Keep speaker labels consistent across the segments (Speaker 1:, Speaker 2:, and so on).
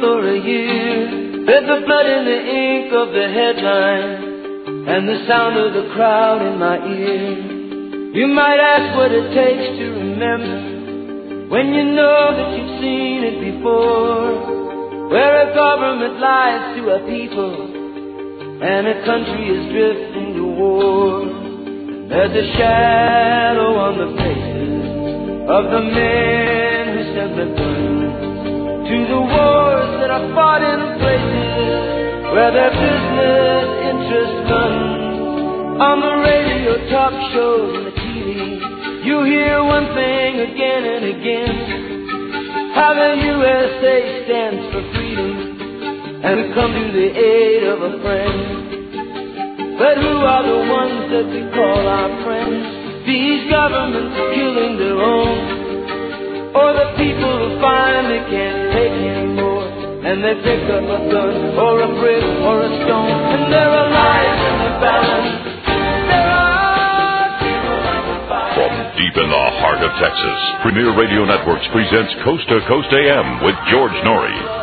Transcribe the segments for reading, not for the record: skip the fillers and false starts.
Speaker 1: or a year, with the blood in the ink of the headline and the sound of the crowd in my ear. You might ask what it takes to remember when you know that you've seen it before, where a government lies to a people and a country is drifting to war. There's a shadow on the faces of the men who said they've done to the wars that are fought in places where their business interests none. On the radio, talk shows, and the TV, you hear one thing again and again: how the USA stands for freedom and come to the aid of a friend. But who are the ones that we call our friends? These governments killing their own, or the people who finally can't take anymore, and they pick up a gun or a brick or a stone, and there are lives in the balance. There are people on the fire.
Speaker 2: From deep in the heart of Texas, Premier Radio Networks presents Coast to Coast AM with George Norrie.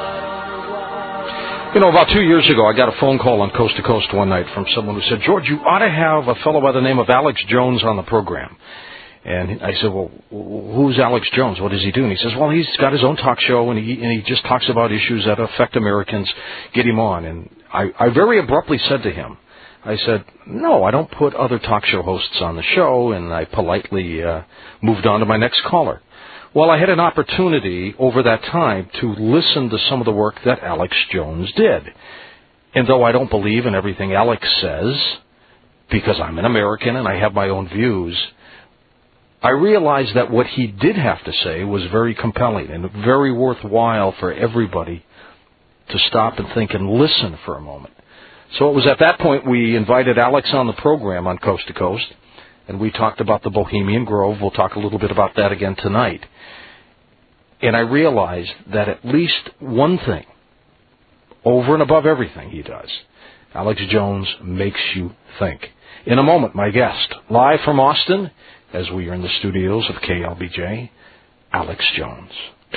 Speaker 3: You know, about 2 years ago, I got a phone call on Coast to Coast one night from someone who said, George, you ought to have a fellow by the name of Alex Jones on the program. And I said, well, who's Alex Jones? What does he do? And he says, well, he's got his own talk show, and he just talks about issues that affect Americans. Get him on. And I very abruptly said to him, I said, no, I don't put other talk show hosts on the show, and I politely moved on to my next caller. Well, I had an opportunity over that time to listen to some of the work that Alex Jones did. And though I don't believe in everything Alex says, because I'm an American and I have my own views, I realized that what he did have to say was very compelling and very worthwhile for everybody to stop and think and listen for a moment. So it was at that point we invited Alex on the program on Coast to Coast, and we talked about the Bohemian Grove. We'll talk a little bit about that again tonight. And I realized that at least one thing, over and above everything he does, Alex Jones makes you think. In a moment, my guest, live from Austin, as we are in the studios of KLBJ, Alex Jones.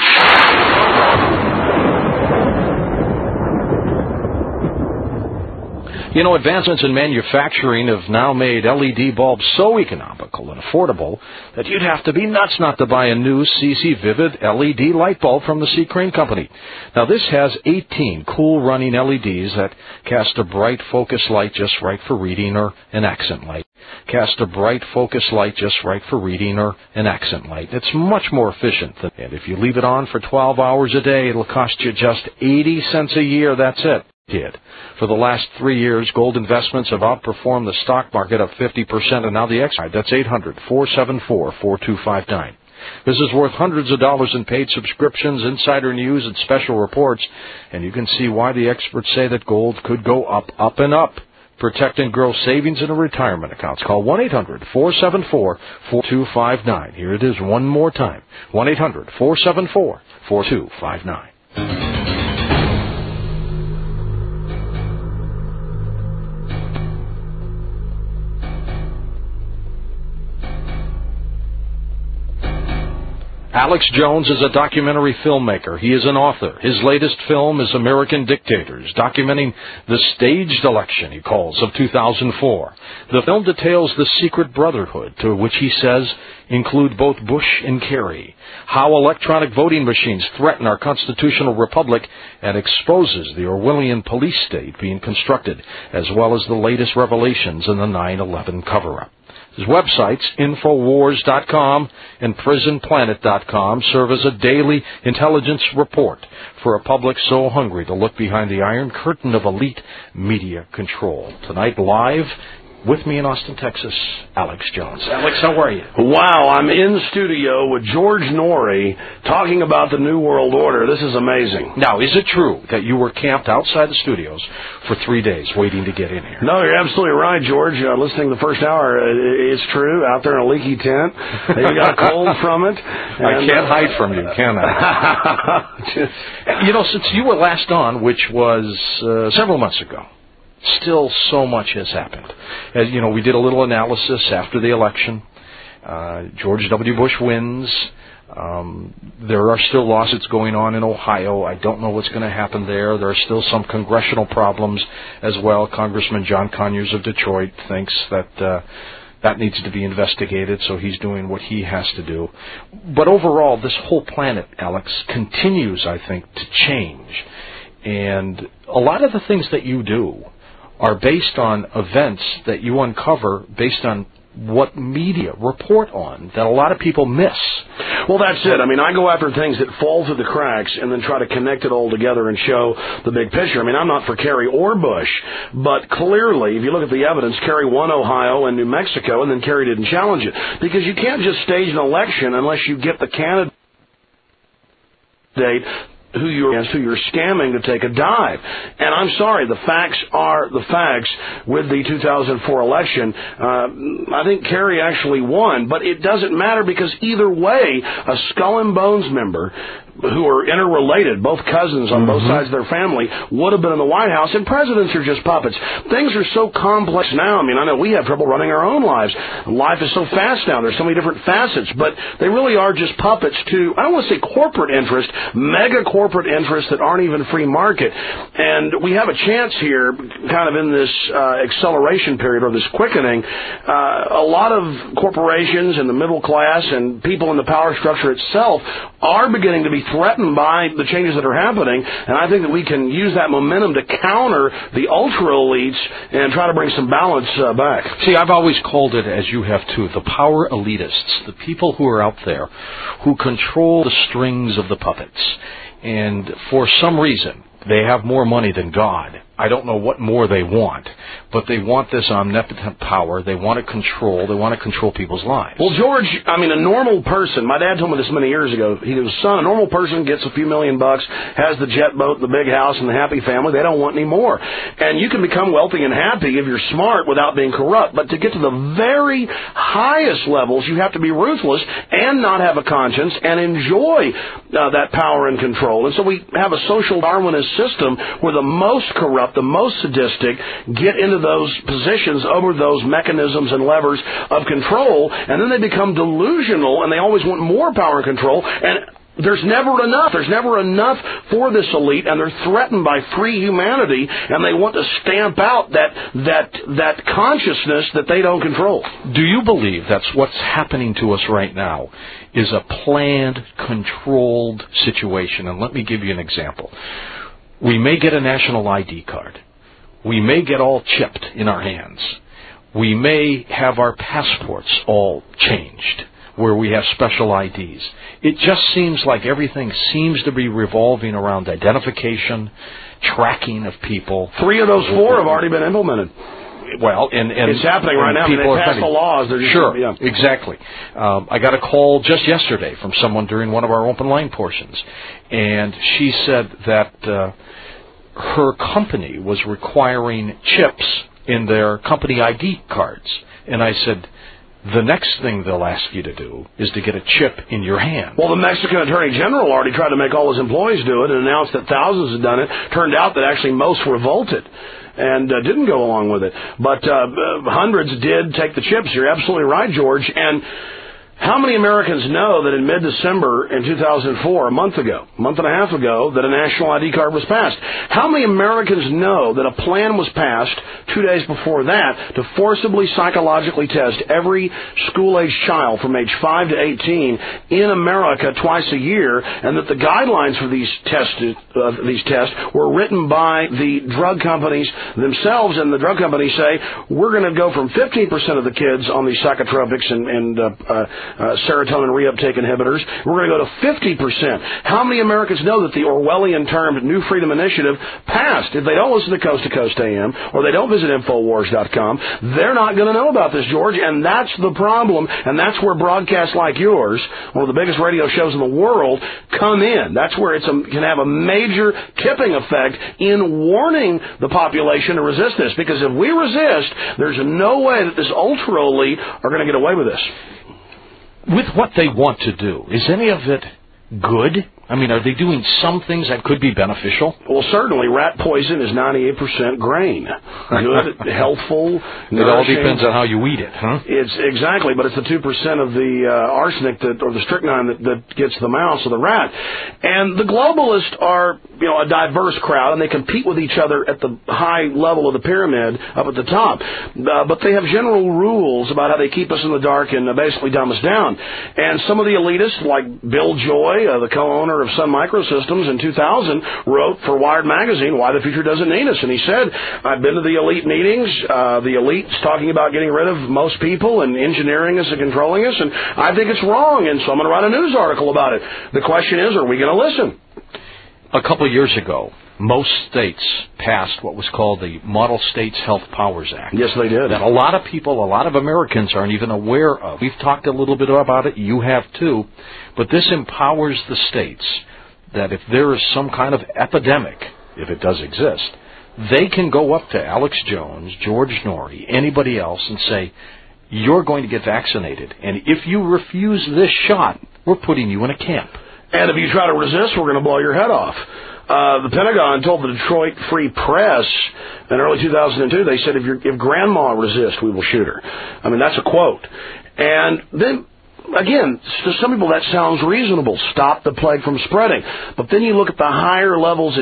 Speaker 3: You know, advancements in manufacturing have now made LED bulbs so economical and affordable that you'd have to be nuts not to buy a new CC Vivid LED light bulb from the C. Crane Company. Now, this has 18 cool-running LEDs that cast a bright focus light just right for reading, or an accent light. Cast a bright focus light just right for reading, or an accent light. It's much more efficient. And if you leave it on for 12 hours a day, it'll cost you just 80 cents a year. That's it. For the last 3 years, gold investments have outperformed the stock market up 50%, and now the X. That's 800-474-4259. This is worth hundreds of dollars in paid subscriptions, insider news, and special reports, and you can see why the experts say that gold could go up, up, and up. Protect and grow savings in a retirement accounts. Call 1-800-474-4259. Here it is one more time. 1-800-474-4259. Alex Jones is a documentary filmmaker. He is an author. His latest film is American Dictators, documenting the staged election, he calls, of 2004. The film details the secret brotherhood, to which he says include both Bush and Kerry, how electronic voting machines threaten our constitutional republic, and exposes the Orwellian police state being constructed, as well as the latest revelations in the 9/11 cover-up. His websites, Infowars.com and PrisonPlanet.com, serve as a daily intelligence report for a public so hungry to look behind the iron curtain of elite media control. Tonight, live with me in Austin, Texas, Alex Jones. Alex, how are you?
Speaker 4: Wow, I'm in studio with George Norrie talking about the New World Order. This is amazing.
Speaker 3: Now, is it true that you were camped outside the studios for 3 days waiting to get in here?
Speaker 4: No, you're absolutely right, George. Listening to the first hour, it's true. Out there in a leaky tent. Maybe got cold from it.
Speaker 3: I can't hide from you, can I? You know, since you were last on, which was several months ago, still so much has happened. As you know, we did a little analysis after the election. George W. Bush wins. There are still lawsuits going on in Ohio. I don't know what's going to happen there. There are still some congressional problems as well. Congressman John Conyers of Detroit thinks that that needs to be investigated, so he's doing what he has to do. But overall, this whole planet, Alex, continues, I think, to change. And a lot of the things that you do are based on events that you uncover based on what media report on that a lot of people miss.
Speaker 4: Well, that's it. I mean, I go after things that fall through the cracks and then try to connect it all together and show the big picture. I mean, I'm not for Kerry or Bush, but clearly, if you look at the evidence, Kerry won Ohio and New Mexico, and then Kerry didn't challenge it. Because you can't just stage an election unless you get the candidate who you're scamming to take a dive. And I'm sorry, the facts are the facts with the 2004 election. I think Kerry actually won, but it doesn't matter because either way, a Skull and Bones member who are interrelated, both cousins on both sides of their family, would have been in the White House, and presidents are just puppets. Things are so complex now. I mean, I know we have trouble running our own lives. Life is so fast now. There's so many different facets, but they really are just puppets to, I don't want to say corporate interest, mega corporate interests that aren't even free market. And we have a chance here, kind of in this acceleration period or this quickening. A lot of corporations and the middle class and people in the power structure itself are beginning to be threatened by the changes that are happening, and I think that we can use that momentum to counter the ultra elites and try to bring some balance back.
Speaker 3: See, I've always called it, as you have too, the power elitists, the people who are out there who control the strings of the puppets, and for some reason they have more money than God. I don't know what more they want, but they want this omnipotent power. They want to control. They want to control people's lives.
Speaker 4: Well, George, I mean, a normal person, my dad told me this many years ago, he goes, son, a normal person gets a few $1 million, has the jet boat, the big house, and the happy family. They don't want any more. And you can become wealthy and happy if you're smart without being corrupt, but to get to the very highest levels, you have to be ruthless and not have a conscience and enjoy that power and control. And so we have a social Darwinist system where the most corrupt, the most sadistic, get into those positions over those mechanisms and levers of control, and then they become delusional, and they always want more power and control, and there's never enough. There's never enough for this elite, and they're threatened by free humanity, and they want to stamp out that consciousness that they don't control.
Speaker 3: Do you believe that's what's happening to us right now is a planned, controlled situation? And let me give you an example. We may get a national ID card. We may get all chipped in our hands. We may have our passports all changed, where we have special IDs. It just seems like everything seems to be revolving around identification, tracking of people.
Speaker 4: 3 of those 4 have already been implemented.
Speaker 3: Well, and
Speaker 4: it's happening right now. People passed the laws.
Speaker 3: Sure, yeah. Exactly. I got a call just yesterday from someone during one of our open line portions, and she said that her company was requiring chips in their company ID cards. And I said, the next thing they'll ask you to do is to get a chip in your hand.
Speaker 4: Well, the Mexican Attorney General already tried to make all his employees do it and announced that thousands had done it. Turned out that actually most revolted and didn't go along with it. But hundreds did take the chips. You're absolutely right, George. And how many Americans know that in mid-December in 2004, a month and a half ago, that a national ID card was passed? How many Americans know that a plan was passed 2 days before that to forcibly psychologically test every school-age child from age 5 to 18 in America twice a year, and that the guidelines for these tests were written by the drug companies themselves, and the drug companies say, we're going to go from 15% of the kids on these psychotropics and serotonin reuptake inhibitors. We're going to go to 50%. How many Americans know that the Orwellian termed New Freedom Initiative passed? If they don't listen to Coast AM or they don't visit Infowars.com, they're not going to know about this, George, and that's the problem, and that's where broadcasts like yours, one of the biggest radio shows in the world, come in. That's where it can have a major tipping effect in warning the population to resist this, because if we resist, there's no way that this ultra-elite are going to get away with this.
Speaker 3: With what they want to do, is any of it good? I mean, are they doing some things that could be beneficial?
Speaker 4: Well, certainly, rat poison is 98% grain. Good, healthful,
Speaker 3: It all depends on how you eat it, huh?
Speaker 4: It's exactly, but it's the 2% of the arsenic or the strychnine that gets the mouse or the rat. And the globalists are, a diverse crowd, and they compete with each other at the high level of the pyramid up at the top. But they have general rules about how they keep us in the dark and basically dumb us down. And some of the elitists, like Bill Joy, the co-owner of Sun Microsystems in 2000, wrote for Wired Magazine Why the Future Doesn't Need Us. And he said, I've been to the elite meetings, the elites talking about getting rid of most people and engineering us and controlling us, and I think it's wrong, and so I'm going to write a news article about it. The question is, are we going to listen?
Speaker 3: A couple of years ago, most states passed what was called the Model States Health Powers Act.
Speaker 4: Yes, they did.
Speaker 3: That a lot of people, a lot of Americans aren't even aware of. We've talked a little bit about it. You have too. But this empowers the states that if there is some kind of epidemic, if it does exist, they can go up to Alex Jones, George Norrie, anybody else, and say, you're going to get vaccinated. And if you refuse this shot, we're putting you in a camp.
Speaker 4: And if you try to resist, we're going to blow your head off. The Pentagon told the Detroit Free Press in early 2002, they said, if Grandma resists, we will shoot her. I mean, that's a quote. And then, again, to some people that sounds reasonable. Stop the plague from spreading. But then you look at the higher levels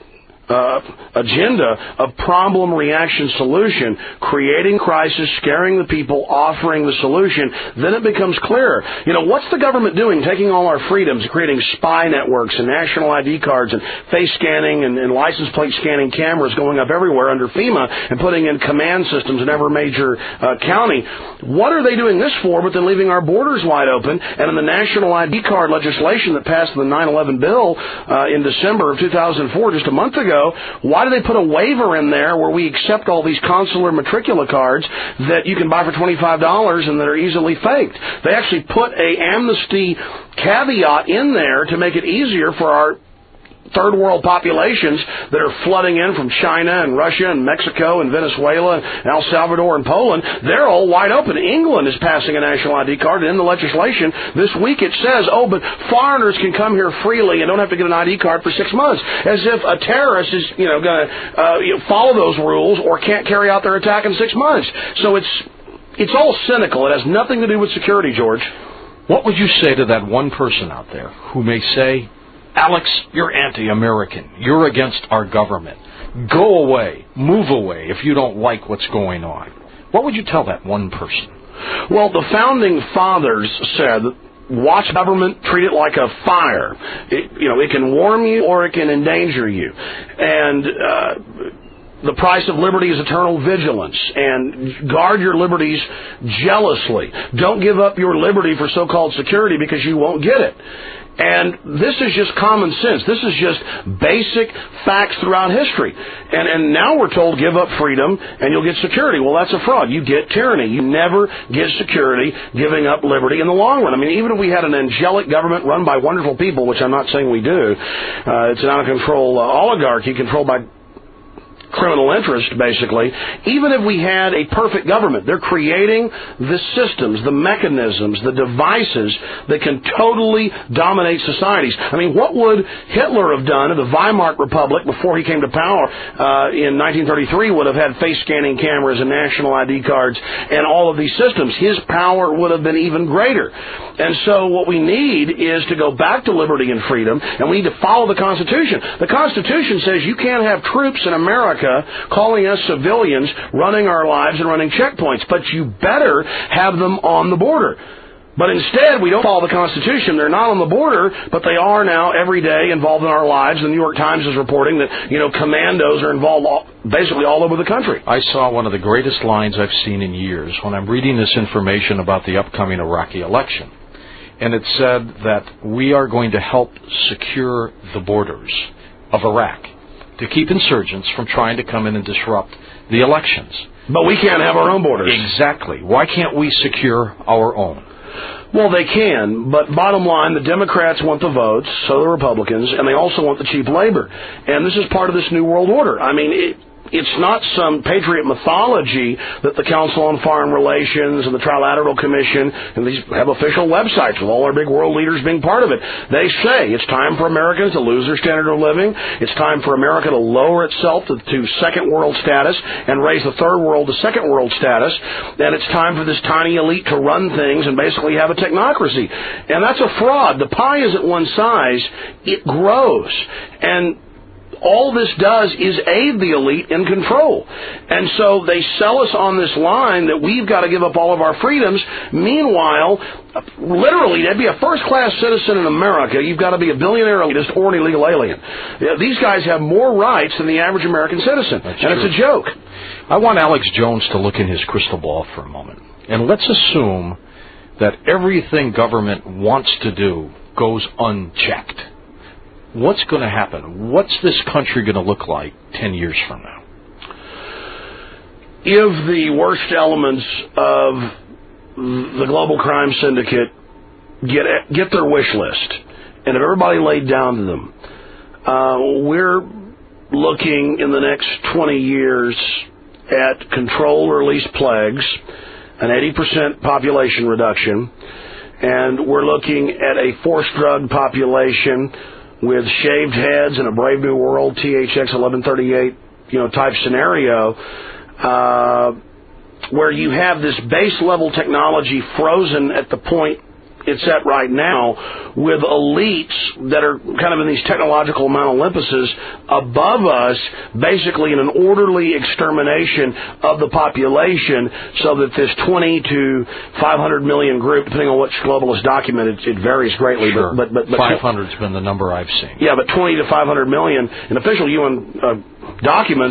Speaker 4: agenda of problem, reaction, solution, creating crisis, scaring the people, offering the solution, then it becomes clearer. What's the government doing? Taking all our freedoms, creating spy networks and national ID cards and face scanning and license plate scanning cameras going up everywhere under FEMA and putting in command systems in every major county. What are they doing this for but then leaving our borders wide open? And in the national ID card legislation that passed in the 9/11 bill in December of 2004, just a month ago, why do they put a waiver in there where we accept all these consular matricula cards that you can buy for $25 and that are easily faked? They actually put a amnesty caveat in there to make it easier for our third world populations that are flooding in from China and Russia and Mexico and Venezuela and El Salvador and Poland. They're all wide open. England is passing a national ID card, and in the legislation this week it says, but foreigners can come here freely and don't have to get an ID card for 6 months, as if a terrorist is going to follow those rules or can't carry out their attack in 6 months. So it's all cynical. It has nothing to do with security, George.
Speaker 3: What would you say to that one person out there who may say, Alex, you're anti-American. You're against our government. Go away. Move away if you don't like what's going on. What would you tell that one person?
Speaker 4: Well, the founding fathers said, watch government, treat it like a fire. It can warm you or it can endanger you. And the price of liberty is eternal vigilance, and guard your liberties jealously. Don't give up your liberty for so-called security because you won't get it. And this is just common sense. This is just basic facts throughout history. And now we're told give up freedom and you'll get security. Well, that's a fraud. You get tyranny. You never get security giving up liberty in the long run. I mean, even if we had an angelic government run by wonderful people, which I'm not saying we do, it's an out-of-control oligarchy controlled by criminal interest, basically. Even if we had a perfect government, they're creating the systems, the mechanisms, the devices that can totally dominate societies. I mean, what would Hitler have done if the Weimar Republic, before he came to power in 1933, would have had face-scanning cameras and national ID cards and all of these systems? His power would have been even greater. And so what we need is to go back to liberty and freedom, and we need to follow the Constitution. The Constitution says you can't have troops in America calling us civilians, running our lives and running checkpoints, but you better have them on the border. But instead, we don't follow the Constitution. They're not on the border, but they are now every day involved in our lives. The New York Times is reporting that, commandos are involved basically all over the country.
Speaker 3: I saw one of the greatest lines I've seen in years when I'm reading this information about the upcoming Iraqi election. And it said that we are going to help secure the borders of Iraq to keep insurgents from trying to come in and disrupt the elections.
Speaker 4: But we can't have our own borders.
Speaker 3: Exactly. Why can't we secure our own?
Speaker 4: Well, they can, but bottom line, the Democrats want the votes, so the Republicans, and they also want the cheap labor. And this is part of this New World Order. I mean, it's not some patriot mythology that the Council on Foreign Relations and the Trilateral Commission, and these have official websites with all our big world leaders being part of it. They say it's time for Americans to lose their standard of living. It's time for America to lower itself to second world status and raise the third world to second world status. And it's time for this tiny elite to run things and basically have a technocracy. And that's a fraud. The pie isn't one size. It grows. And all this does is aid the elite in control. And so they sell us on this line that we've got to give up all of our freedoms. Meanwhile, literally, to be a first-class citizen in America, you've got to be a billionaire elitist or an illegal alien. These guys have more rights than the average American citizen. That's true. It's a joke.
Speaker 3: I want Alex Jones to look in his crystal ball for a moment. And let's assume that everything government wants to do goes unchecked. What's going to happen? What's this country going to look like 10 years from now?
Speaker 4: If the worst elements of the global crime syndicate get their wish list, and if everybody laid down to them, we're looking in the next 20 years at controlled or released plagues, an 80% population reduction, and we're looking at a forced drug population with shaved heads and a Brave New World THX 1138, type scenario, where you have this base level technology frozen at the point it's at right now, with elites that are kind of in these technological Mount Olympuses above us, basically in an orderly extermination of the population, so that this 20 to 500 million group, depending on which globalist document, it varies greatly.
Speaker 3: Sure.
Speaker 4: But
Speaker 3: 500's been the number I've seen.
Speaker 4: Yeah, but 20 to 500 million in official UN documents.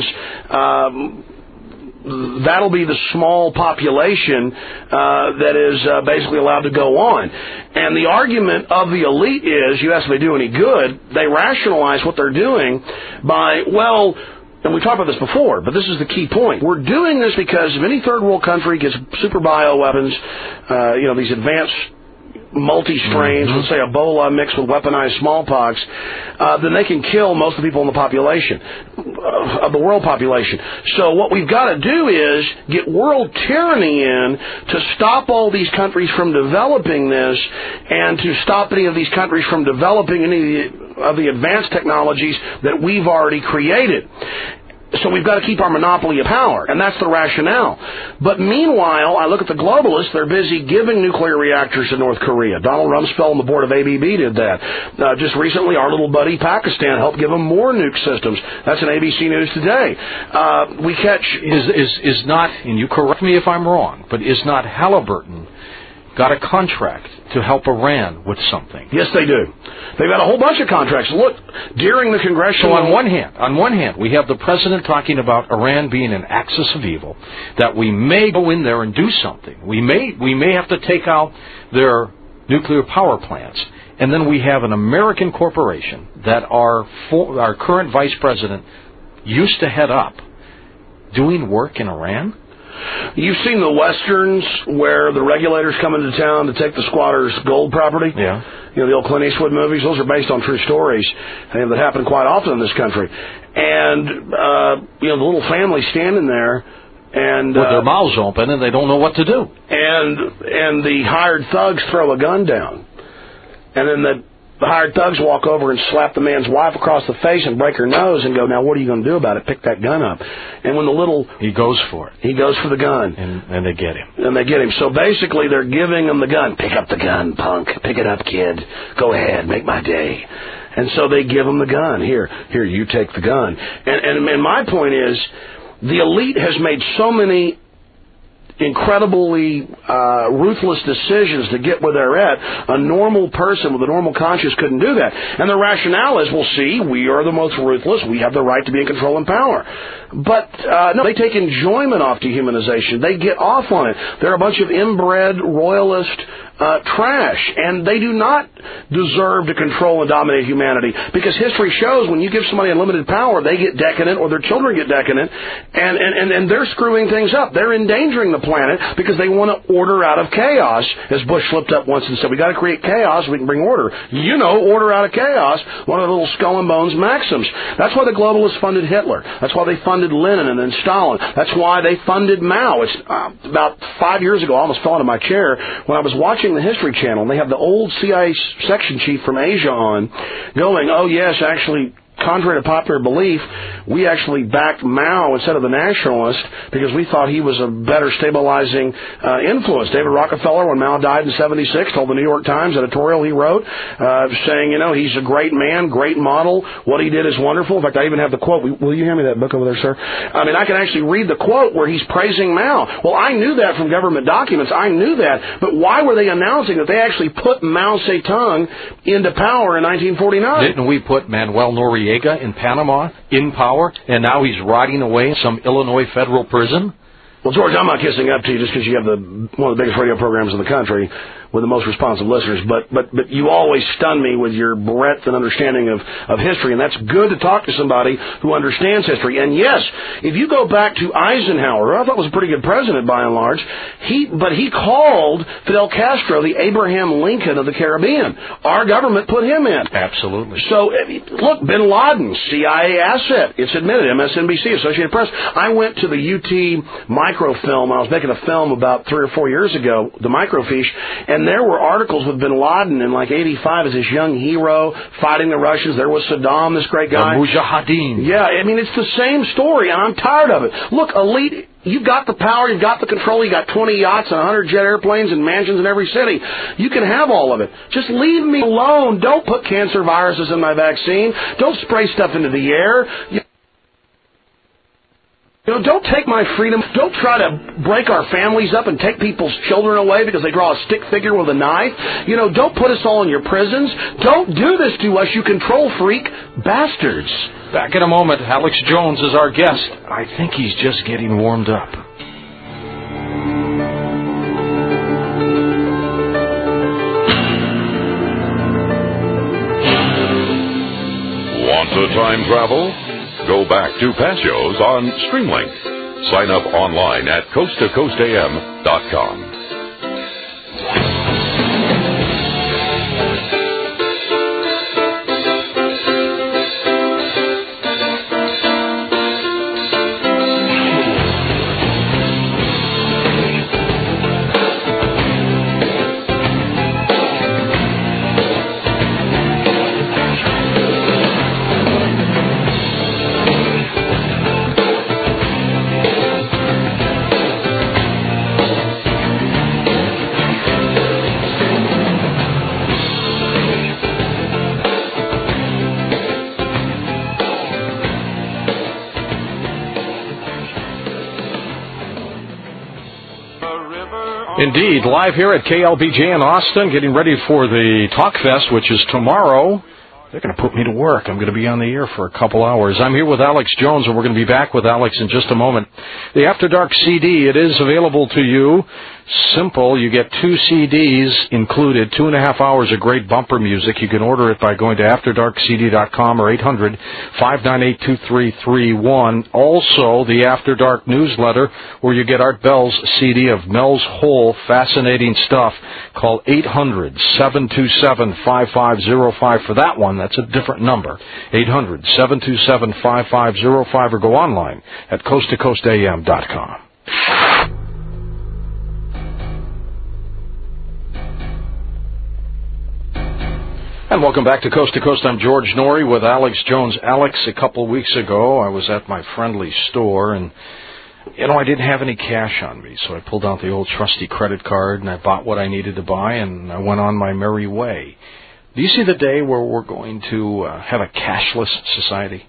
Speaker 4: That'll be the small population that is basically allowed to go on. And the argument of the elite is, you ask if they do any good, they rationalize what they're doing by, and we talked about this before, but this is the key point. We're doing this because if any third world country gets super bioweapons, these advanced multi-strains, let's say Ebola mixed with weaponized smallpox, then they can kill most of the people in the population, of the world population. So what we've got to do is get world tyranny in to stop all these countries from developing this, and to stop any of these countries from developing any of the advanced technologies that we've already created. So we've got to keep our monopoly of power, and that's the rationale. But meanwhile, I look at the globalists, they're busy giving nuclear reactors to North Korea. Donald Rumsfeld and the board of ABB did that. Just recently, our little buddy Pakistan helped give them more nuke systems. That's in ABC News today. We catch...
Speaker 3: Is not, and you correct me if I'm wrong, but is not Halliburton got a contract to help Iran with something?
Speaker 4: Yes, they do. They've got a whole bunch of contracts. Look, during the congressional...
Speaker 3: So on one hand, we have the president talking about Iran being an axis of evil, that we may go in there and do something. We may have to take out their nuclear power plants. And then we have an American corporation that our current vice president used to head up, doing work in Iran?
Speaker 4: You've seen the westerns where the regulators come into town to take the squatters' gold property?
Speaker 3: Yeah.
Speaker 4: The old Clint Eastwood movies, those are based on true stories, and that happen quite often in this country. And, the little family standing there, and...
Speaker 3: with their mouths open, and they don't know what to do.
Speaker 4: And the hired thugs throw a gun down. And then the hired thugs walk over and slap the man's wife across the face and break her nose and go, now what are you going to do about it? Pick that gun up. And when the little...
Speaker 3: He goes for it.
Speaker 4: He goes for the gun.
Speaker 3: And they get him.
Speaker 4: And they get him. So basically they're giving him the gun. Pick up the gun, punk. Pick it up, kid. Go ahead. Make my day. And so they give him the gun. Here, you take the gun. And my point is, the elite has made so many incredibly ruthless decisions to get where they're at. A normal person with a normal conscience couldn't do that. And the rationale is, well, see, we are the most ruthless. We have the right to be in control and power. But, no, they take enjoyment off dehumanization. They get off on it. They're a bunch of inbred, royalist, trash, and they do not deserve to control and dominate humanity, because history shows when you give somebody unlimited power, they get decadent or their children get decadent, and they're screwing things up. They're endangering the planet because they want to order out of chaos, as Bush slipped up once and said, we got to create chaos so we can bring order. You know, order out of chaos, one of the little skull and bones maxims. That's why the globalists funded Hitler. That's why they funded Lenin and then Stalin. That's why they funded Mao. It's about 5 years ago, I almost fell out of my chair when I was watching the History Channel, and they have the old CIA section chief from Asia on, going, oh yes, actually, contrary to popular belief, we actually backed Mao instead of the nationalist because we thought he was a better stabilizing influence. David Rockefeller, when Mao died in 76, told the New York Times editorial he wrote, saying, you know, he's a great man, great model. What he did is wonderful. In fact, I even have the quote. Will you hand me that book over there, sir? I mean, I can actually read the quote where he's praising Mao. Well, I knew that from government documents. I knew that. But why were they announcing that they actually put Mao Zedong into power in 1949?
Speaker 3: Didn't we put Manuel Noriega in Panama in power, and now he's rotting away in some Illinois federal prison?
Speaker 4: Well, George, I'm not kissing up to you just because you have one of the biggest radio programs in the country with the most responsive listeners, but you always stun me with your breadth and understanding of history, and that's good to talk to somebody who understands history. And yes, if you go back to Eisenhower, who I thought was a pretty good president by and large, he called Fidel Castro the Abraham Lincoln of the Caribbean. Our government put him in.
Speaker 3: Absolutely.
Speaker 4: So, look, Bin Laden, CIA asset. It's admitted, MSNBC, Associated Press. I went to the UT microfilm. I was making a film about 3 or 4 years ago, the microfiche, and there were articles with Bin Laden in like 85 as this young hero fighting the Russians. There was Saddam, this great guy.
Speaker 3: The Mujahideen.
Speaker 4: Yeah, I mean, it's the same story, and I'm tired of it. Look, elite, you've got the power, you've got the control, you got 20 yachts and 100 jet airplanes and mansions in every city. You can have all of it. Just leave me alone. Don't put cancer viruses in my vaccine. Don't spray stuff into the air. You know, don't take my freedom. Don't try to break our families up and take people's children away because they draw a stick figure with a knife. You know, don't put us all in your prisons. Don't do this to us, you control freak bastards.
Speaker 3: Back in a moment, Alex Jones is our guest. I think he's just getting warmed up.
Speaker 2: Want to time travel? Go back to past shows on Streamlink. Sign up online at coasttocoastam.com.
Speaker 3: Indeed, live here at KLBJ in Austin, getting ready for the Talk Fest, which is tomorrow. They're going to put me to work. I'm going to be on the air for a couple hours. I'm here with Alex Jones, and we're going to be back with Alex in just a moment. The After Dark CD, it is available to you. Simple. You get 2 CDs included, 2.5 hours of great bumper music. You can order it by going to AfterDarkCD.com or 800-598-2331. Also, the After Dark newsletter, where you get Art Bell's CD of Mel's Hole, fascinating stuff, called 800-727-5505 for that one. That's a different number. 800-727-5505, or go online at coasttocoastam.com. And welcome back to Coast to Coast. I'm George Norrie with Alex Jones. Alex, a couple of weeks ago, I was at my friendly store, and, you know, I didn't have any cash on me, so I pulled out the old trusty credit card, and I bought what I needed to buy, and I went on my merry way. Do you see the day where we're going to have a cashless society?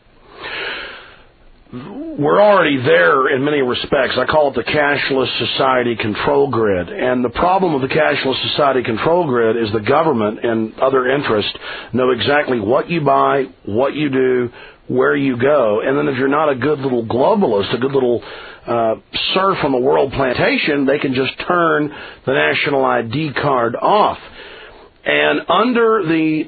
Speaker 4: We're already there in many respects. I call it the cashless society control grid. And the problem with the cashless society control grid is the government and other interests know exactly what you buy, what you do, where you go. And then if you're not a good little globalist, a good little surf on the world plantation, they can just turn the national ID card off. And under the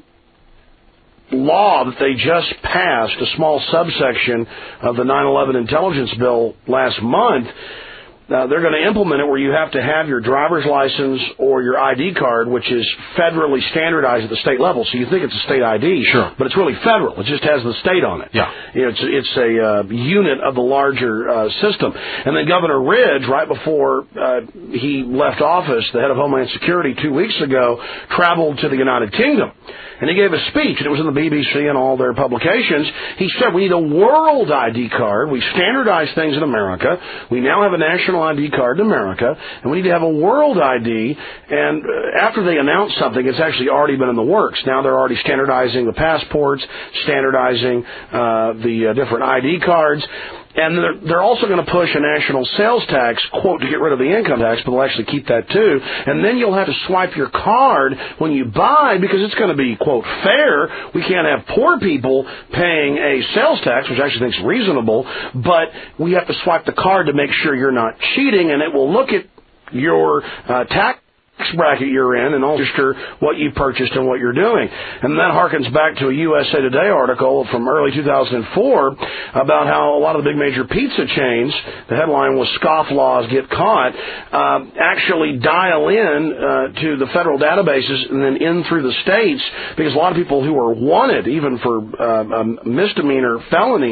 Speaker 4: law that they just passed, a small subsection of the 9/11 intelligence bill last month, they're going to implement it where you have to have your driver's license or your ID card, which is federally standardized at the state level. So you think it's a state ID,
Speaker 3: sure,
Speaker 4: but it's really federal. It just has the state on it.
Speaker 3: Yeah,
Speaker 4: it's a unit of the larger system. And then Governor Ridge, right before he left office, the head of Homeland Security 2 weeks ago, traveled to the United Kingdom. And he gave a speech, and it was in the BBC and all their publications. He said, we need a world ID card. We've standardized things in America. We now have a national ID card in America, and we need to have a world ID. And after they announce something, it's actually already been in the works. Now they're already standardizing the passports, standardizing the different ID cards. And they're also going to push a national sales tax, quote, to get rid of the income tax, but they'll actually keep that too. And then you'll have to swipe your card when you buy because it's going to be, quote, fair. We can't have poor people paying a sales tax, which I actually think is reasonable, but we have to swipe the card to make sure you're not cheating, and it will look at your tax bracket you're in and also what you purchased and what you're doing. And that harkens back to a USA Today article from early 2004 about how a lot of the big major pizza chains, the headline was "Scofflaws Get Caught," actually dial in to the federal databases and then in through the states, because a lot of people who are wanted, even for misdemeanors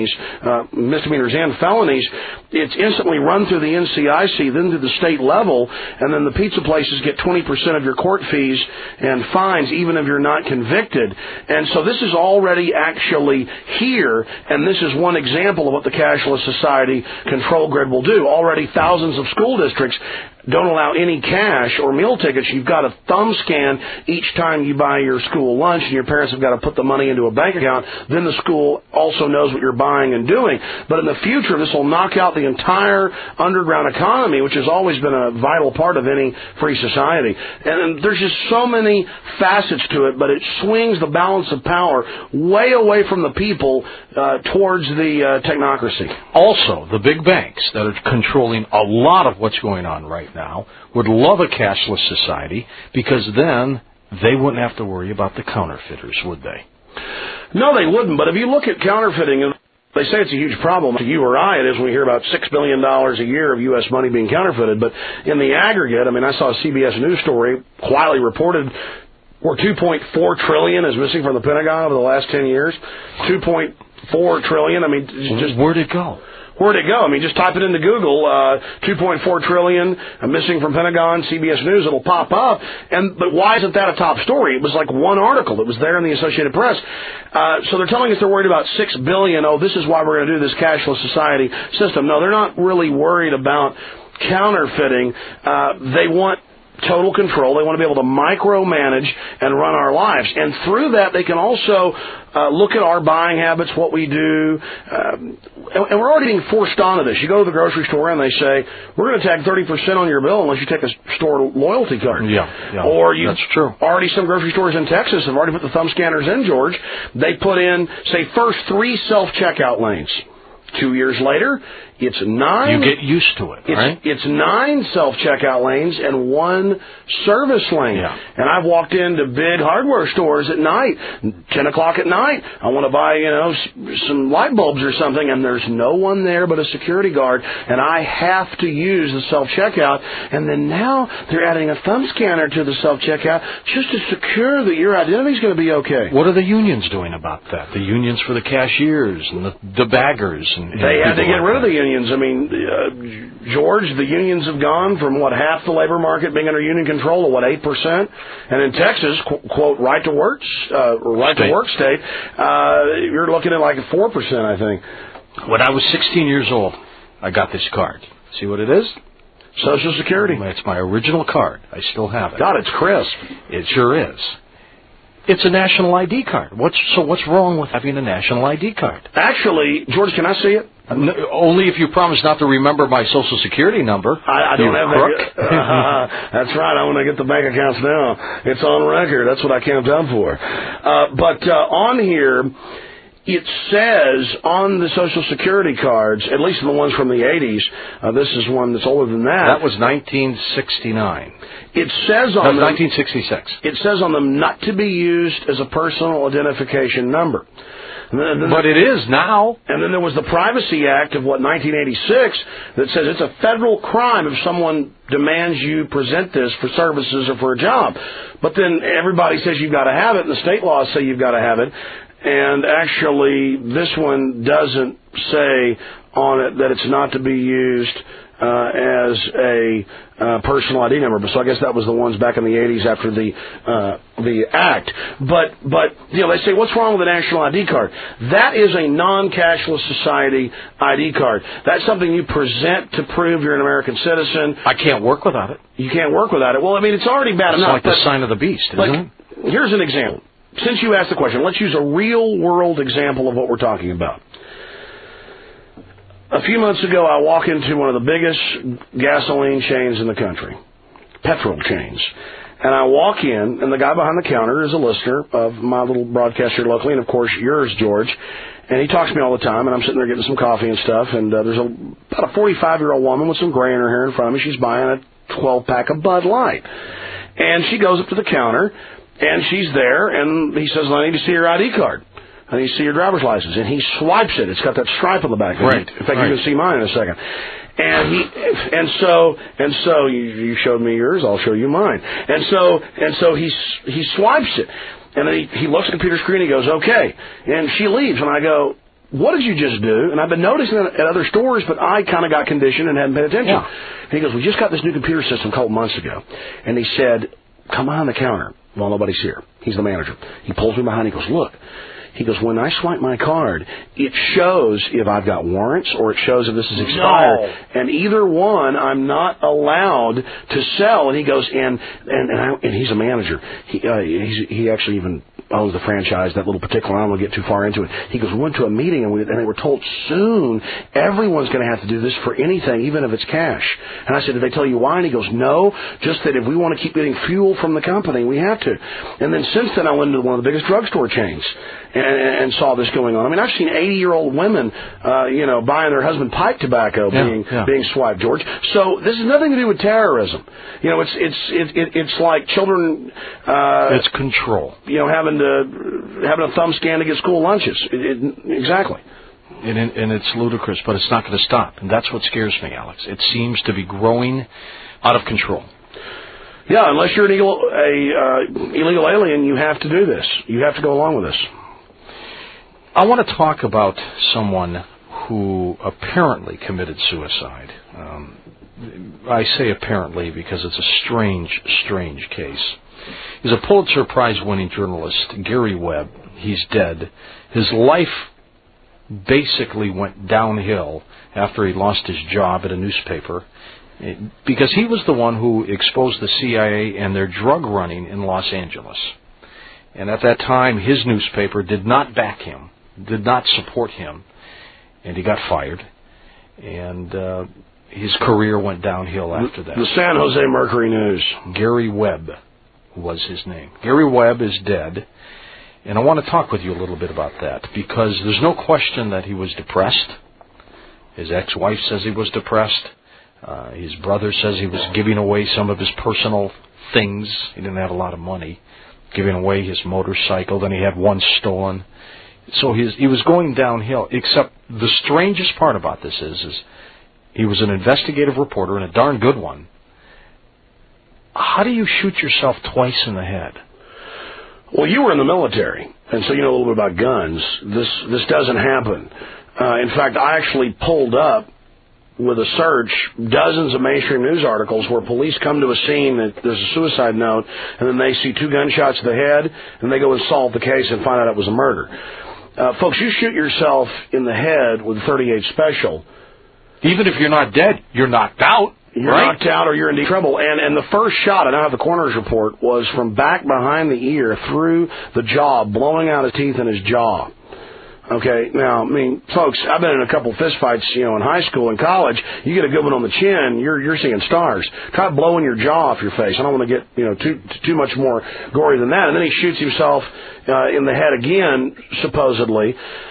Speaker 4: and felonies, it's instantly run through the NCIC, then to the state level, and then the pizza places get 20% of your court fees and fines, even if you're not convicted. And so this is already actually here, and this is one example of what the Cashless Society Control Grid will do. Already thousands of school districts don't allow any cash or meal tickets. You've got a thumb scan each time you buy your school lunch, and your parents have got to put the money into a bank account. Then the school also knows what you're buying and doing. But in the future, this will knock out the entire underground economy, which has always been a vital part of any free society. And there's just so many facets to it, but it swings the balance of power way away from the people towards the technocracy.
Speaker 3: Also, the big banks that are controlling a lot of what's going on right now would love a cashless society, because then they wouldn't have to worry about the counterfeiters, would they?
Speaker 4: No, they wouldn't. But if you look at counterfeiting, they say it's a huge problem to you or I. It is when we hear about $6 billion a year of U.S. money being counterfeited. But in the aggregate, I mean, I saw a CBS News story, quietly reported, where $2.4 trillion is missing from the Pentagon over the last 10 years. $2.4 trillion. I mean, just
Speaker 3: where'd it go?
Speaker 4: Where'd it go? I mean, just type it into Google, $2.4 trillion missing from Pentagon, CBS News, it'll pop up. But why isn't that a top story? It was like one article. It was there in the Associated Press. So they're telling us they're worried about $6 billion. Oh, this is why we're going to do this cashless society system. No, they're not really worried about counterfeiting. They want total control. They want to be able to micromanage and run our lives. And through that, they can also look at our buying habits, what we do. And we're already being forced onto this. You go to the grocery store and they say, we're going to tag 30% on your bill unless you take a store loyalty card.
Speaker 3: Yeah,
Speaker 4: or
Speaker 3: that's true.
Speaker 4: Already some grocery stores in Texas have already put the thumb scanners in, George. They put in, say, first 3 self-checkout lanes. 2 years later, it's 9.
Speaker 3: You get used to it, right?
Speaker 4: It's 9 self-checkout lanes and 1 service lane.
Speaker 3: Yeah.
Speaker 4: And I've walked into big hardware stores at night, 10 o'clock at night. I want to buy, some light bulbs or something, and there's no one there but a security guard, and I have to use the self-checkout. And then now they're adding a thumb scanner to the self-checkout just to secure that your identity is going to be okay.
Speaker 3: What are the unions doing about that? The unions for the cashiers and the baggers.
Speaker 4: They had to get rid of the unions. I mean, George, the unions have gone from, half the labor market being under union control to, 8%? And in Texas, quote, right to work state, you're looking at like 4%, I think.
Speaker 3: When I was 16 years old, I got this card. See what it is?
Speaker 4: Social Security.
Speaker 3: It's my original card. I still have it.
Speaker 4: God, it's crisp.
Speaker 3: It sure is. It's a national ID card. What's wrong with having a national ID card?
Speaker 4: Actually, George, can I see it?
Speaker 3: Only if you promise not to remember my Social Security number.
Speaker 4: I don't have that. That's right. I want to get the bank accounts now. It's on record. That's what I camped out for. But on here, It says on the Social Security cards, at least in the ones from the 80s, this is one that's older than that.
Speaker 3: That was 1969.
Speaker 4: It says on them,
Speaker 3: 1966.
Speaker 4: It says on them not to be used as a personal identification number.
Speaker 3: But it is now.
Speaker 4: And then there was the Privacy Act of, 1986 that says it's a federal crime if someone demands you present this for services or for a job. But then everybody says you've got to have it, and the state laws say you've got to have it. And actually, this one doesn't say on it that it's not to be used as a personal ID number. So I guess that was the ones back in the 80s after the act. But they say, what's wrong with a national ID card? That is a non-cashless society ID card. That's something you present to prove you're an American citizen.
Speaker 3: I can't work without it.
Speaker 4: You can't work without it. Well, I mean, it's already bad enough.
Speaker 3: It's like the sign of the beast, isn't it?
Speaker 4: Here's an example. Since you asked the question, let's use a real-world example of what we're talking about. A few months ago, I walk into one of the biggest gasoline chains in the country, petrol chains. And I walk in, and the guy behind the counter is a listener of my little broadcast here locally, and, of course, yours, George. And he talks to me all the time, and I'm sitting there getting some coffee and stuff, and there's about a 45-year-old woman with some gray in her hair in front of me. She's buying a 12-pack of Bud Light. And she goes up to the counter, and she's there, and he says, I need to see your ID card. I need to see your driver's license. And he swipes it. It's got that stripe on the back.
Speaker 3: Right.
Speaker 4: In fact, you can see mine in a second. And so you showed me yours, I'll show you mine. And so he swipes it. And then he looks at the computer screen, he goes, okay. And she leaves, and I go, what did you just do? And I've been noticing it at other stores, but I kind of got conditioned and hadn't paid attention. Yeah. And he goes, we just got this new computer system a couple months ago. And he said, come behind the counter. Well, nobody's here. He's the manager. He pulls me behind. He goes, look. He goes, when I swipe my card, it shows if I've got warrants or it shows if this is expired. No. And either one, I'm not allowed to sell. And he goes, and he's a manager. He actually even owns the franchise, that little particular. I don't want to get too far into it. He goes, we went to a meeting and they were told soon everyone's going to have to do this for anything, even if it's cash. And I said, did they tell you why? And he goes, no, just that if we want to keep getting fuel from the company, we have to. And then since then, I went into one of the biggest drugstore chains and saw this going on. I mean, I've seen 80-year-old women, buying their husband pipe tobacco being swiped, George. So this has nothing to do with terrorism. It's like children.
Speaker 3: It's control.
Speaker 4: Having a thumb scan to get school lunches. Exactly.
Speaker 3: And it's ludicrous, but it's not going to stop. And that's what scares me, Alex. It seems to be growing out of control.
Speaker 4: Yeah, unless you're an illegal alien, you have to do this. You have to go along with this.
Speaker 3: I want to talk about someone who apparently committed suicide. I say apparently because it's a strange case. He's a Pulitzer Prize-winning journalist, Gary Webb. He's dead. His life basically went downhill after he lost his job at a newspaper because he was the one who exposed the CIA and their drug running in Los Angeles. And at that time, his newspaper did not back him, did not support him, and he got fired. And his career went downhill after that.
Speaker 4: The San Jose Mercury News.
Speaker 3: Gary Webb was his name. Gary Webb is dead. And I want to talk with you a little bit about that because there's no question that he was depressed. His ex-wife says he was depressed. His brother says he was giving away some of his personal things. He didn't have a lot of money. Giving away his motorcycle. Then he had one stolen. So he was going downhill, except the strangest part about this is he was an investigative reporter and a darn good one. How do you shoot yourself twice in the head?
Speaker 4: Well, you were in the military, and so you know a little bit about guns. This doesn't happen. In fact, I actually pulled up with a search dozens of mainstream news articles where police come to a scene that there's a suicide note, and then they see 2 gunshots to the head, and they go and solve the case and find out it was a murder. Folks, you shoot yourself in the head with a .38 Special.
Speaker 3: Even if you're not dead, you're knocked out.
Speaker 4: You're knocked out or you're in deep trouble. And the first shot, I don't have the coroner's report, was from back behind the ear through the jaw, blowing out his teeth in his jaw. Okay, now, I mean, folks, I've been in a couple fistfights, in high school and college. You get a good one on the chin, you're seeing stars. Try blowing your jaw off your face. I don't want to get, too much more gory than that. And then he shoots himself in the head again, supposedly.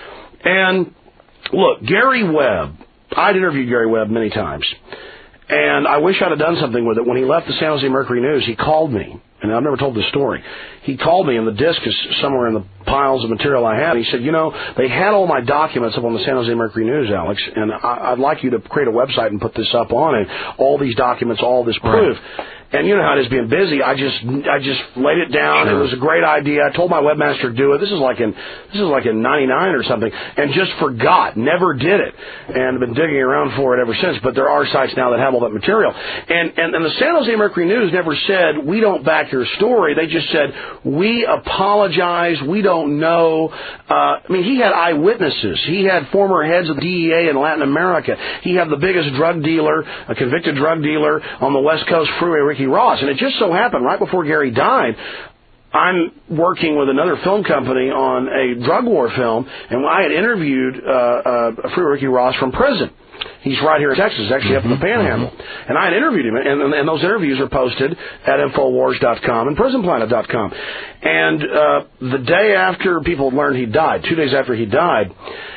Speaker 4: And look, Gary Webb, I'd interviewed Gary Webb many times, and I wish I'd have done something with it. When he left the San Jose Mercury News, he called me, and I've never told this story. He called me, and the disc is somewhere in the piles of material I had. He said, they had all my documents up on the San Jose Mercury News, Alex, and I'd like you to create a website and put this up on it. All these documents, all this proof. Right. And you know how it is being busy. I just laid it down. Sure. It was a great idea. I told my webmaster to do it. This is like in '99 or something, and just forgot. Never did it, and I've been digging around for it ever since. But there are sites now that have all that material. And the San Jose Mercury News never said we don't back your story. They just said we apologize. We don't know. He had eyewitnesses. He had former heads of the DEA in Latin America. He had the biggest drug dealer, a convicted drug dealer on the West Coast Freeway, Ricky Ross. And it just so happened, right before Gary died, I'm working with another film company on a drug war film, and I had interviewed Freeway Ricky Ross from prison. He's right here in Texas, actually up in the Panhandle. And I had interviewed him, and those interviews are posted at Infowars.com and PrisonPlanet.com. And the day after people had learned he died, 2 days after he died,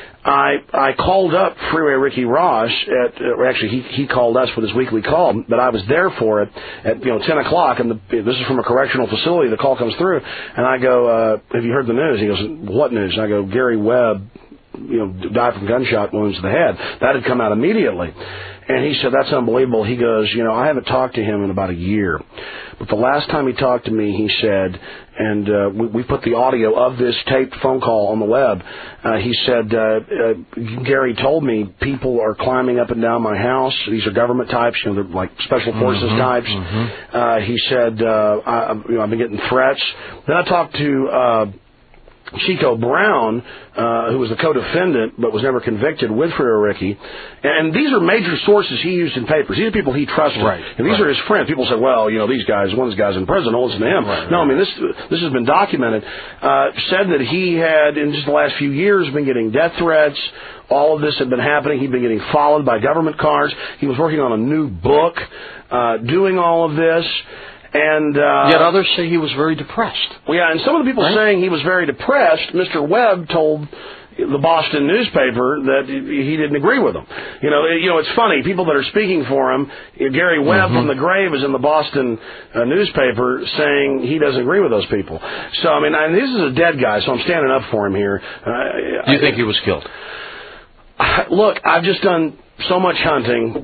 Speaker 4: I called up Freeway Ricky Ross actually he called us for this weekly call, but I was there for it at 10 o'clock, and this is from a correctional facility. The call comes through, and I go, have you heard the news? He goes, what news? And I go, Gary Webb, died from gunshot wounds to the head. That had come out immediately. And he said, that's unbelievable. He goes, I haven't talked to him in about a year. But the last time he talked to me, he said, and we put the audio of this taped phone call on the web, he said, Gary told me people are climbing up and down my house. These are government types, they're like special forces types. He said, I've been getting threats. Then I talked to Chico Brown, who was the co-defendant but was never convicted with Freeway Ricky. And these are major sources he used in papers. These are people he trusted. Right. And these are his friends. People say, well, these guys, one of these guys in prison, don't listen to him. Right. No, this has been documented. Said that he had, in just the last few years, been getting death threats. All of this had been happening. He'd been getting followed by government cars. He was working on a new book, doing all of this. And
Speaker 3: yet others say he was very depressed.
Speaker 4: Well, yeah, and some of the people saying he was very depressed, Mr. Webb told the Boston newspaper that he didn't agree with them. It's funny. People that are speaking for him, Gary Webb from the grave is in the Boston newspaper saying he doesn't agree with those people. So, this is a dead guy, so I'm standing up for him here.
Speaker 3: Do you think he was killed?
Speaker 4: Look, I've just done so much hunting.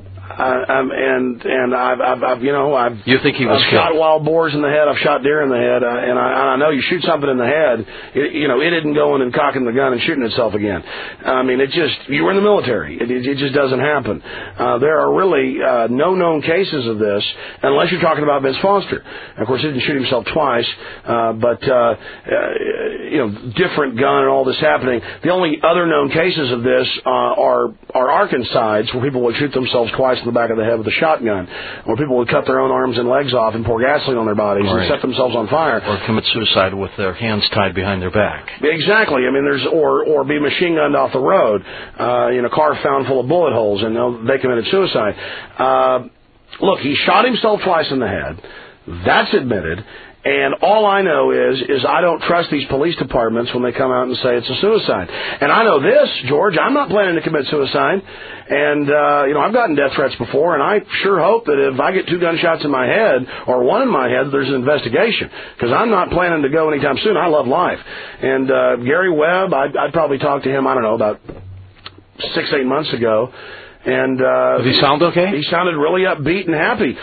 Speaker 3: You think he was
Speaker 4: I've shot wild boars in the head. I've shot deer in the head, and I know you shoot something in the head, it isn't going and cocking the gun and shooting itself again. You were in the military. It just doesn't happen. There are really no known cases of this, unless you're talking about Vince Foster. Of course, he didn't shoot himself twice, but different gun and all this happening. The only other known cases of this are Arkancides, where people would shoot themselves twice in the back of the head with a shotgun, where people would cut their own arms and legs off and pour gasoline on their bodies and set themselves on fire,
Speaker 3: or commit suicide with their hands tied behind their back.
Speaker 4: Exactly. There's or be machine gunned off the road in a car found full of bullet holes, and they committed suicide. Look, he shot himself twice in the head. That's admitted. And all I know is I don't trust these police departments when they come out and say it's a suicide. And I know this, George, I'm not planning to commit suicide. And, I've gotten death threats before, and I sure hope that if I get 2 gunshots in my head, or 1 in my head, there's an investigation. Because I'm not planning to go anytime soon. I love life. And Gary Webb, I'd probably talked to him, I don't know, about 6-8 months ago. And
Speaker 3: did he sound okay?
Speaker 4: He sounded really upbeat and happy.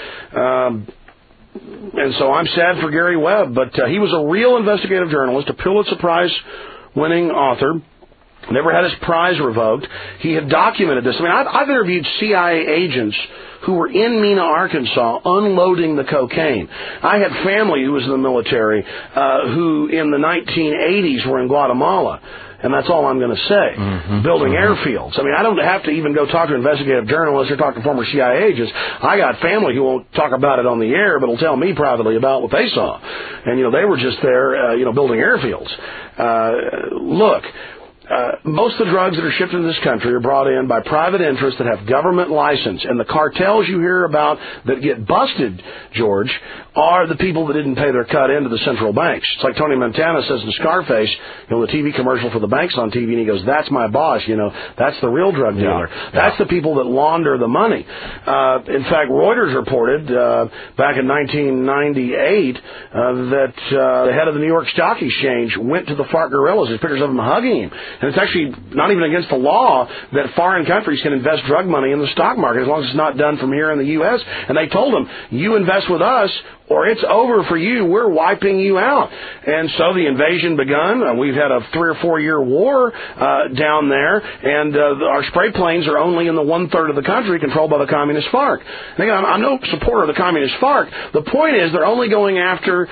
Speaker 4: And so I'm sad for Gary Webb, but he was a real investigative journalist, a Pulitzer Prize-winning author, never had his prize revoked. He had documented this. I've interviewed CIA agents who were in Mena, Arkansas, unloading the cocaine. I had family who was in the military who in the 1980s were in Guatemala. And that's all I'm going to say. Building airfields. I don't have to even go talk to investigative journalists or talk to former CIA agents. I got family who won't talk about it on the air, but will tell me privately about what they saw. And, they were just there, building airfields. Look, most of the drugs that are shipped into this country are brought in by private interests that have government license. And the cartels you hear about that get busted, George, are the people that didn't pay their cut into the central banks. It's like Tony Montana says in Scarface, the TV commercial for the banks on TV, and he goes, that's my boss, that's the real drug dealer. Yeah. That's the people that launder the money. In fact, Reuters reported back in 1998 that the head of the New York Stock Exchange went to the FARC guerrillas. There's pictures of them hugging him. And it's actually not even against the law that foreign countries can invest drug money in the stock market as long as it's not done from here in the U.S. And they told him, you invest with us or it's over for you. We're wiping you out. And so the invasion begun. We've had a 3 or 4 year war down there, and our spray planes are only in the 1/3 of the country controlled by the Communist FARC. And again, I'm no supporter of the Communist FARC. The point is they're only going after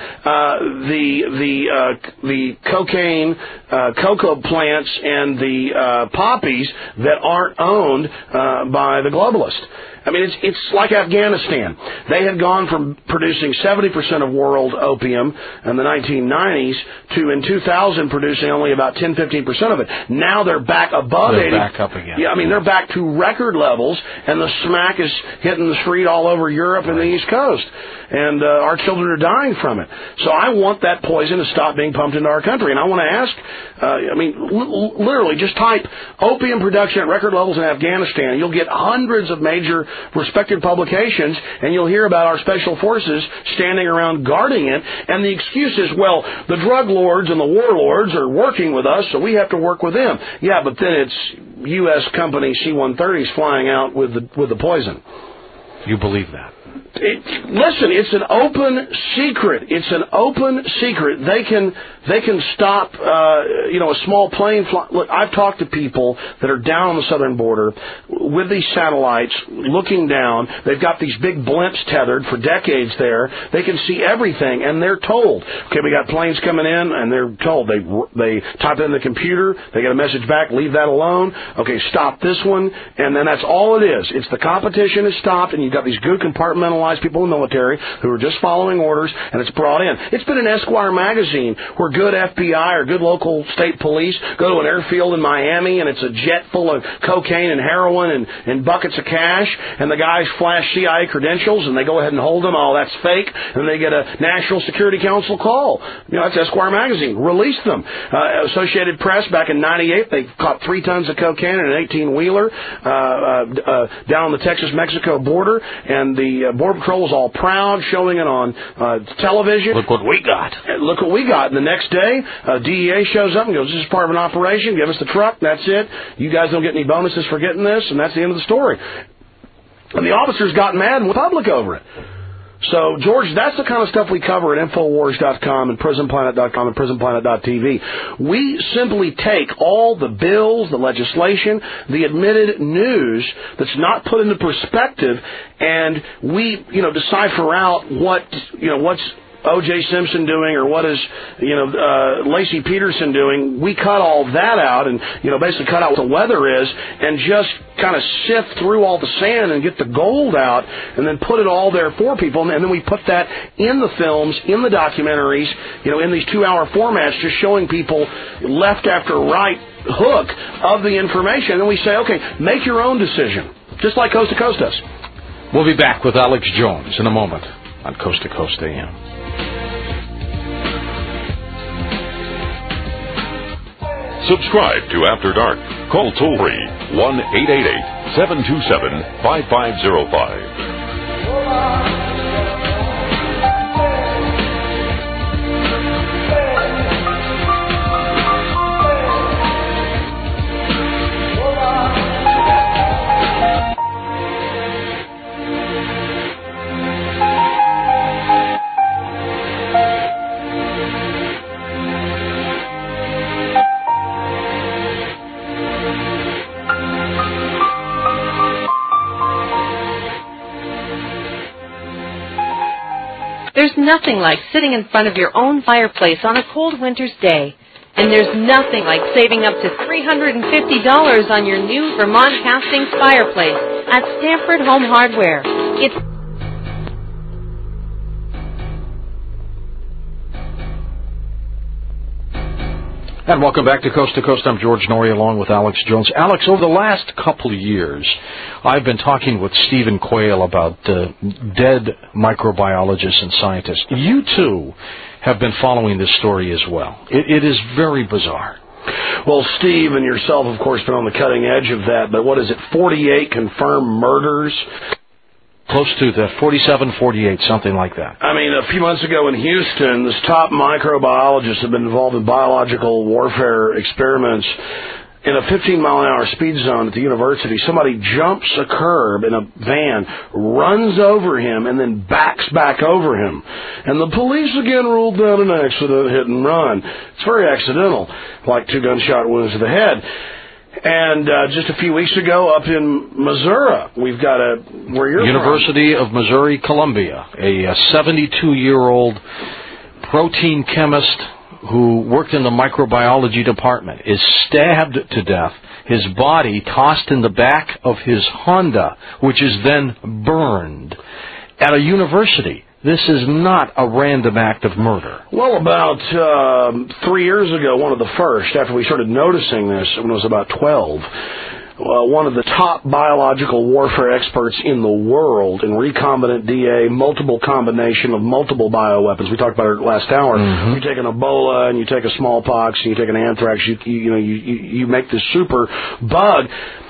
Speaker 4: the cocaine, cocoa plants, and the poppies that aren't owned by the globalists. I mean, it's like Afghanistan. They had gone from producing 70% of world opium in the 1990s to, in 2000, producing only about 10-15% of it. Now they're back above 80.
Speaker 3: They're back up again.
Speaker 4: Yeah, I mean, they're back to record levels, and the smack is hitting the street all over Europe and the East Coast. And our children are dying from it. So I want that poison to stop being pumped into our country. And I want to ask, literally, just type opium production at record levels in Afghanistan. You'll get hundreds of major respected publications, and you'll hear about our special forces standing around guarding it. And the excuse is, well, the drug lords and the warlords are working with us, so we have to work with them. Yeah, but then it's U.S. company C-130s flying out with the poison.
Speaker 3: You believe that?
Speaker 4: Listen, it's an open secret. It's an open secret. They can stop, a small plane fly. Look, I've talked to people that are down on the southern border with these satellites looking down. They've got these big blimps tethered for decades there. They can see everything, and they're told, okay, we got planes coming in, and they're told. They type it in the computer. They get a message back, leave that alone. Okay, stop this one, and then that's all it is. It's the competition is stopped, and you've got these good compartmentalized people in the military who are just following orders, and it's brought in. It's been in Esquire magazine where good FBI or good local state police go to an airfield in Miami, and it's a jet full of cocaine and heroin and buckets of cash, and the guys flash CIA credentials, and they go ahead and hold them. Oh, that's fake. And they get a National Security Council call. That's Esquire magazine. Release them. Associated Press back in 98, they caught 3 tons of cocaine in an 18-wheeler down on the Texas-Mexico border, and the Border Patrol was all proud, showing it on television.
Speaker 3: Look what we got.
Speaker 4: Look what we got. And the next day, DEA shows up and goes, this is part of an operation. Give us the truck. That's it. You guys don't get any bonuses for getting this, and that's the end of the story. And the officers got mad and went public over it. So, George, that's the kind of stuff we cover at Infowars.com and PrisonPlanet.com and PrisonPlanet.tv. We simply take all the bills, the legislation, the admitted news that's not put into perspective, and we, decipher out what's O.J. Simpson doing, or what is, Lacey Peterson doing. We cut all that out and, basically cut out what the weather is and just kind of sift through all the sand and get the gold out and then put it all there for people. And then we put that in the films, in the documentaries, in these 2-hour formats, just showing people left after right hook of the information. And we say, okay, make your own decision, just like Coast to Coast does.
Speaker 3: We'll be back with Alex Jones in a moment on Coast to Coast AM.
Speaker 2: Subscribe to After Dark. Call toll-free 1-888-727-5505.
Speaker 5: There's nothing like sitting in front of your own fireplace on a cold winter's day. And there's nothing like saving up to $350 on your new Vermont Castings fireplace at Stanford Home Hardware.
Speaker 3: And welcome back to Coast. I'm George Norrie along with Alex Jones. Alex, over the last couple of years, I've been talking with Stephen Quayle about dead microbiologists and scientists. You, too, have been following this story as well. It is very bizarre.
Speaker 4: Well, Steve and yourself, of course, been on the cutting edge of that, but what is it, 48 confirmed murders?
Speaker 3: Close to that, 47, 48, something like that.
Speaker 4: I mean, a few months ago in Houston, this top microbiologists have been involved in biological warfare experiments. In a 15-mile-an-hour speed zone at the university, somebody jumps a curb in a van, runs over him, and then backs back over him. And the police again ruled that an accident, hit and run. It's very accidental, like 2 gunshot wounds to the head. And just a few weeks ago, up in Missouri, we've got where you're
Speaker 3: University of Missouri, Columbia, a 72-year-old protein chemist who worked in the microbiology department is stabbed to death, his body tossed in the back of his Honda, which is then burned at a university. This is not a random act of murder.
Speaker 4: Well, about 3 years ago, one of the first, after we started noticing this, when I was about 12, one of the top biological warfare experts in the world in recombinant DA, multiple combination of multiple bioweapons. We talked about it last hour. Mm-hmm. You take an Ebola and you take a smallpox and you take an anthrax. You make this super bug.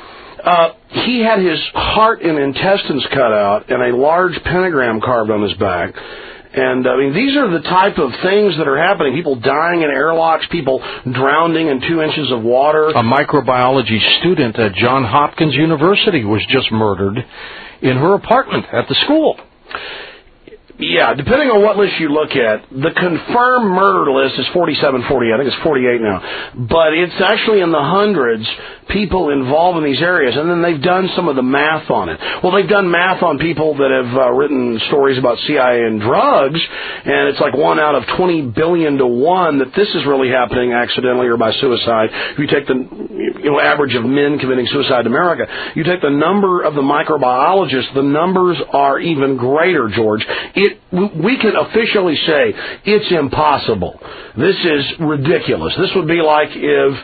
Speaker 4: He had his heart and intestines cut out and a large pentagram carved on his back. And, I mean, these are the type of things that are happening. People dying in airlocks, people drowning in 2 inches of water.
Speaker 3: A microbiology student at Johns Hopkins University was just murdered in her apartment at the school.
Speaker 4: Yeah, depending on what list you look at, the confirmed murder list is 47, 48. I think it's 48 now. But it's actually in the hundreds, people involved in these areas, and then they've done some of the math on it. Well, they've done math on people that have written stories about CIA and drugs, and it's like 1 out of 20 billion to 1 that this is really happening accidentally or by suicide. If you take the average of men committing suicide in America, you take the number of the microbiologists, the numbers are even greater, George. We can officially say it's impossible. This is ridiculous. This would be like if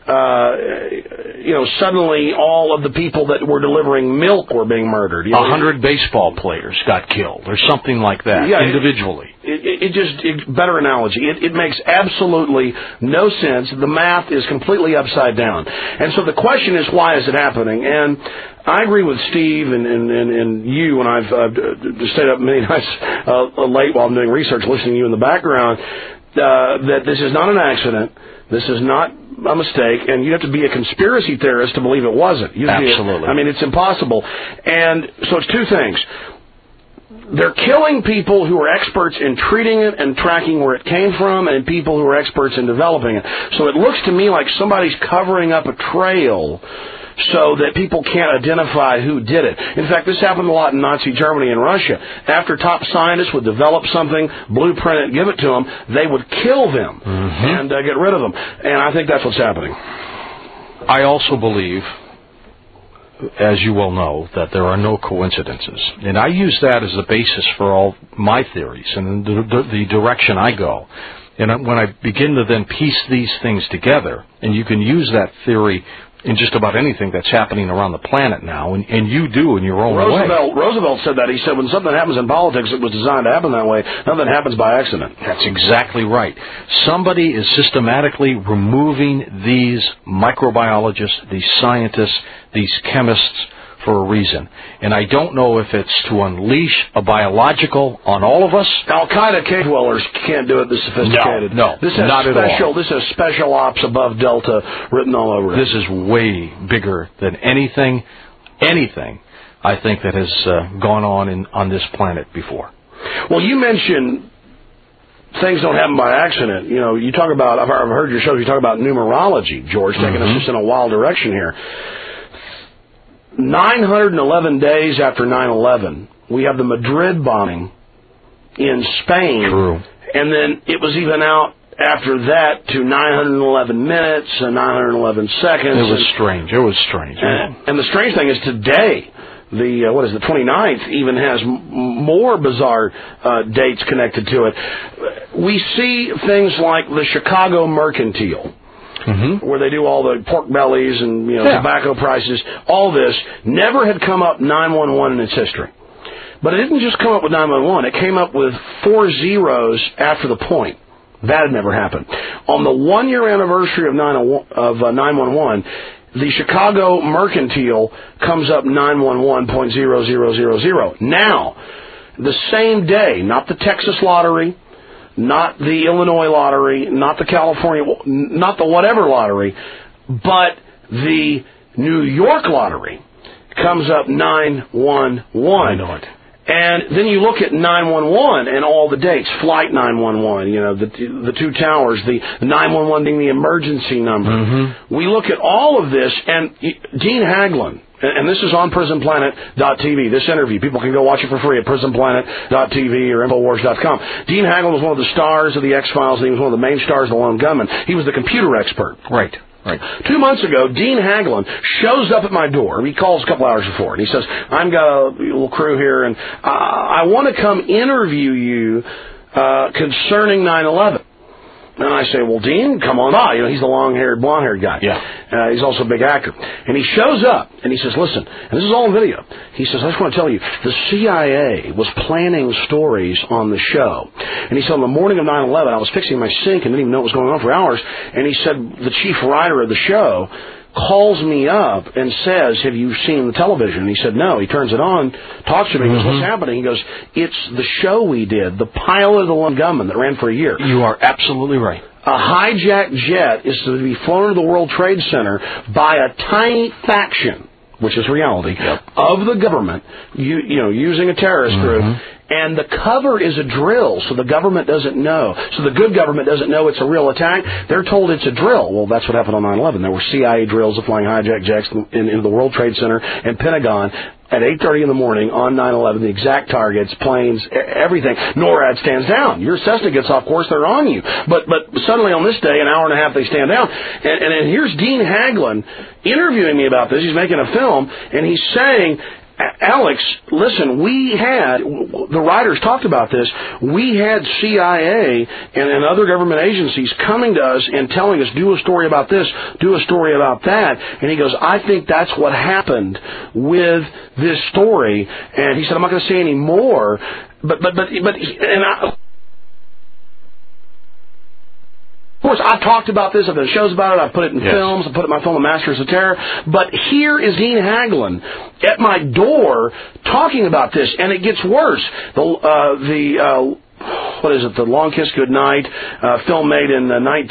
Speaker 4: suddenly all of the people that were delivering milk were being murdered.
Speaker 3: 100 baseball players got killed or something like that, individually.
Speaker 4: Better analogy. It makes absolutely no sense. The math is completely upside down. And so the question is, why is it happening? And I agree with Steve and you, and I've stayed up many nights late while I'm doing research, listening to you in the background, that this is not an accident. This is not a mistake, and you have to be a conspiracy theorist to believe it wasn't.
Speaker 3: Absolutely.
Speaker 4: It's impossible. And so it's 2 things. They're killing people who are experts in treating it and tracking where it came from, and people who are experts in developing it. So it looks to me like somebody's covering up a trail so that people can't identify who did it. In fact, this happened a lot in Nazi Germany and Russia. After top scientists would develop something, blueprint it, give it to them, they would kill them and get rid of them. And I think that's what's happening.
Speaker 3: I also believe, as you well know, that there are no coincidences. And I use that as the basis for all my theories and the direction I go. And when I begin to then piece these things together, and you can use that theory in just about anything that's happening around the planet now, and you do in your own way.
Speaker 4: Roosevelt said that. He said when something happens in politics, it was designed to happen that way. Nothing happens by accident.
Speaker 3: That's exactly right. Somebody is systematically removing these microbiologists, these scientists, these chemists for a reason. And I don't know if it's to unleash a biological on all of us.
Speaker 4: Al-Qaeda cave dwellers can't do it this sophisticated.
Speaker 3: No,
Speaker 4: this
Speaker 3: not at all.
Speaker 4: This is special ops above Delta written all over it.
Speaker 3: This is way bigger than anything I think that has gone on this planet before.
Speaker 4: Well, you mentioned things don't happen by accident. You talk about, I've heard your show, you talk about numerology, George, taking us just in a wild direction here. 911 days after 9/11, we have the Madrid bombing in Spain.
Speaker 3: True.
Speaker 4: And then it was even out after that to 911 minutes and 911 seconds.
Speaker 3: It was strange.
Speaker 4: And the strange thing is today, the 29th even has more bizarre dates connected to it. We see things like the Chicago Mercantile. where they do all the pork bellies and tobacco prices, all this, never had come up 911 in its history. But it didn't just come up with 911. It came up with 4 zeros after the point. That had never happened. On the 1-year anniversary of 911, the Chicago Mercantile comes up 911.0000. Now, the same day, not the Texas lottery, not the Illinois lottery, not the California, not the whatever lottery, but the New York lottery comes up 911.
Speaker 3: I know it.
Speaker 4: And then you look at 911 and all the dates, Flight 911, the 2 towers, the 911 being the emergency number. We look at all of this, and Dean Haglund, and this is on PrisonPlanet.tv, this interview. People can go watch it for free at PrisonPlanet.tv or Infowars.com. Dean Haglund was one of the stars of the X-Files, and he was one of the main stars of The Lone Gunman. He was the computer expert.
Speaker 3: Right.
Speaker 4: 2 months ago, Dean Haglund shows up at my door. He calls a couple hours before, and he says, I've got a little crew here, and I want to come interview you concerning 9/11. And I say, well, Dean, come on by. He's the long-haired, blonde-haired guy.
Speaker 3: Yeah.
Speaker 4: He's also a big actor. And he shows up, and he says, listen, and this is all on video. He says, I just want to tell you, the CIA was planning stories on the show. And he said, on the morning of 9/11, I was fixing my sink and didn't even know what was going on for hours. And he said, the chief writer of the show calls me up and says, have you seen the television? And he said, no. He turns it on, talks to me, he goes, what's happening? He goes, it's the show we did, the pilot of The Lone Gunman that ran for a year.
Speaker 3: You are absolutely right.
Speaker 4: A hijacked jet is to be flown to the World Trade Center by a tiny faction, which is reality, of the government, using a terrorist group. And the cover is a drill, so the government doesn't know. So the good government doesn't know it's a real attack. They're told it's a drill. Well, that's what happened on 9/11. There were CIA drills of flying hijacked jets into the World Trade Center and Pentagon at 8:30 in the morning on 9/11. The exact targets, planes, everything. NORAD stands down. Your Cessna gets off course, they're on you. But suddenly on this day, an hour and a half, they stand down. And here's Dean Haglund interviewing me about this. He's making a film, and he's saying, Alex, listen, the writers talked about this, we had CIA and other government agencies coming to us and telling us, do a story about this, do a story about that. And he goes, I think that's what happened with this story. And he said, I'm not going to say any more, of course, I've talked about this, I've done shows about it, I've put it in films, I've put it in my film, The Masters of Terror, but here is Dean Haglund at my door talking about this, and it gets worse. The Long Kiss Goodnight, film made in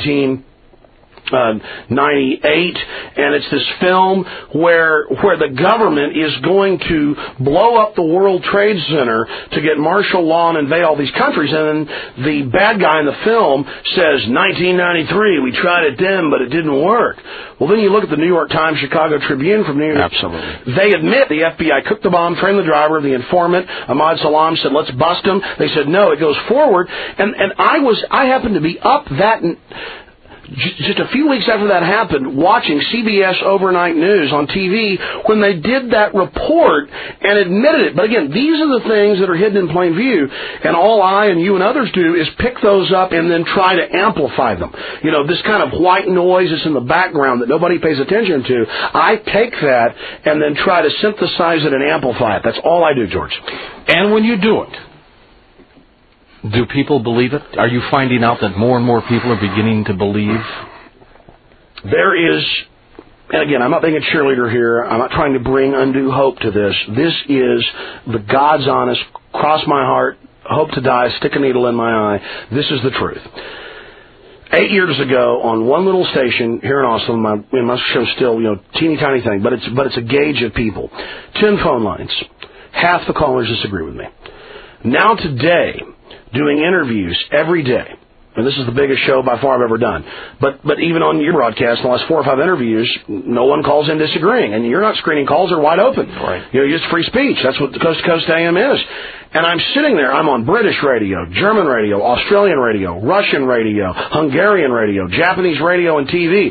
Speaker 4: 1998, and it's this film where the government is going to blow up the World Trade Center to get martial law and invade all these countries, and then the bad guy in the film says, 1993, we tried it then, but it didn't work. Well, then you look at the New York Times, Chicago Tribune from New York.
Speaker 3: Absolutely.
Speaker 4: They admit the FBI cooked the bomb, trained the driver, the informant, Ahmad Salam, said, let's bust him. They said, no, it goes forward. And I happened to be up just a few weeks after that happened, watching CBS Overnight News on TV when they did that report and admitted it. But again, these are the things that are hidden in plain view, and all I and you and others do is pick those up and then try to amplify them. This kind of white noise that's in the background that nobody pays attention to, I take that and then try to synthesize it and amplify it. That's all I do, George.
Speaker 3: And when you do it, do people believe it? Are you finding out that more and more people are beginning to believe?
Speaker 4: There is, and again, I'm not being a cheerleader here. I'm not trying to bring undue hope to this. This is the God's honest, cross my heart, hope to die, stick a needle in my eye. This is the truth. 8 years ago, on one little station here in Austin, my show's still, teeny tiny thing, but it's a gauge of people. 10 phone lines. Half the callers disagree with me. Now today, doing interviews every day, and this is the biggest show by far I've ever done. But even on your broadcast, the last 4 or 5 interviews, no one calls in disagreeing, and you're not screening calls; they're wide open.
Speaker 3: Right.
Speaker 4: Just free speech. That's what the Coast to Coast AM is. And I'm sitting there. I'm on British radio, German radio, Australian radio, Russian radio, Hungarian radio, Japanese radio, and TV.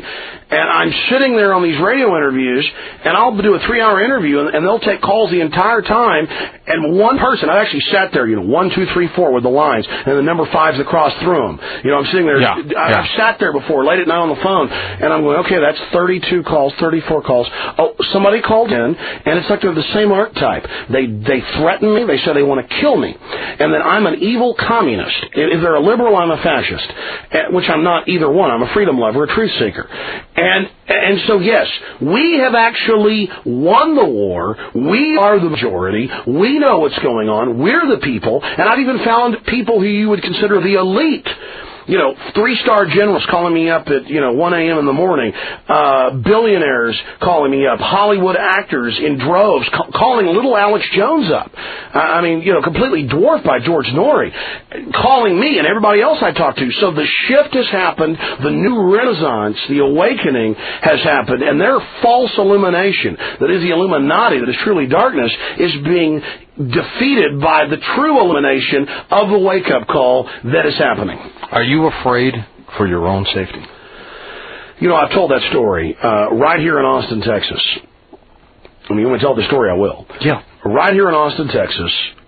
Speaker 4: And I'm sitting there on these radio interviews, and I'll do a 3-hour interview, and they'll take calls the entire time. And one person, I actually sat there, 1, 2, 3, 4 with the lines, and the number 5s that cross through them. I'm sitting there. I've sat there before, late at night on the phone, and I'm going, okay, that's 32 calls, 34 calls. Oh, somebody called in, and it's like they're the same archetype. They threaten me. They say they want to kill me, and then I'm an evil communist. If they're a liberal, I'm a fascist, which I'm not either one. I'm a freedom lover, a truth seeker. And so, yes, we have actually won the war. We are the majority. We know what's going on. We're the people. And I've even found people who you would consider the elite. 3-star generals calling me up at, 1 a.m. in the morning, billionaires calling me up, Hollywood actors in droves calling little Alex Jones up. Completely dwarfed by George Norrie, calling me and everybody else I talk to. So the shift has happened, the new renaissance, the awakening has happened, and their false illumination, that is the Illuminati, that is truly darkness, is being defeated by the true illumination of the wake-up call that is happening.
Speaker 3: Are you afraid for your own safety?
Speaker 4: I've told that story right here in Austin, Texas. You want me to tell the story, I will.
Speaker 3: Yeah.
Speaker 4: Right here in Austin, Texas,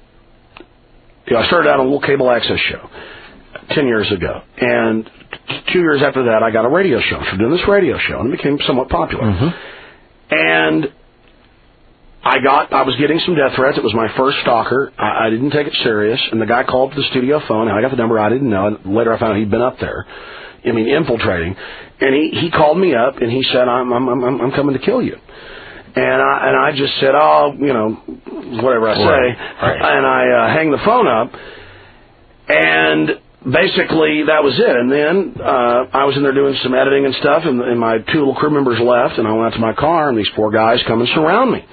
Speaker 4: I started out on a little cable access show 10 years ago. And 2 years after that, I got a radio show. So doing this radio show, and it became somewhat popular. Mm-hmm. And I was getting some death threats. It was my first stalker. I didn't take it serious, and the guy called to the studio phone, and I got the number I didn't know, and later I found out he'd been up there, infiltrating, and he called me up, and he said, I'm coming to kill you. And I just said, whatever I say, and I hang the phone up, and basically that was it. And then I was in there doing some editing and stuff, and my 2 little crew members left, and I went out to my car, and these 4 guys come and surround me.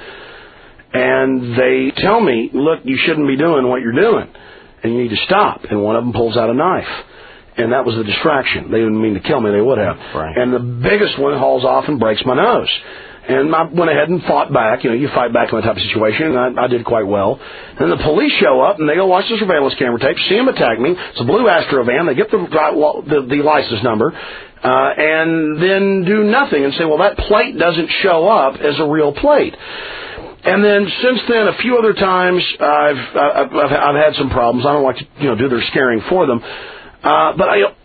Speaker 4: And they tell me, look, you shouldn't be doing what you're doing, and you need to stop. And one of them pulls out a knife. And that was the distraction. They didn't mean to kill me. They would have. Right. And the biggest one hauls off and breaks my nose. And I went ahead and fought back. You fight back in that type of situation, and I did quite well. And the police show up, and they go watch the surveillance camera tape, see him attack me. It's a blue Astro van. They get the license number, and then do nothing and say, well, that plate doesn't show up as a real plate. And then since then, a few other times, I've had some problems. I don't like to do their scaring for them, but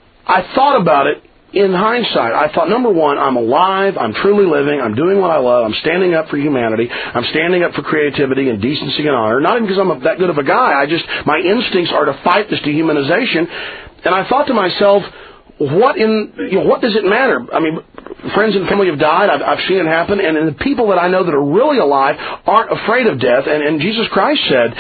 Speaker 4: I thought about it. In hindsight, I thought, number one, I'm alive, I'm truly living, I'm doing what I love, I'm standing up for humanity, I'm standing up for creativity and decency and honor. Not even because I'm that good of a guy, my instincts are to fight this dehumanization. And I thought to myself, what does it matter? Friends and family have died. I've seen it happen. And the people that I know that are really alive aren't afraid of death. And Jesus Christ said,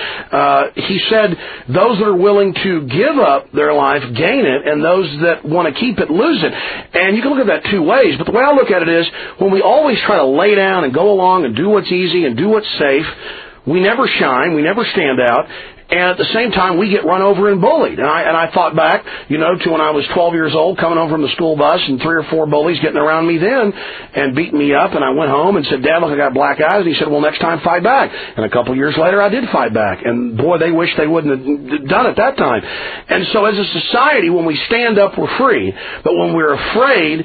Speaker 4: He said, those that are willing to give up their life gain it, and those that want to keep it lose it. And you can look at that 2 ways. But the way I look at it is, when we always try to lay down and go along and do what's easy and do what's safe, we never shine, we never stand out. And at the same time, we get run over and bullied. And I thought back, to when I was 12 years old, coming home from the school bus, and 3 or 4 bullies getting around me then and beating me up. And I went home and said, Dad, look, I got black eyes. And he said, well, next time, fight back. And a couple years later, I did fight back. And boy, they wish they wouldn't have done it that time. And so as a society, when we stand up, we're free. But when we're afraid,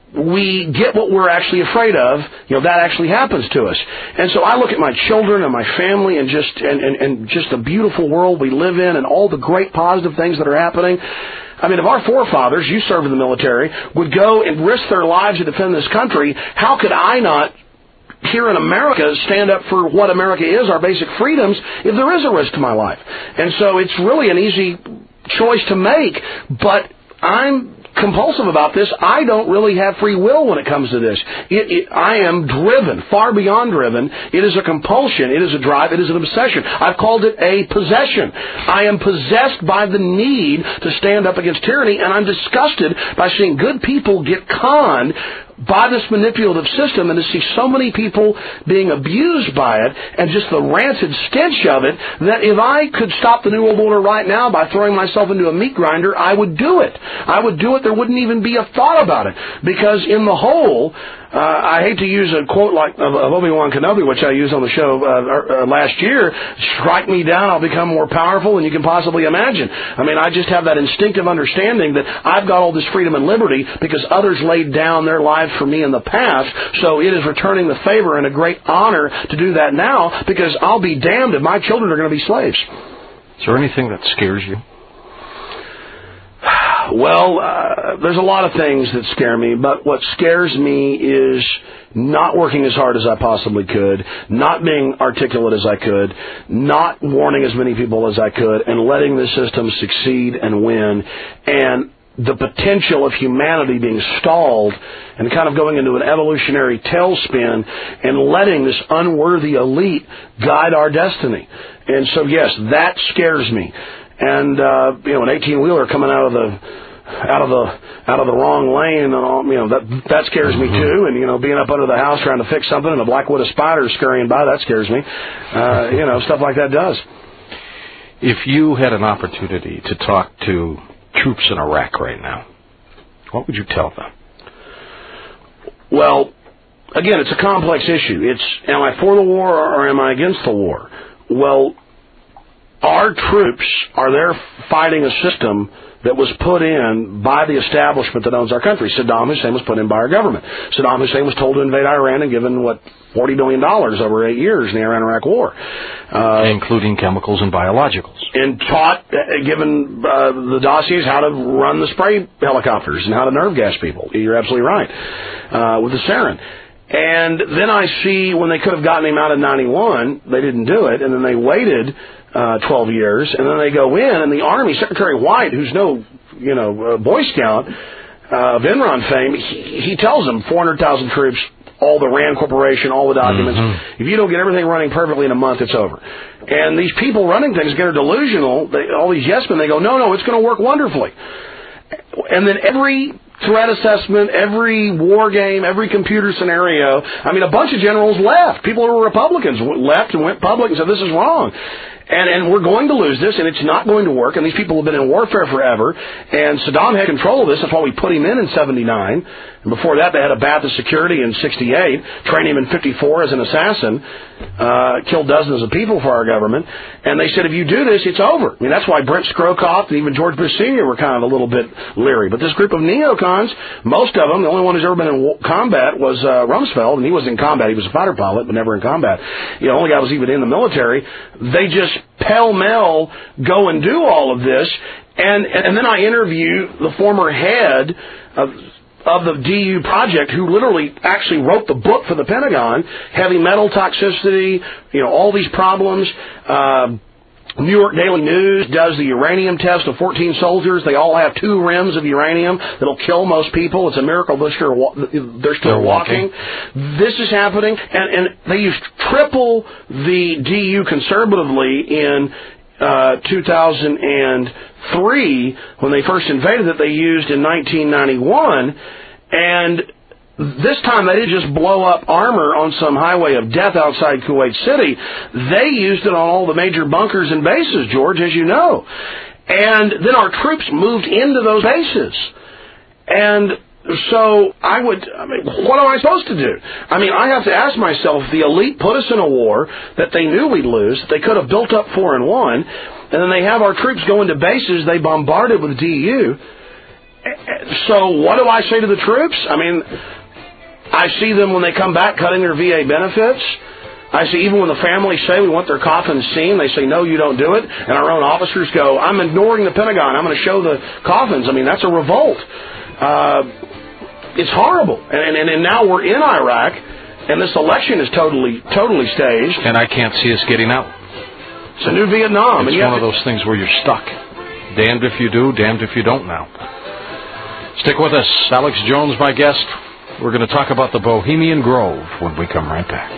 Speaker 4: we get what we're actually afraid of, that actually happens to us. And so I look at my children and my family and just the beautiful world we live in and all the great positive things that are happening. If our forefathers, you served in the military, would go and risk their lives to defend this country, how could I not, here in America, stand up for what America is, our basic freedoms, if there is a risk to my life? And so it's really an easy choice to make, but I'm compulsive about this. I don't really have free will when it comes to this. I am driven, far beyond driven. It is a compulsion. It is a drive. It is an obsession. I've called it a possession. I am possessed by the need to stand up against tyranny, and I'm disgusted by seeing good people get conned by this manipulative system, and to see so many people being abused by it, and just the rancid stench of it, that if I could stop the New World Order right now by throwing myself into a meat grinder, I would do it. I would do it. There wouldn't even be a thought about it. Because in the whole, I hate to use a quote like of Obi-Wan Kenobi, which I used on the show last year, strike me down, I'll become more powerful than you can possibly imagine. I just have that instinctive understanding that I've got all this freedom and liberty because others laid down their lives provided for me in the past, so it is returning the favor and a great honor to do that now, because I'll be damned if my children are going to be slaves.
Speaker 3: Is there anything that scares you?
Speaker 4: Well, there's a lot of things that scare me, but what scares me is not working as hard as I possibly could, not being articulate as I could, not warning as many people as I could, and letting the system succeed and win, and the potential of humanity being stalled and kind of going into an evolutionary tailspin and letting this unworthy elite guide our destiny. And so, yes, that scares me. And an 18-wheeler coming out of the wrong lane, and all, that scares me too. And being up under the house trying to fix something, and a black widow spider scurrying by, that scares me. Stuff like that does.
Speaker 3: If you had an opportunity to talk to troops in Iraq right now, what would you tell them?
Speaker 4: Well, again, it's a complex issue. It's, am I for the war or am I against the war? Well, our troops are there fighting a system that was put in by the establishment that owns our country. Saddam Hussein was put in by our government. Saddam Hussein was told to invade Iran and given, $40 billion over 8 years in the Iran-Iraq war.
Speaker 3: Including chemicals and biologicals. And
Speaker 4: taught, given the dossiers, how to run the spray helicopters and how to nerve gas people. You're absolutely right. With the sarin. And then I see when they could have gotten him out in 91, they didn't do it, and then they waited 12 years, and then they go in, and the Army, Secretary White, who's no, Boy Scout of Enron fame, he tells them 400,000 troops, all the RAND Corporation, all the documents. Mm-hmm. If you don't get everything running perfectly in a month, it's over. And these people running things get delusional. All these yes men, they go, no, it's going to work wonderfully. And then every threat assessment, every war game, every computer scenario, a bunch of generals left. People who were Republicans left and went public and said, this is wrong. And we're going to lose this, and it's not going to work, and these people have been in warfare forever, and Saddam had control of this. That's why we put him in 79, and before that they had a bath of security in 68, trained him in 54 as an assassin, killed dozens of people for our government, and they said, if you do this, it's over. That's why Brent Scrocott and even George Bush Sr. were kind of a little bit leery. But this group of neocons, most of them, the only one who's ever been in combat was Rumsfeld, and he wasn't in combat. He was a fighter pilot, but never in combat. The only guy who was even in the military. They just pell-mell go and do all of this, and then I interview the former head of the DU project, who literally actually wrote the book for the Pentagon, heavy metal toxicity, all these problems. New York Daily News does the uranium test of 14 soldiers. They all have 2 rims of uranium that'll kill most people. It's a miracle they're still walking. This is happening, and they used triple the DU conservatively in 2003 when they first invaded that they used in 1991, and this time they didn't just blow up armor on some highway of death outside Kuwait City. They used it on all the major bunkers and bases, George, as you know. And then our troops moved into those bases. And so what am I supposed to do? I have to ask myself, the elite put us in a war that they knew we'd lose, that they could have built up 4 and 1, and then they have our troops go into bases they bombarded with DU. So what do I say to the troops? I see them when they come back cutting their VA benefits. I see even when the families say we want their coffins seen, they say, no, you don't do it. And our own officers go, I'm ignoring the Pentagon. I'm going to show the coffins. That's a revolt. It's horrible. And now we're in Iraq, and this election is totally staged.
Speaker 3: And I can't see us getting out.
Speaker 4: It's a new Vietnam.
Speaker 3: It's one of those things where you're stuck. Damned if you do, damned if you don't now. Stick with us. Alex Jones, my guest. We're going to talk about the Bohemian Grove when we come right back.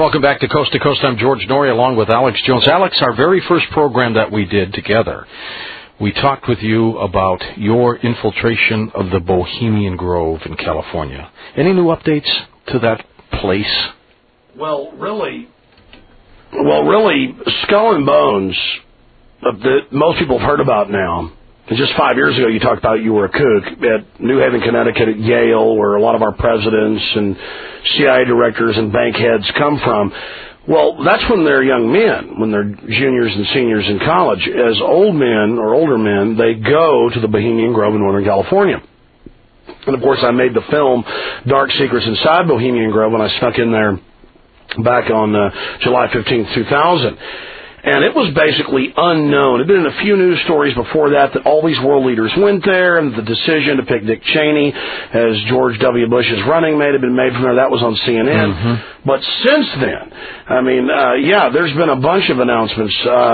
Speaker 3: Welcome back to Coast. I'm George Norrie along with Alex Jones. Alex, our very first program that we did together, we talked with you about your infiltration of the Bohemian Grove in California. Any new updates to that place?
Speaker 4: Well, really, Skull and Bones, that most people have heard about now. And just 5 years ago, you talked about you were a kook at New Haven, Connecticut, at Yale, where a lot of our presidents and CIA directors and bank heads come from. Well, that's when they're young men, when they're juniors and seniors in college. As old men or older men, they go to the Bohemian Grove in Northern California. And, of course, I made the film Dark Secrets Inside Bohemian Grove when I snuck in there back on July 15th, 2000. And it was basically unknown. It had been in a few news stories before that all these world leaders went there, and the decision to pick Dick Cheney as George W. Bush's running mate had been made from there. That was on CNN. Mm-hmm. But since then, I mean, there's been a bunch of announcements.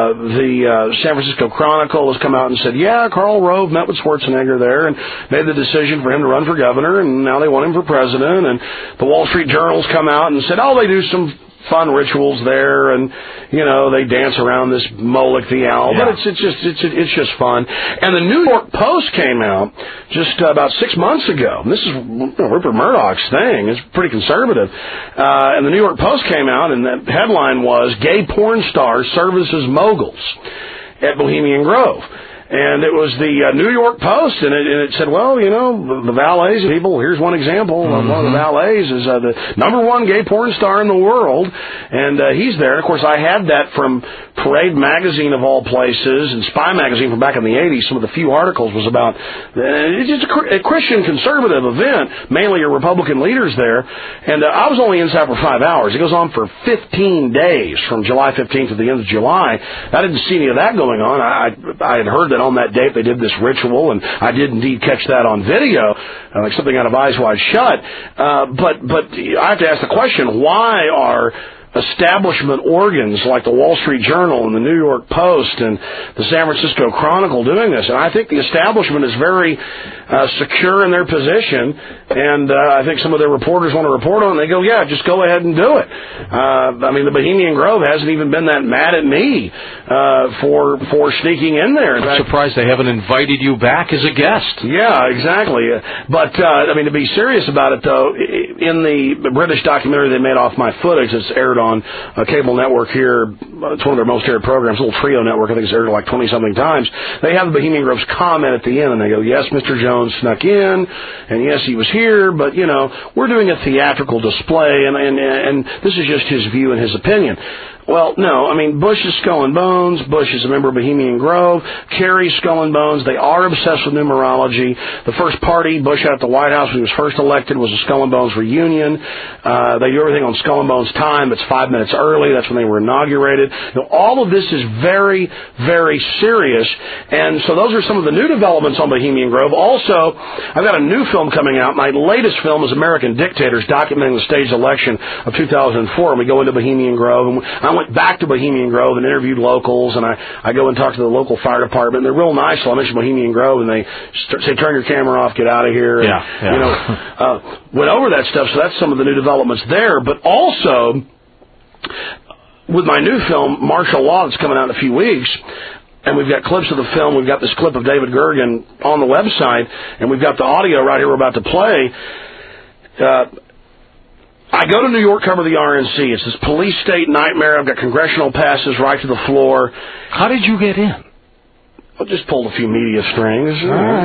Speaker 4: The San Francisco Chronicle has come out and said, Karl Rove met with Schwarzenegger there and made the decision for him to run for governor, and now they want him for president. And the Wall Street Journal's come out and said, they do some fun rituals there, and they dance around this Moloch the owl, but it's just fun. And the New York Post came out just about 6 months ago. And this is Rupert Murdoch's thing. It's pretty conservative. And the New York Post came out, and the headline was "Gay Porn Stars Serve as Moguls at Bohemian Grove." And it was the New York Post, and it said, the valets people, here's one example. Mm-hmm. One of the valets is the #1 gay porn star in the world, and he's there. And, of course, I had that from Parade Magazine, of all places, and Spy Magazine from back in the 80s. Some of the few articles was about, it's just a Christian conservative event, mainly your Republican leaders there. And I was only inside for 5 hours. It goes on for 15 days, from July 15th to the end of July. I didn't see any of that going on. I had heard that on that date they did this ritual, and I did indeed catch that on video, like something out of Eyes Wide Shut. But I have to ask the question, why are establishment organs like the Wall Street Journal and the New York Post and the San Francisco Chronicle doing this? And I think the establishment is very secure in their position, and I think some of their reporters want to report on it, and they go, just go ahead and do it. The Bohemian Grove hasn't even been that mad at me for sneaking in there.
Speaker 3: I'm surprised they haven't invited you back as a guest.
Speaker 4: Yeah, exactly. But, to be serious about it, though, in the British documentary they made off my footage that's aired on a cable network here, it's one of their most aired programs, a little trio network, I think it's aired like 20-something times, they have the Bohemian Grove's comment at the end, and they go, yes, Mr. Jones snuck in, and yes, he was here, but, we're doing a theatrical display, and this is just his view and his opinion. Well, no, Bush is Skull and Bones. Bush is a member of Bohemian Grove. Kerry's Skull and Bones. They are obsessed with numerology. The first party Bush had at the White House when he was first elected was a Skull and Bones reunion. They do everything on Skull and Bones time. It's 5 minutes early. That's when they were inaugurated. All of this is very, very serious. And so those are some of the new developments on Bohemian Grove. Also, I've got a new film coming out. My latest film is American Dictators, documenting the staged election of 2004. And we go into Bohemian Grove, and I went back to Bohemian Grove and interviewed locals, and I go and talk to the local fire department, and they're real nice. So I mention Bohemian Grove, and they say, turn your camera off, get out of here. And, went over that stuff, so that's some of the new developments there. But also, with my new film, Martial Law, that's coming out in a few weeks, and we've got clips of the film. We've got this clip of David Gergen on the website, and we've got the audio right here we're about to play. I go to New York, cover the RNC. It's this police state nightmare. I've got congressional passes right to the floor.
Speaker 3: How did you get in?
Speaker 4: I just pulled a few media strings.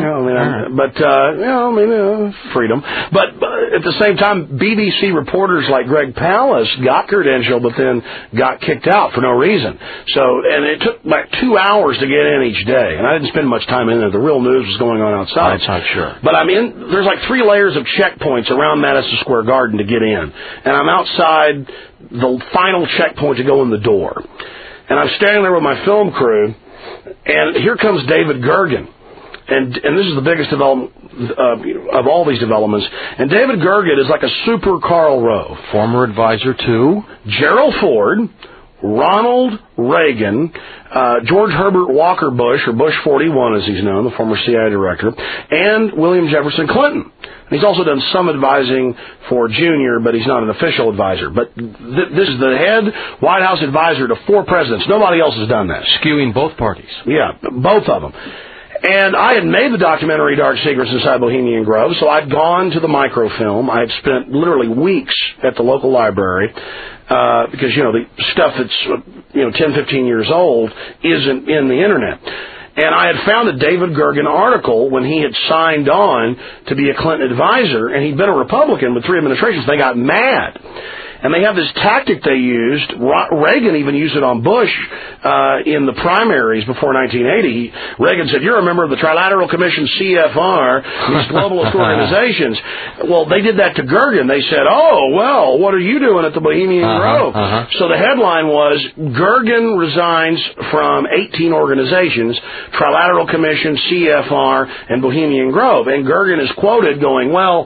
Speaker 4: Freedom. But at the same time, BBC reporters like Greg Palast got credentialed, but then got kicked out for no reason. And it took like 2 hours to get in each day, and I didn't spend much time in there. The real news was going on outside.
Speaker 3: I'm sure.
Speaker 4: But there's like 3 layers of checkpoints around Madison Square Garden to get in, and I'm outside the final checkpoint to go in the door, and I'm standing there with my film crew. And here comes David Gergen, and this is the biggest development of all these developments. And David Gergen is like a super Karl Rove.
Speaker 3: Former advisor to
Speaker 4: Gerald Ford, Ronald Reagan, George Herbert Walker Bush, or Bush 41 as he's known, the former CIA director, and William Jefferson Clinton. And he's also done some advising for Junior, but he's not an official advisor. But this is the head White House advisor to 4 presidents. Nobody else has done that.
Speaker 3: Skewing both parties.
Speaker 4: Yeah, both of them. And I had made the documentary Dark Secrets Inside Bohemian Grove, so I'd gone to the microfilm. I had spent literally weeks at the local library, because, the stuff that's, 10, 15 years old isn't in the Internet. And I had found a David Gergen article when he had signed on to be a Clinton advisor, and he'd been a Republican with 3 administrations. They got mad. And they have this tactic they used. Reagan even used it on Bush in the primaries before 1980. Reagan said, "You're a member of the Trilateral Commission, CFR, these globalist organizations." Well, they did that to Gergen. They said, "Oh, well, what are you doing at the Bohemian Grove?" So the headline was, "Gergen resigns from 18 organizations, Trilateral Commission, CFR, and Bohemian Grove." And Gergen is quoted going, "Well,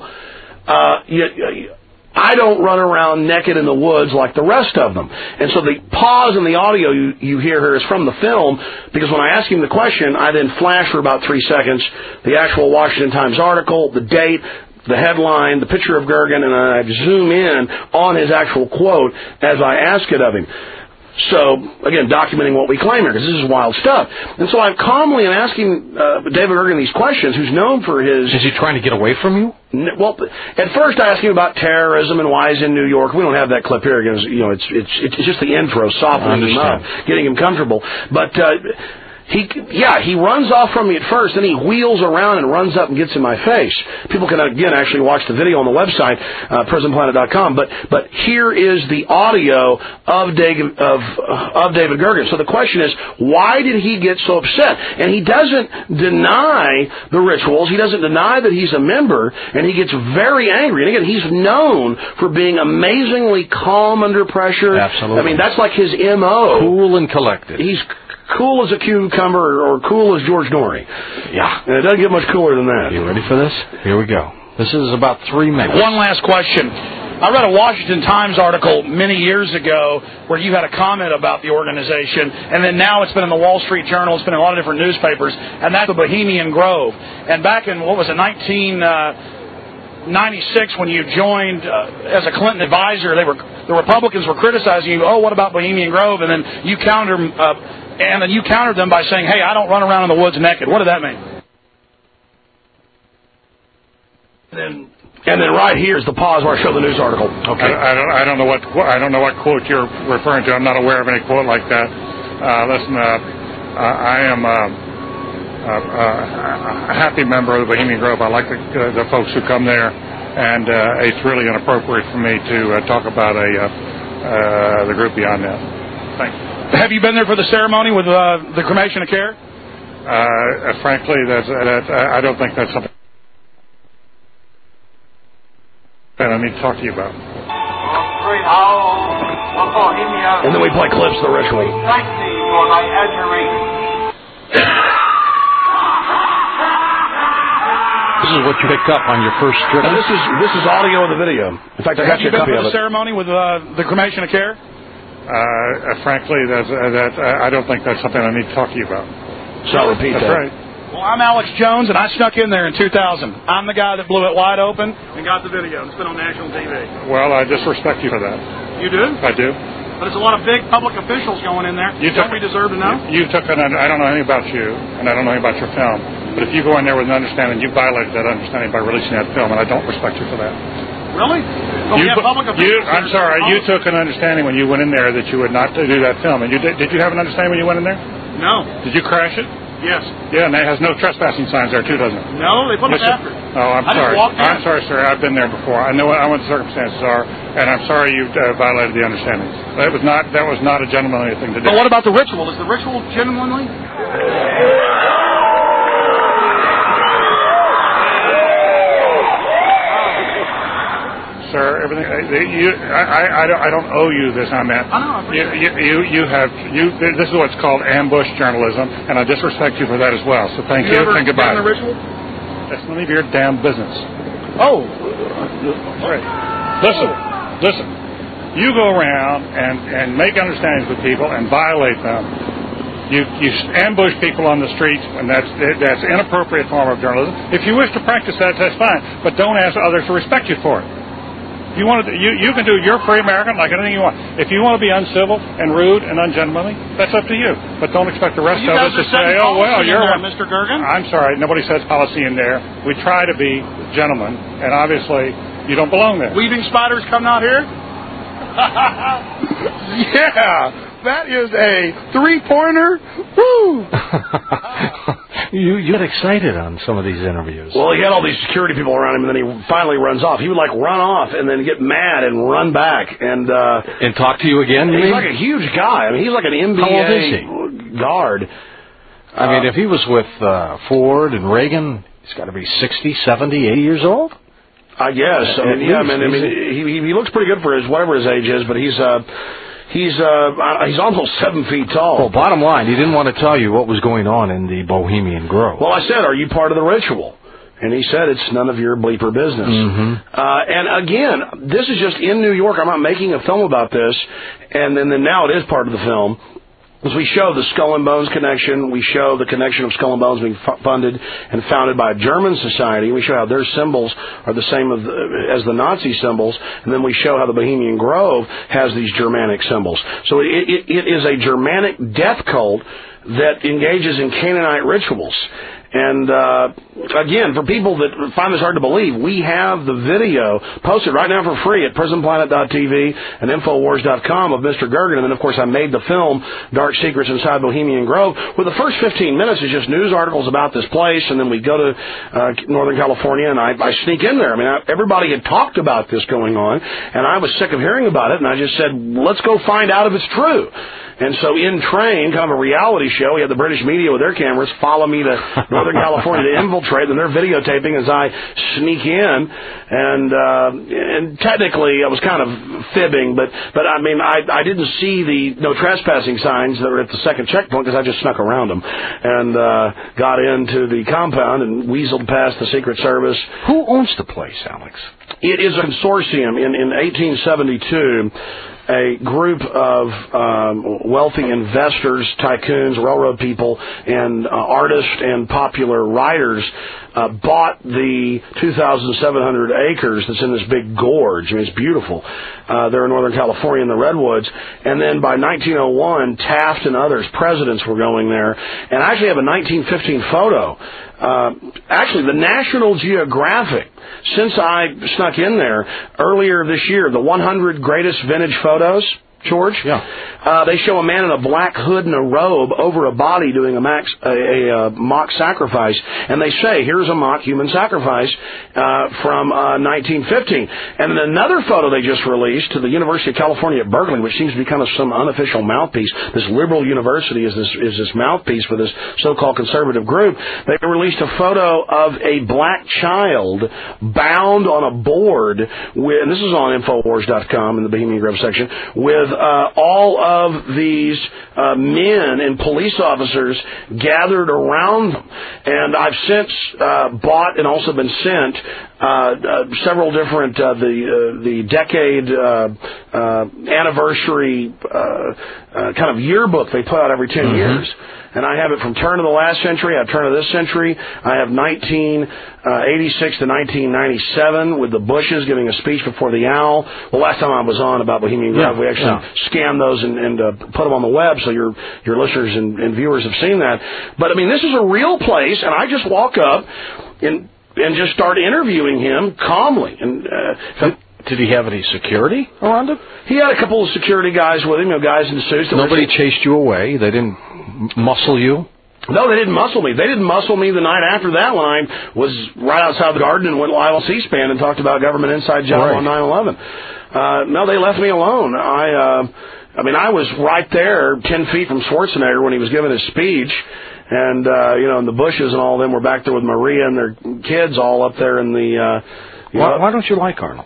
Speaker 4: I don't run around naked in the woods like the rest of them." And so the pause in the audio you hear here is from the film, because when I ask him the question, I then flash for about 3 seconds the actual Washington Times article, the date, the headline, the picture of Gergen, and I zoom in on his actual quote as I ask it of him. So, again, documenting what we claim here, because this is wild stuff. And so I calmly am asking David Gergen these questions, who's known for his...
Speaker 3: Is he trying to get away from you?
Speaker 4: Well, at first I asked him about terrorism and why he's in New York. We don't have that clip here, because, it's just the intro, softening him up, getting him comfortable. But... He runs off from me at first, then he wheels around and runs up and gets in my face. People can, again, actually watch the video on the website, PrisonPlanet.com, but here is the audio of David Gergen. So the question is, why did he get so upset? And he doesn't deny the rituals, he doesn't deny that he's a member, and he gets very angry. And again, he's known for being amazingly calm under pressure.
Speaker 3: Absolutely.
Speaker 4: I mean, that's like his M.O.
Speaker 3: Cool and collected.
Speaker 4: He's cool as a cucumber, or cool as George Norrie.
Speaker 3: Yeah.
Speaker 4: And it doesn't get much cooler than that.
Speaker 3: You ready for this? Here we go. This is about 3 minutes.
Speaker 6: One last question. I read a Washington Times article many years ago where you had a comment about the organization, and then now it's been in the Wall Street Journal, it's been in a lot of different newspapers, and that's the Bohemian Grove. And back in, 1996, when you joined as a Clinton advisor, the Republicans were criticizing you. Oh, what about Bohemian Grove? And then you countered them by saying, "Hey, I don't run around in the woods naked." What did that mean?
Speaker 4: And then right here is the pause where I show the news article.
Speaker 7: Okay. I don't know what quote you're referring to. I'm not aware of any quote like that. Listen, I am a happy member of the Bohemian Grove. I like the folks who come there, and it's really inappropriate for me to talk about the group beyond that. Thanks.
Speaker 6: Have you been there for the ceremony with the cremation of care?
Speaker 7: Frankly, I don't think that's something that I need to talk to you about.
Speaker 4: And then we play clips of the ritual.
Speaker 8: Thank thee for thy adoration.
Speaker 3: This is what you picked up on your first trip.
Speaker 4: Now, this is audio of the video. In fact, I got you a copy of it.
Speaker 6: Have you been for the ceremony with the cremation of care?
Speaker 7: Frankly, I don't think that's something I need to talk to you about.
Speaker 4: So I'll repeat that.
Speaker 7: That's right.
Speaker 6: Well, I'm Alex Jones, and I snuck in there in 2000. I'm the guy that blew it wide open and got the video. It's been on national TV.
Speaker 7: Well, I just respect you for that.
Speaker 6: You do?
Speaker 7: I do.
Speaker 6: But there's a lot of big public officials going in there. Don't we deserve to know?
Speaker 7: I don't know anything about you, and I don't know anything about your film. But if you go in there with an understanding, you violated that understanding by releasing that film, and I don't respect you for that.
Speaker 6: Really? So we have public officials.
Speaker 7: I'm sorry. You took an understanding when you went in there that you would not do that film. And did you have an understanding when you went in there?
Speaker 6: No.
Speaker 7: Did you crash it?
Speaker 6: Yes.
Speaker 7: Yeah, and it has no trespassing signs there, too, doesn't it?
Speaker 6: No, they put it after.
Speaker 7: Oh, I'm sorry. I'm sorry, sir. I've been there before. I know what the circumstances are, and I'm sorry you violated the understandings. That was not a gentlemanly thing to do.
Speaker 6: But what about the ritual? Is the ritual gentlemanly?
Speaker 7: Sir, everything. I don't owe you this on that.
Speaker 6: I know.
Speaker 7: This is what's called ambush journalism, and I disrespect you for that as well. So thank you and goodbye.
Speaker 6: The ritual?
Speaker 7: That's none of your damn business.
Speaker 6: Oh.
Speaker 7: Right. Listen. you go around and make understandings with people and violate them. You ambush people on the streets, and that's inappropriate form of journalism. If you wish to practice that, that's fine, but don't ask others to respect you for it. You can do. You're free American, like anything you want. If you want to be uncivil and rude and ungentlemanly, that's up to you. But don't expect the rest of us to say, "Oh well, you're one."
Speaker 6: Mr. Gergen.
Speaker 7: I'm sorry, nobody says policy in there. We try to be gentlemen, and obviously you don't belong there.
Speaker 6: Weaving spiders coming out here.
Speaker 4: Yeah, that is a 3-pointer. Woo!
Speaker 3: You get excited on some of these interviews.
Speaker 4: Well, he had all these security people around him, and then he finally runs off. He would, run off and then get mad and run back. And
Speaker 3: talk to you again, you
Speaker 4: he's
Speaker 3: mean?
Speaker 4: like a huge guy. I mean, he's like an NBA
Speaker 3: How old is he?
Speaker 4: Guard.
Speaker 3: I mean, if he was with Ford and Reagan, he's got to be 60, 70, 80 years old?
Speaker 4: I guess. He looks pretty good for whatever his age is, but he's almost 7 feet tall.
Speaker 3: Well, bottom line, he didn't want to tell you what was going on in the Bohemian Grove.
Speaker 4: Well, I said, are you part of the ritual? And he said, it's none of your bleeper business.
Speaker 3: Mm-hmm.
Speaker 4: And again, this is just in New York. I'm not making a film about this. And then now it is part of the film. As we show the Skull and Bones connection, we show the connection of Skull and Bones being funded and founded by a German society. We show how their symbols are the same as the Nazi symbols, and then we show how the Bohemian Grove has these Germanic symbols. So it is a Germanic death cult that engages in Canaanite rituals. And again, for people that find this hard to believe, we have the video posted right now for free at prisonplanet.tv and Infowars.com of Mr. Gergen. And then, of course, I made the film, Dark Secrets Inside Bohemian Grove, where the first 15 minutes is just news articles about this place, and then we go to Northern California, and I sneak in there. I mean, everybody had talked about this going on, and I was sick of hearing about it, and I just said, let's go find out if it's true. And so in Train, kind of a reality show, we had the British media with their cameras follow me to Northern California to infiltrate, and they're videotaping as I sneak in. And technically, I was kind of fibbing, but I mean, I didn't see the no trespassing signs that were at the second checkpoint because I just snuck around them and got into the compound and weaseled past the Secret Service.
Speaker 3: Who owns the place, Alex?
Speaker 4: It is a consortium. In 1872, a group of wealthy investors, tycoons, railroad people, and artists and popular writers bought the 2,700 acres that's in this big gorge. I mean, it's beautiful. They're in Northern California in the Redwoods. And then by 1901, Taft and others, presidents, were going there. And I actually have a 1915 photo. Actually, the National Geographic, since I snuck in there earlier this year, the 100 greatest vintage photos, George, they show a man in a black hood and a robe over a body doing a mock sacrifice, and they say, here's a mock human sacrifice from 1915. And then another photo they just released to the University of California at Berkeley, which seems to be kind of some unofficial mouthpiece. This liberal university is this mouthpiece for this so-called conservative group. They released a photo of a black child bound on a board with, and this is on Infowars.com in the Bohemian Grove section, with all of these men and police officers gathered around them. And I've since bought and also been sent several different the decade anniversary kind of yearbook they put out every 10 years. And I have it from turn of the last century, I have turn of this century. I have 1986 to 1997 with the Bushes giving a speech before the Owl. Well, last time I was on about Bohemian Grove, we actually scanned those and put them on the web, so your listeners and viewers have seen that. But, I mean, this is a real place, and I just walk up and just start interviewing him calmly. And
Speaker 3: did he have any security around him?
Speaker 4: He had a couple of security guys with him, guys in suits.
Speaker 3: Nobody chased you away? They didn't muscle you?
Speaker 4: No, they didn't muscle me. They didn't muscle me the night after that when I was right outside the garden and went live on C-SPAN and talked about government inside job on 9/11. No, they left me alone. I mean, I was right there 10 feet from Schwarzenegger when he was giving his speech. And, and the Bushes and all of them were back there with Maria and their kids all up there in the...
Speaker 3: Why don't you like Arnold?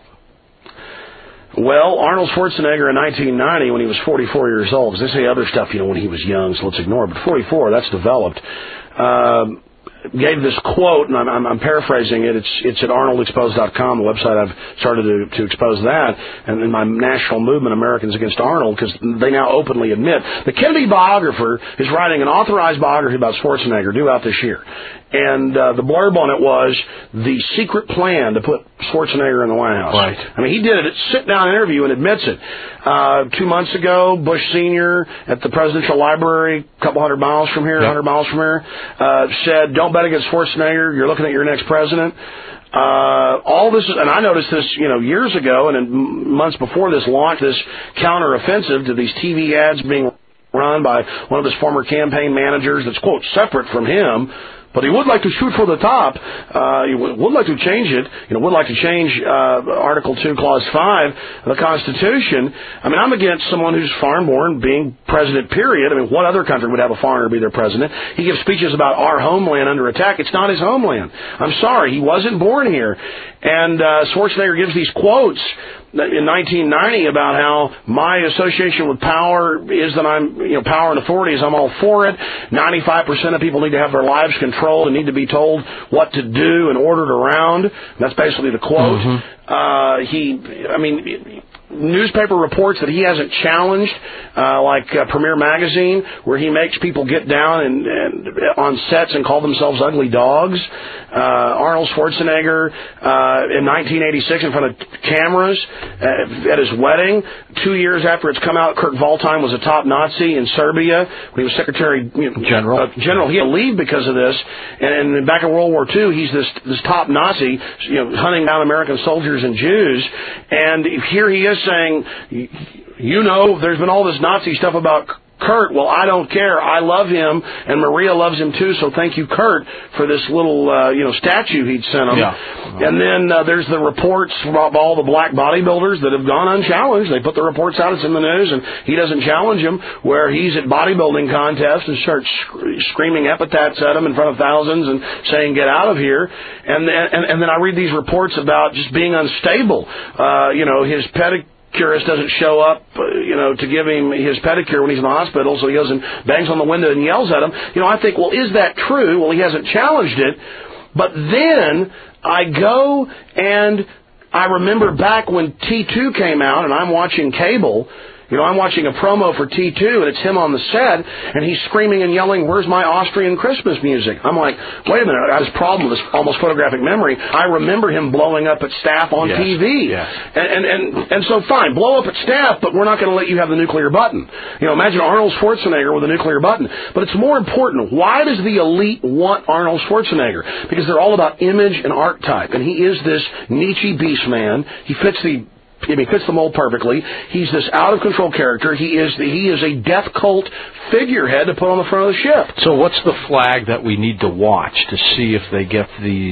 Speaker 4: Well, Arnold Schwarzenegger in 1990 when he was 44 years old, because they say other stuff, when he was young, so let's ignore it. But 44, that's developed. gave this quote, and I'm paraphrasing it. It's at ArnoldExposed.com, the website I've started to expose that, and in my national movement, Americans Against Arnold, because they now openly admit. The Kennedy biographer is writing an authorized biography about Schwarzenegger due out this year. And the blurb on it was the secret plan to put Schwarzenegger in the White House.
Speaker 3: Right.
Speaker 4: I mean, he did it. It's a sit-down interview and admits it. 2 months ago, Bush Sr. at the Presidential Library, a couple 100 miles from here, 100 miles from here, said, don't bet against Schwarzenegger. You're looking at your next president. All this, and I noticed this, years ago, and in months before this launched, this counteroffensive to these TV ads being run by one of his former campaign managers that's, quote, separate from him. But he would like to shoot for the top. He would like to change it. Would like to change Article 2, Clause 5 of the Constitution. I mean, I'm against someone who's foreign-born being president, period. I mean, what other country would have a foreigner be their president? He gives speeches about our homeland under attack. It's not his homeland. I'm sorry. He wasn't born here. And Schwarzenegger gives these quotes in 1990 about how my association with power is that I'm, power and authority is I'm all for it. 95% of people need to have their lives controlled and need to be told what to do and ordered around. That's basically the quote. Newspaper reports that he hasn't challenged, like Premier Magazine, where he makes people get down and on sets and call themselves ugly dogs. Arnold Schwarzenegger in 1986 in front of cameras at his wedding. 2 years after it's come out, Kurt Waldheim was a top Nazi in Serbia when he was Secretary General. He had to leave because of this. And back in World War II, he's this top Nazi, hunting down American soldiers and Jews. And here he is saying, there's been all this Nazi stuff about Kurt. Well, I don't care. I love him, and Maria loves him too, so thank you, Kurt, for this little, statue he'd sent him. Yeah. And then there's the reports about all the black bodybuilders that have gone unchallenged. They put the reports out, it's in the news, and he doesn't challenge them, where he's at bodybuilding contests and starts screaming epithets at them in front of thousands and saying, get out of here. And then I read these reports about just being unstable. His pedicurist doesn't show up, to give him his pedicure when he's in the hospital, so he goes and bangs on the window and yells at him. I think, well, is that true? Well, he hasn't challenged it. But then I go and I remember back when T2 came out, and I'm watching cable. I'm watching a promo for T2, and it's him on the set, and he's screaming and yelling, where's my Austrian Christmas music? I'm like, wait a minute, I have this problem with this almost photographic memory. I remember him blowing up at staff on TV. Yes. And so, fine, blow up at staff, but we're not going to let you have the nuclear button. Imagine Arnold Schwarzenegger with a nuclear button. But it's more important, why does the elite want Arnold Schwarzenegger? Because they're all about image and archetype, and he is this Nietzsche beast man. He fits the mold perfectly. He's this out-of-control character. He is a death cult figurehead to put on the front of the ship.
Speaker 3: So what's the flag that we need to watch to see if they get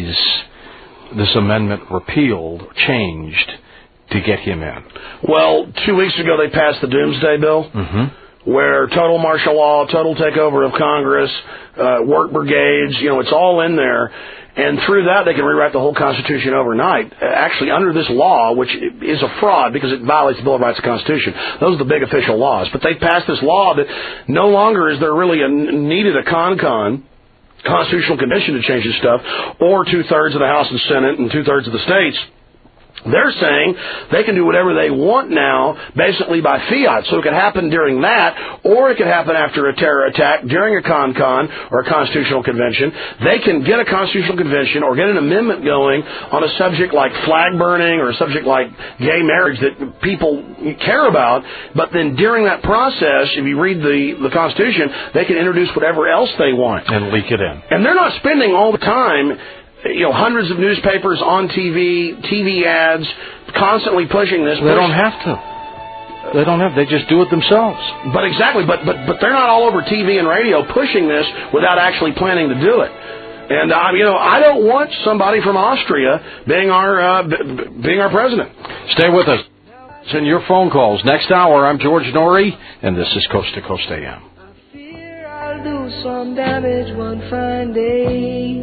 Speaker 3: this amendment repealed, changed, to get him in? Well,
Speaker 4: 2 weeks ago they passed the Doomsday Bill, where total martial law, total takeover of Congress, work brigades, it's all in there. And through that, they can rewrite the whole Constitution overnight. Actually, under this law, which is a fraud because it violates the Bill of Rights and the Constitution. Those are the big official laws. But they passed this law that no longer is there really needed a constitutional convention to change this stuff, or 2/3 of the House and Senate and 2/3 of the states. They're saying they can do whatever they want now, basically by fiat. So it could happen during that, or it could happen after a terror attack, during a con or a constitutional convention. They can get a constitutional convention or get an amendment going on a subject like flag burning or a subject like gay marriage that people care about. But then during that process, if you read the Constitution, they can introduce whatever else they want.
Speaker 3: And leak it in.
Speaker 4: And they're not spending all the time, hundreds of newspapers on TV ads, constantly pushing this.
Speaker 3: They don't have to. They just do it themselves.
Speaker 4: But exactly. But they're not all over TV and radio pushing this without actually planning to do it. And I don't want somebody from Austria being our president.
Speaker 3: Stay with us. Send your phone calls. Next hour, I'm George Norrie, and this is Coast to Coast AM.
Speaker 1: I fear I'll do some damage one fine day.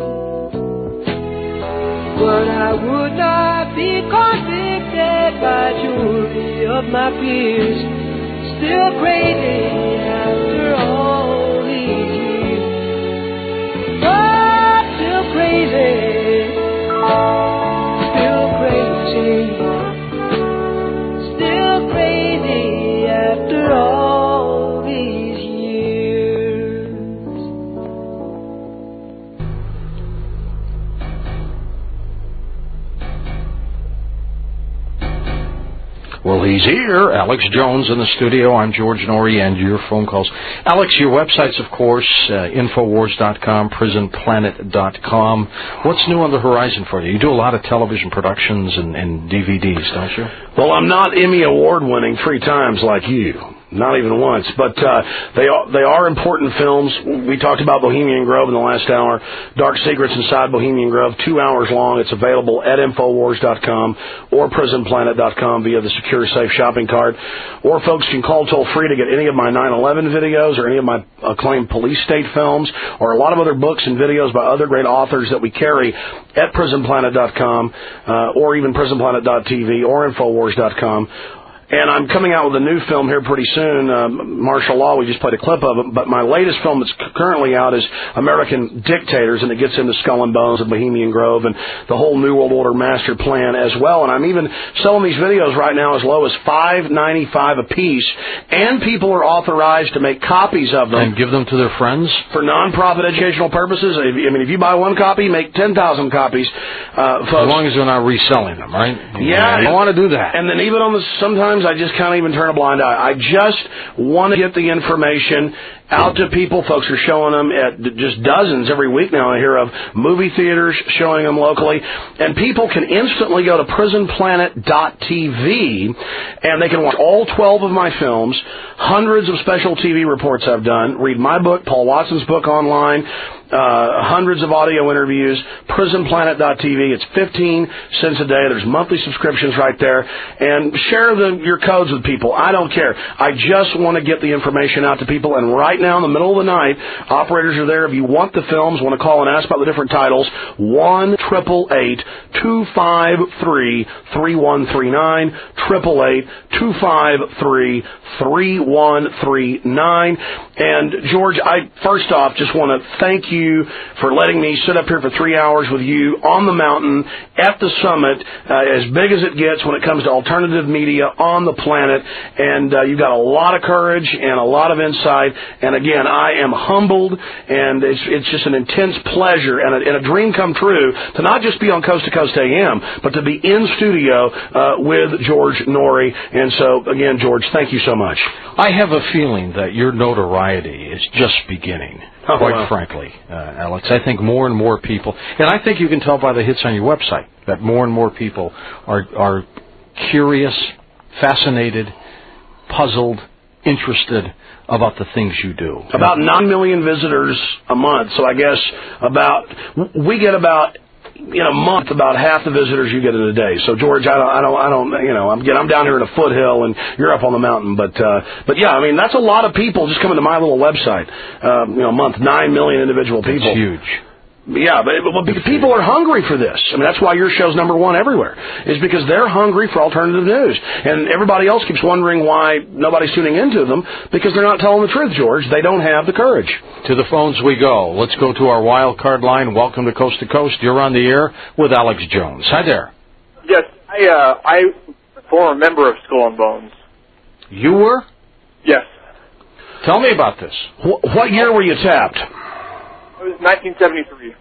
Speaker 1: But I would not be convicted by jury of my peers. Still crazy after all these years. But
Speaker 3: He's here. Alex Jones in the studio. I'm George Norrie, and your phone calls. Alex, your websites, of course, Infowars.com, PrisonPlanet.com. What's new on the horizon for you? You do a lot of television productions and DVDs, don't you?
Speaker 4: Well, I'm not Emmy Award winning 3 times like you. Not even once, but they are important films. We talked about Bohemian Grove in the last hour. Dark Secrets Inside Bohemian Grove, 2 hours long. It's available at Infowars.com or PrisonPlanet.com via the Secure Safe shopping cart. Or folks can call toll-free to get any of my 9/11 videos or any of my acclaimed police state films or a lot of other books and videos by other great authors that we carry at PrisonPlanet.com or even PrisonPlanet.tv or Infowars.com. And I'm coming out with a new film here pretty soon, Martial Law. We just played a clip of it. But my latest film that's currently out is American Dictators, and it gets into Skull and Bones and Bohemian Grove and the whole New World Order master plan as well. And I'm even selling these videos right now as low as $5.95 a piece, and people are authorized to make copies of them.
Speaker 3: And give them to their friends?
Speaker 4: For nonprofit educational purposes. I mean, if you buy 1 copy, make 10,000 copies. Folks.
Speaker 3: As long as they're not reselling them, right?
Speaker 4: Yeah.
Speaker 3: I want to do that.
Speaker 4: And then even on the, sometimes I just can't even turn a blind eye. I just want to get the information out to people. Folks are showing them at just dozens every week now. I hear of movie theaters showing them locally. And people can instantly go to PrisonPlanet.tv and they can watch all 12 of my films, hundreds of special TV reports I've done, read my book, Paul Watson's book online, hundreds of audio interviews, PrisonPlanet.tv. It's 15 cents a day. There's monthly subscriptions right there. And share your codes with people. I don't care. I just want to get the information out to people. And right now, in the middle of the night, operators are there. If you want the films, want to call and ask about the different titles, 1-888-253-3139, 888-253-3139. And, George, I first off just want to thank you for letting me sit up here for 3 hours with you on the mountain at the summit, as big as it gets when it comes to alternative media on the planet. And you've got a lot of courage and a lot of insight. And again, I am humbled, and it's just an intense pleasure and a dream come true to not just be on Coast to Coast AM, but to be in studio with George Norrie. And so, again, George, thank you so much.
Speaker 3: I have a feeling that your notoriety is just beginning. Quite frankly, Alex, I think more and more people, and I think you can tell by the hits on your website, that more and more people are curious, fascinated, puzzled, interested about the things you do.
Speaker 4: About 9 million visitors a month, so I guess we get about in a month about half the visitors you get in a day. So George, I don't I'm down here in a foothill and you're up on the mountain, but yeah, I mean that's a lot of people just coming to my little website. A month, 9 million individual people.
Speaker 3: It's huge.
Speaker 4: Yeah, but people are hungry for this. I mean, that's why your show's #1 everywhere, is because they're hungry for alternative news. And everybody else keeps wondering why nobody's tuning into them, because they're not telling the truth, George. They don't have the courage.
Speaker 3: To the phones we go. Let's go to our wild card line. Welcome to Coast. You're on the air with Alex Jones. Hi there.
Speaker 9: Yes, I'm a former member of Skull and Bones.
Speaker 3: You were?
Speaker 9: Yes.
Speaker 3: Tell me about this.
Speaker 4: What year were you tapped?
Speaker 9: It was 1973.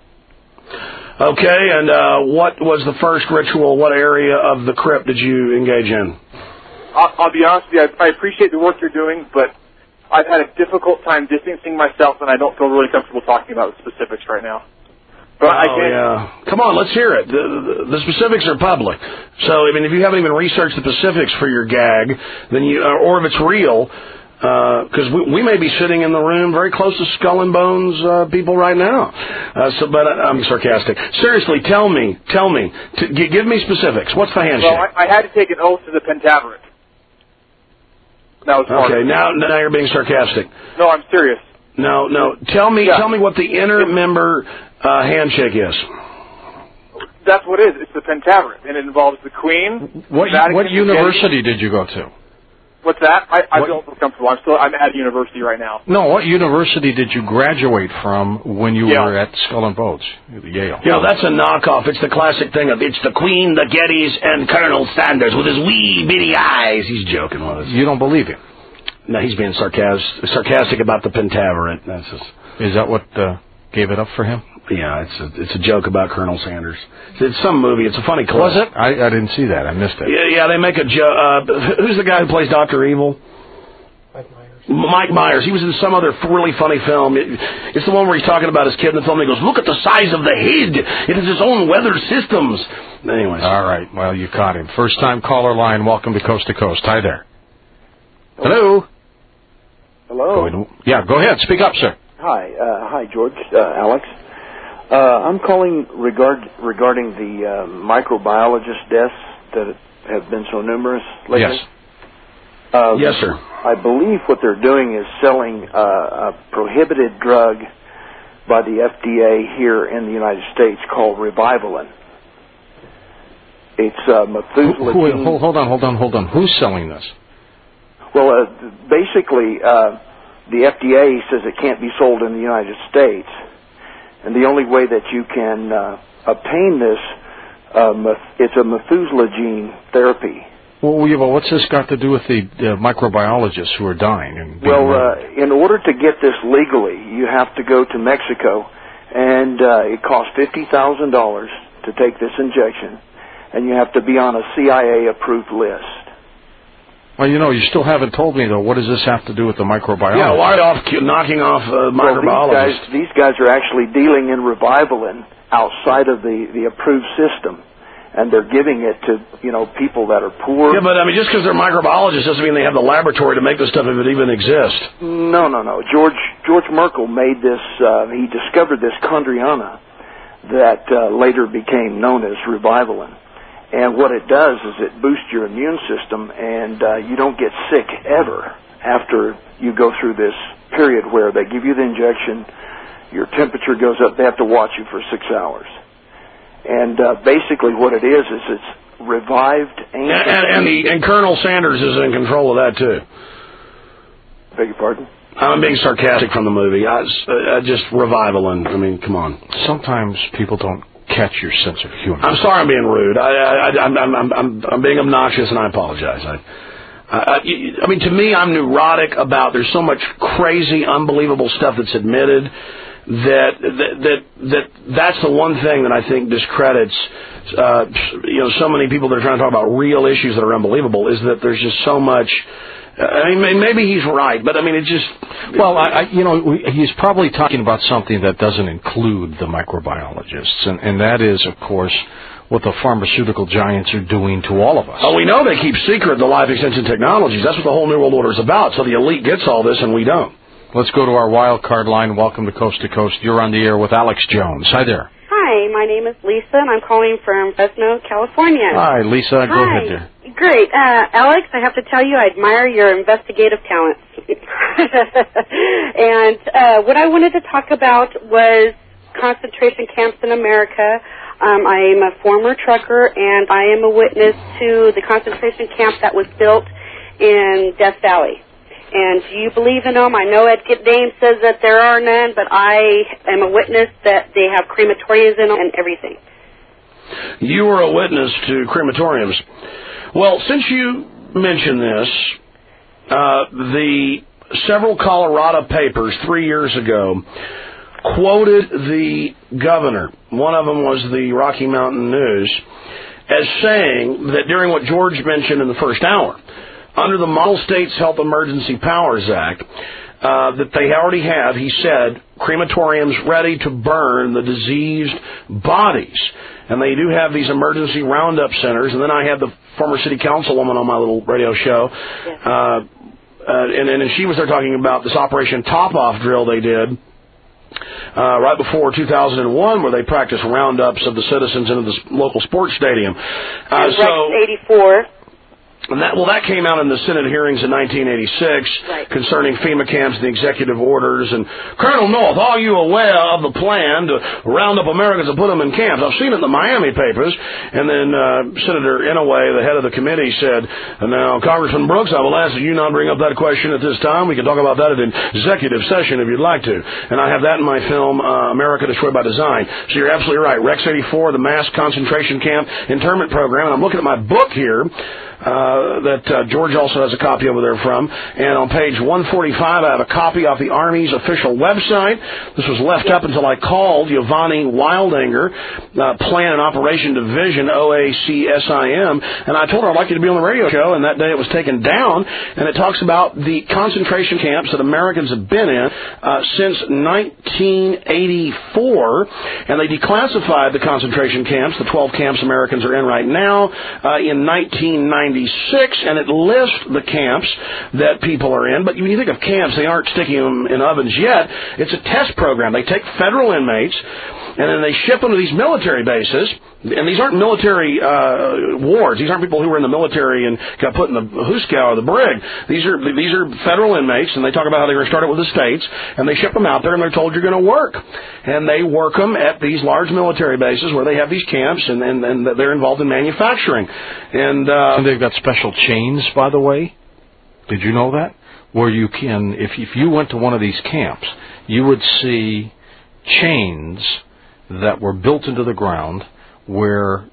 Speaker 4: Okay, and what was the first ritual? What area of the crypt did you engage in?
Speaker 9: I'll be honest with you, I appreciate the work you're doing, but I've had a difficult time distancing myself, and I don't feel really comfortable talking about the specifics right now. But
Speaker 4: yeah. Come on, let's hear it. The specifics are public. So, I mean, if you haven't even researched the specifics for your gag, then or if it's real, because we may be sitting in the room very close to Skull and Bones people right now. But I'm sarcastic. Seriously, tell me. Give me specifics. What's the handshake?
Speaker 9: Well, I had to take an oath to the Pentaverate. That was part of it.
Speaker 4: Now you're being sarcastic.
Speaker 9: No, I'm serious.
Speaker 4: No. Tell me what the inner member handshake is.
Speaker 9: That's what it is. It's the Pentaverate, and it involves the Queen.
Speaker 3: What university did you go to?
Speaker 9: What's that? I don't feel comfortable. I'm at university right now.
Speaker 3: No, what university did you graduate from when you were at Skull and Bones? Yale.
Speaker 4: Yeah, that's a knockoff. It's the classic thing of it's the Queen, the Gettys, and Colonel Sanders with his wee bitty eyes. He's joking with us.
Speaker 3: You don't believe him?
Speaker 4: No, he's being sarcastic about the Pentaverate.
Speaker 3: Is that what gave it up for him?
Speaker 4: Yeah, it's a joke about Colonel Sanders. It's some movie. It's a funny clip.
Speaker 3: Was it? I didn't see that. I missed it.
Speaker 4: Yeah, they make a joke. Who's the guy who plays Dr. Evil? Mike Myers. He was in some other really funny film. It's the one where he's talking about his kid in the film. And he goes, "Look at the size of the head. It has its own weather systems." Anyways.
Speaker 3: All right. Well, you caught him. First-time caller line. Welcome to Coast to Coast. Hi there. Hello.
Speaker 10: Hello.
Speaker 3: Go ahead. Speak up, sir.
Speaker 10: Hi, George, Alex. I'm calling regarding the microbiologist deaths that have been so numerous lately.
Speaker 3: Yes.
Speaker 4: Yes, sir.
Speaker 10: I believe what they're doing is selling a prohibited drug by the FDA here in the United States called Revivalin. It's Methuselah.
Speaker 3: Hold on. Who's selling this?
Speaker 10: Well, basically, the FDA says it can't be sold in the United States, and the only way that you can obtain this, it's a Methuselah gene therapy.
Speaker 3: Well, what's this got to do with the microbiologists who are dying?
Speaker 10: In order to get this legally, you have to go to Mexico, and it costs $50,000 to take this injection, and you have to be on a CIA-approved list.
Speaker 3: Well, you still haven't told me, though, what does this have to do with the microbiologist?
Speaker 4: Yeah, why knocking off microbiologists?
Speaker 10: These guys are actually dealing in Revivalin outside of the approved system. And they're giving it to, people that are poor.
Speaker 4: Yeah, but just because they're microbiologists doesn't mean they have the laboratory to make this stuff if it even exists.
Speaker 10: No. George Merkel made this, he discovered this chondriana that later became known as Revivalin. And what it does is it boosts your immune system, and you don't get sick ever after you go through this period where they give you the injection, your temperature goes up, they have to watch you for 6 hours. And basically what it is it's revived ancient...
Speaker 4: And Colonel Sanders is in control of that, too.
Speaker 10: Beg your pardon?
Speaker 4: I'm being sarcastic from the movie. Just Revivalin. Come on.
Speaker 3: Sometimes people don't catch your sense of humor.
Speaker 4: I'm sorry I'm being rude. I'm being obnoxious, and I apologize. To me, I'm neurotic about there's so much crazy, unbelievable stuff that's admitted that's the one thing that I think discredits so many people that are trying to talk about real issues that are unbelievable is that there's just so much. Maybe he's right, but it just...
Speaker 3: Well, he's probably talking about something that doesn't include the microbiologists, and that is, of course, what the pharmaceutical giants are doing to all of us.
Speaker 4: Oh, we know they keep secret the life extension technologies. That's what the whole New World Order is about, so the elite gets all this and we don't.
Speaker 3: Let's go to our wild card line. Welcome to Coast to Coast. You're on the air with Alex Jones. Hi there.
Speaker 11: Hi, my name is Lisa, and I'm calling from Fresno, California.
Speaker 3: Hi, Lisa. Go ahead there.
Speaker 11: Great. Alex, I have to tell you, I admire your investigative talent. And what I wanted to talk about was concentration camps in America. I am a former trucker, and I am a witness to the concentration camp that was built in Death Valley. And do you believe in them? I know Ed Dame says that there are none, but I am a witness that they have crematoriums in them and everything.
Speaker 4: You were a witness to crematoriums. Well, since you mentioned this, the several Colorado papers 3 years ago quoted the governor, one of them was the Rocky Mountain News, as saying that during what George mentioned in the first hour, under the Model States Health Emergency Powers Act, that they already have, he said, crematoriums ready to burn the diseased bodies. And they do have these emergency roundup centers. And then I had the former city councilwoman on my little radio show. Yes. And she was there talking about this Operation Top-Off drill they did right before 2001, where they practiced roundups of the citizens into the local sports stadium.
Speaker 11: Rex 84.
Speaker 4: And that came out in the Senate hearings in 1986 concerning FEMA camps and the executive orders. And Colonel North, are you aware of the plan to round up Americans and put them in camps? I've seen it in the Miami papers. And then Senator Inouye, the head of the committee, said, now, Congressman Brooks, I will ask that you not bring up that question at this time. We can talk about that at an executive session if you'd like to. And I have that in my film, America Destroyed by Design. So you're absolutely right. Rex 84, the mass concentration camp internment program. And I'm looking at my book here. that George also has a copy over there from. And on page 145, I have a copy off the Army's official website. This was left up until I called Yvonne Wildinger, Plan and Operation Division, OACSIM, and I told her I'd like you to be on the radio show, and that day it was taken down, and it talks about the concentration camps that Americans have been in since 1984, and they declassified the concentration camps, the 12 camps Americans are in right now, in 1996, and it lists the camps that people are in. But when you think of camps, they aren't sticking them in ovens yet. It's a test program. They take federal inmates, and then they ship them to these military bases. And these aren't military wards. These aren't people who were in the military and got put in the Hooskow or the brig. These are federal inmates, and they talk about how they were started with the states, and they ship them out there, and they're told you're going to work. And they work them at these large military bases where they have these camps, and they're involved in manufacturing. And
Speaker 3: they've got special chains, by the way. Did you know that? Where you can, if you went to one of these camps, you would see chains that were built into the ground where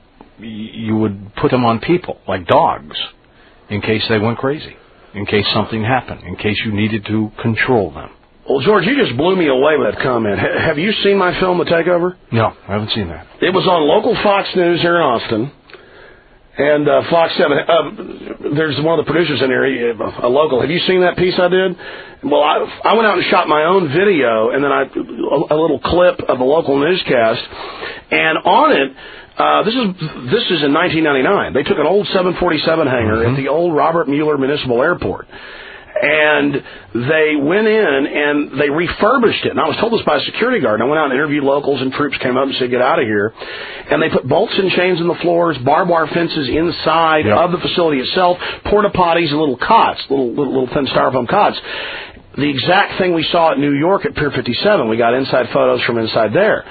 Speaker 3: you would put them on people, like dogs, in case they went crazy, in case something happened, in case you needed to control them.
Speaker 4: Well, George, you just blew me away with that comment. Have you seen my film, The Takeover?
Speaker 3: No, I haven't seen that.
Speaker 4: It was on local Fox News here in Austin. And Fox 7, there's one of the producers in here, a local. Have you seen that piece I did? Well, I went out and shot my own video, and then a little clip of the local newscast. And on it, this is in 1999. They took an old 747 hangar at the old Robert Mueller Municipal Airport. And they went in and they refurbished it. And I was told this by a security guard. And I went out and interviewed locals, and troops came up and said, get out of here. And they put bolts and chains in the floors, barbed wire fences inside of the facility itself, porta potties and little cots, little thin styrofoam cots. The exact thing we saw at New York at Pier 57. We got inside photos from inside there.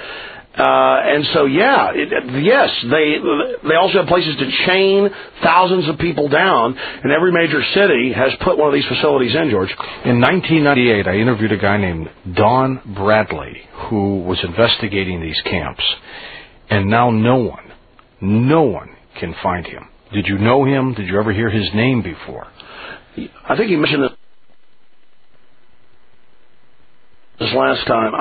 Speaker 4: And so, yes, they also have places to chain thousands of people down, and every major city has put one of these facilities in, George.
Speaker 3: In 1998, I interviewed a guy named Don Bradley who was investigating these camps, and now no one can find him. Did you know him? Did you ever hear his name before?
Speaker 4: I think he mentioned this last time.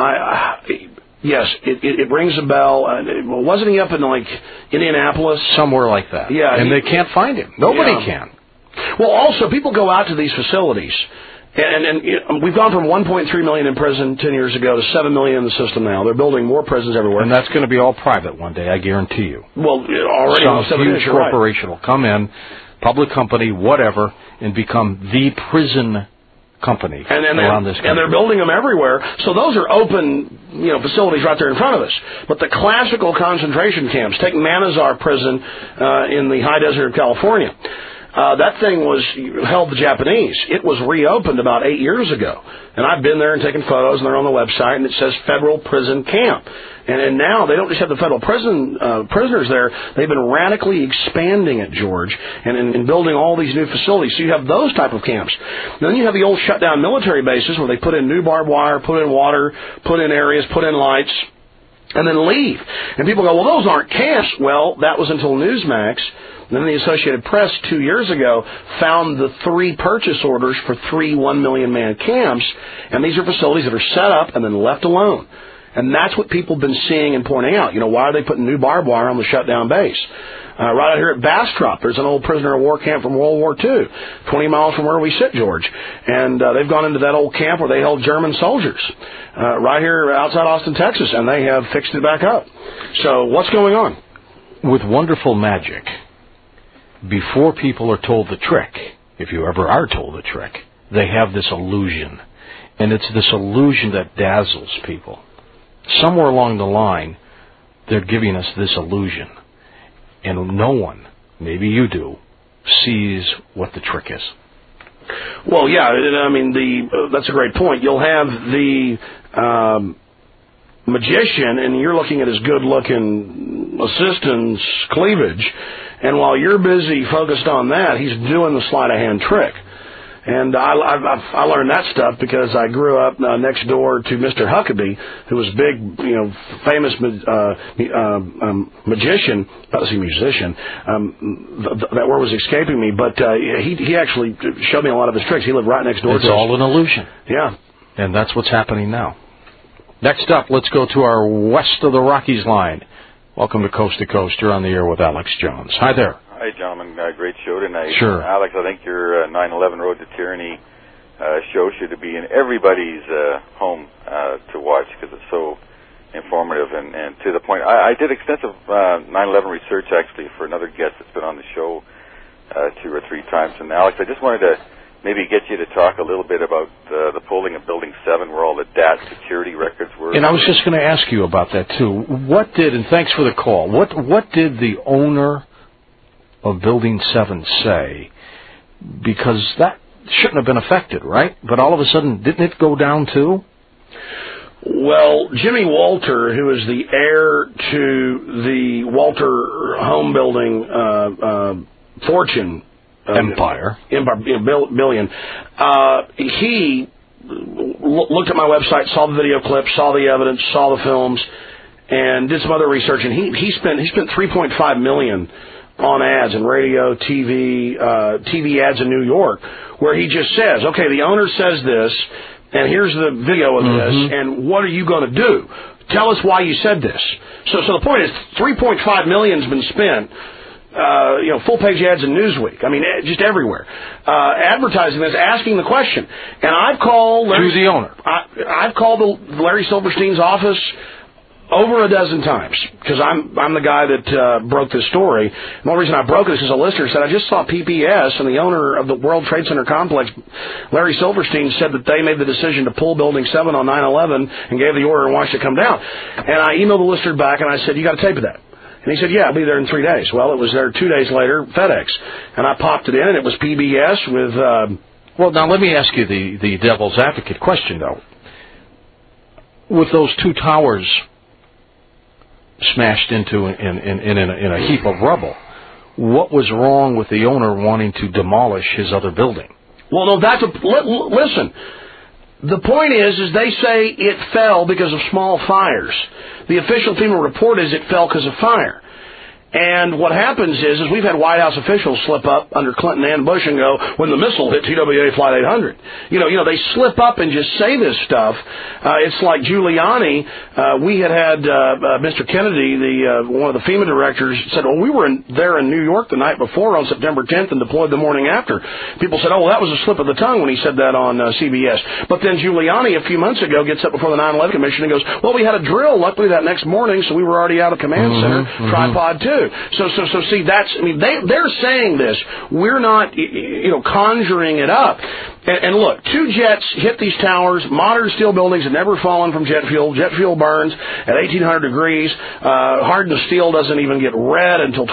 Speaker 4: Yes, it rings a bell. Wasn't he up in, like, Indianapolis?
Speaker 3: Somewhere like that.
Speaker 4: Yeah.
Speaker 3: And they can't find him. Nobody can.
Speaker 4: Well, also, people go out to these facilities, and we've gone from 1.3 million in prison 10 years ago to 7 million in the system now. They're building more prisons everywhere.
Speaker 3: And that's going to be all private one day, I guarantee you.
Speaker 4: Well, already.
Speaker 3: Some huge corporation will come in, public company, whatever, and become the prison company around this country.
Speaker 4: And they're building them everywhere. So those are open, facilities right there in front of us. But the classical concentration camps, take Manazar Prison in the high desert of California. That thing held the Japanese. It was reopened about 8 years ago. And I've been there and taken photos, and they're on the website, and it says Federal Prison Camp. And now they don't just have the federal prisoners there. They've been radically expanding it, George, and building all these new facilities. So you have those type of camps. Then you have the old shut-down military bases where they put in new barbed wire, put in water, put in areas, put in lights, and then leave. And people go, well, those aren't camps. Well, that was until Newsmax. Then the Associated Press 2 years ago found the 3 purchase orders for 3 1 million man camps, and these are facilities that are set up and then left alone. And that's what people have been seeing and pointing out. Why are they putting new barbed wire on the shutdown base? Right out here at Bastrop, there's an old prisoner of war camp from World War II, 20 miles from where we sit, George. And they've gone into that old camp where they held German soldiers, right here outside Austin, Texas, and they have fixed it back up. So what's going on?
Speaker 3: With wonderful magic, before people are told the trick, if you ever are told the trick, they have this illusion. And it's this illusion that dazzles people. Somewhere along the line, they're giving us this illusion. And no one, maybe you do, sees what the trick is.
Speaker 4: Well, yeah, I mean, that's a great point. You'll have the magician, and you're looking at his good-looking assistant's cleavage, and while you're busy focused on that, he's doing the sleight-of-hand trick. And I learned that stuff because I grew up next door to Mr. Huckabee, who was a big, famous magician. Let's see, musician. That word was escaping me, but he actually showed me a lot of his tricks. He lived right next door to us.
Speaker 3: It's all an illusion.
Speaker 4: Yeah.
Speaker 3: And that's what's happening now. Next up, let's go to our West of the Rockies line. Welcome to Coast. You're on the air with Alex Jones. Hi there.
Speaker 12: Hi, gentlemen. Great show tonight.
Speaker 3: Sure.
Speaker 12: Alex, I think your 9/11 Road to Tyranny show should be in everybody's home to watch because it's so informative and to the point. I did extensive 9/11 research, actually, for another guest that's been on the show 2 or 3 times. And, Alex, I just wanted to maybe get you to talk a little bit about the polling of Building 7 where all the DAT security records were.
Speaker 3: And I was just going to ask you about that, too. And thanks for the call, what did the owner of Building 7 say? Because that shouldn't have been affected, right? But all of a sudden, didn't it go down, too?
Speaker 4: Well, Jimmy Walter, who is the heir to the Walter home building fortune,
Speaker 3: Empire
Speaker 4: billion. He looked at my website, saw the video clips, saw the evidence, saw the films, and did some other research. And he spent $3.5 million on ads in radio, TV ads in New York, where he just says, "Okay, the owner says this, and here's the video of this, and what are you going to do? Tell us why you said this." So the point is, $3.5 million's been spent. Full-page ads in Newsweek. I mean, just everywhere. Advertising this, asking the question. And I've called
Speaker 3: Who's the owner?
Speaker 4: I've called Larry Silverstein's office over a dozen times because I'm the guy that broke this story. And the only reason I broke it is because a listener said, I just saw PBS, and the owner of the World Trade Center complex, Larry Silverstein, said that they made the decision to pull Building 7 on 9/11 and gave the order and watched it come down. And I emailed the listener back, and I said, you got a tape of that? And he said, yeah, I'll be there in 3 days. Well, it was there 2 days later, FedEx. And I popped it in, and it was PBS with...
Speaker 3: Well, now let me ask you the devil's advocate question, though. With those 2 towers smashed into in a heap of rubble, what was wrong with the owner wanting to demolish his other building?
Speaker 4: Well, no, listen. The point is they say it fell because of small fires. The official FEMA report is it fell because of fire. And what happens is we've had White House officials slip up under Clinton and Bush and go, when the missile hit TWA Flight 800. They slip up and just say this stuff. It's like Giuliani. We had Mr. Kennedy, one of the FEMA directors, said, well, we were there in New York the night before on September 10th and deployed the morning after. People said, oh, well, that was a slip of the tongue when he said that on CBS. But then Giuliani a few months ago gets up before the 9/11 Commission and goes, well, we had a drill luckily that next morning, so we were already out of command center, tripod 2. So see, they're saying this. We're not, conjuring it up. And look, 2 jets hit these towers. Modern steel buildings have never fallen from jet fuel. Jet fuel burns at 1,800 degrees. Hardened steel doesn't even get red until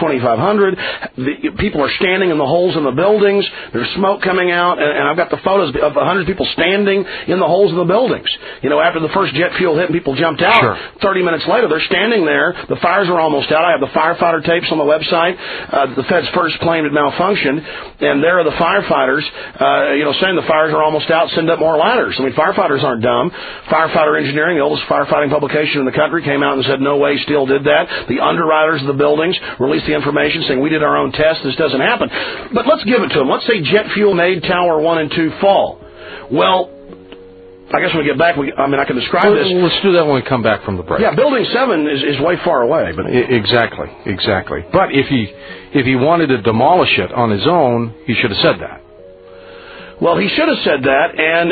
Speaker 4: 2,500. People are standing in the holes in the buildings. There's smoke coming out, and I've got the photos of 100 people standing in the holes in the buildings. After the first jet fuel hit and people jumped out,
Speaker 3: sure.
Speaker 4: 30 minutes later, they're standing there. The fires are almost out. I have the firefighter tapes on the website. The feds first claimed it malfunctioned, and there are the firefighters, saying the fires are almost out, send up more ladders. I mean, firefighters aren't dumb. Firefighter Engineering, the oldest firefighting publication in the country, came out and said, no way, Steel did that. The underwriters of the buildings released the information saying, we did our own test, this doesn't happen. But let's give it to them. Let's say jet fuel made Tower 1 and 2 fall. Well, I guess when we get back, I can describe this.
Speaker 3: Let's do that when we come back from the break.
Speaker 4: Yeah, Building 7 is way far away. But
Speaker 3: Exactly. But if he wanted to demolish it on his own, he should have said that.
Speaker 4: Well, he should have said that,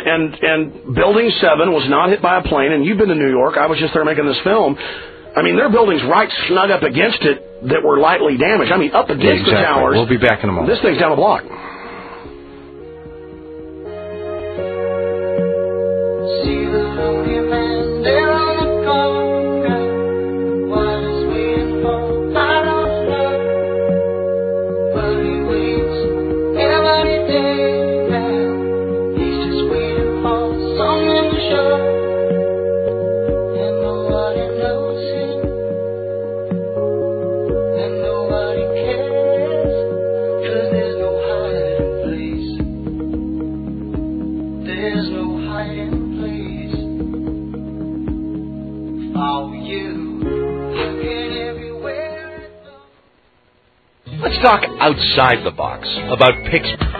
Speaker 4: and Building 7 was not hit by a plane, and you've been to New York. I was just there making this film. I mean, there are buildings right snug up against it that were lightly damaged. I mean, up against the towers.
Speaker 3: We'll be back in a moment.
Speaker 4: This thing's down the block.
Speaker 1: See the lonely man there on the corner, while his waiting for I don't know, but he waits every day now. He's just waiting for something to show, and nobody knows him, and nobody cares, 'cause there's no hiding place.
Speaker 13: Let's talk outside the box about Pittsburgh.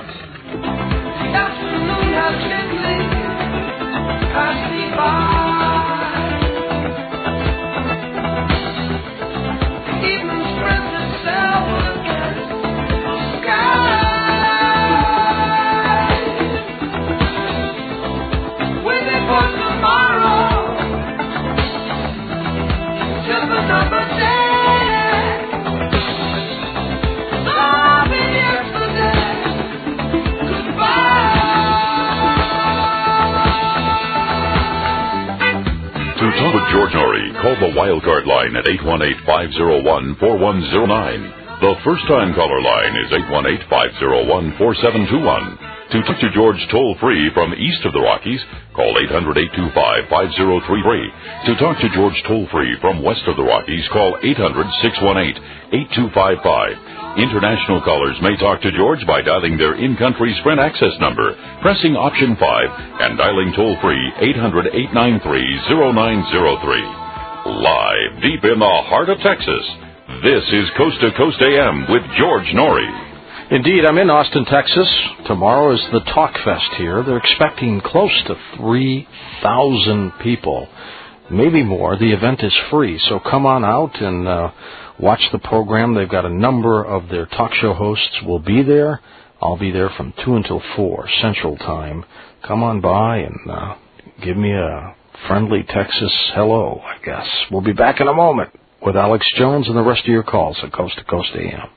Speaker 2: To talk with George Norrie, call the Wildcard line at 818-501-4109. The first-time caller line is 818-501-4721. To talk to George toll-free from east of the Rockies, call 800-825-5033. To talk to George toll-free from west of the Rockies, call 800-618-8255. International callers may talk to George by dialing their in-country Sprint access number, pressing option 5, and dialing toll-free 800-893-0903. Live deep in the heart of Texas, this is Coast to Coast AM with George Norrie.
Speaker 3: Indeed, I'm in Austin, Texas. Tomorrow is the Talk Fest here. They're expecting close to 3,000 people, maybe more. The event is free, so come on out and watch the program. They've got a number of their talk show hosts will be there. I'll be there from 2 until 4 Central Time. Come on by and give me a friendly Texas hello, I guess. We'll be back in a moment with Alex Jones and the rest of your calls at Coast to Coast AM.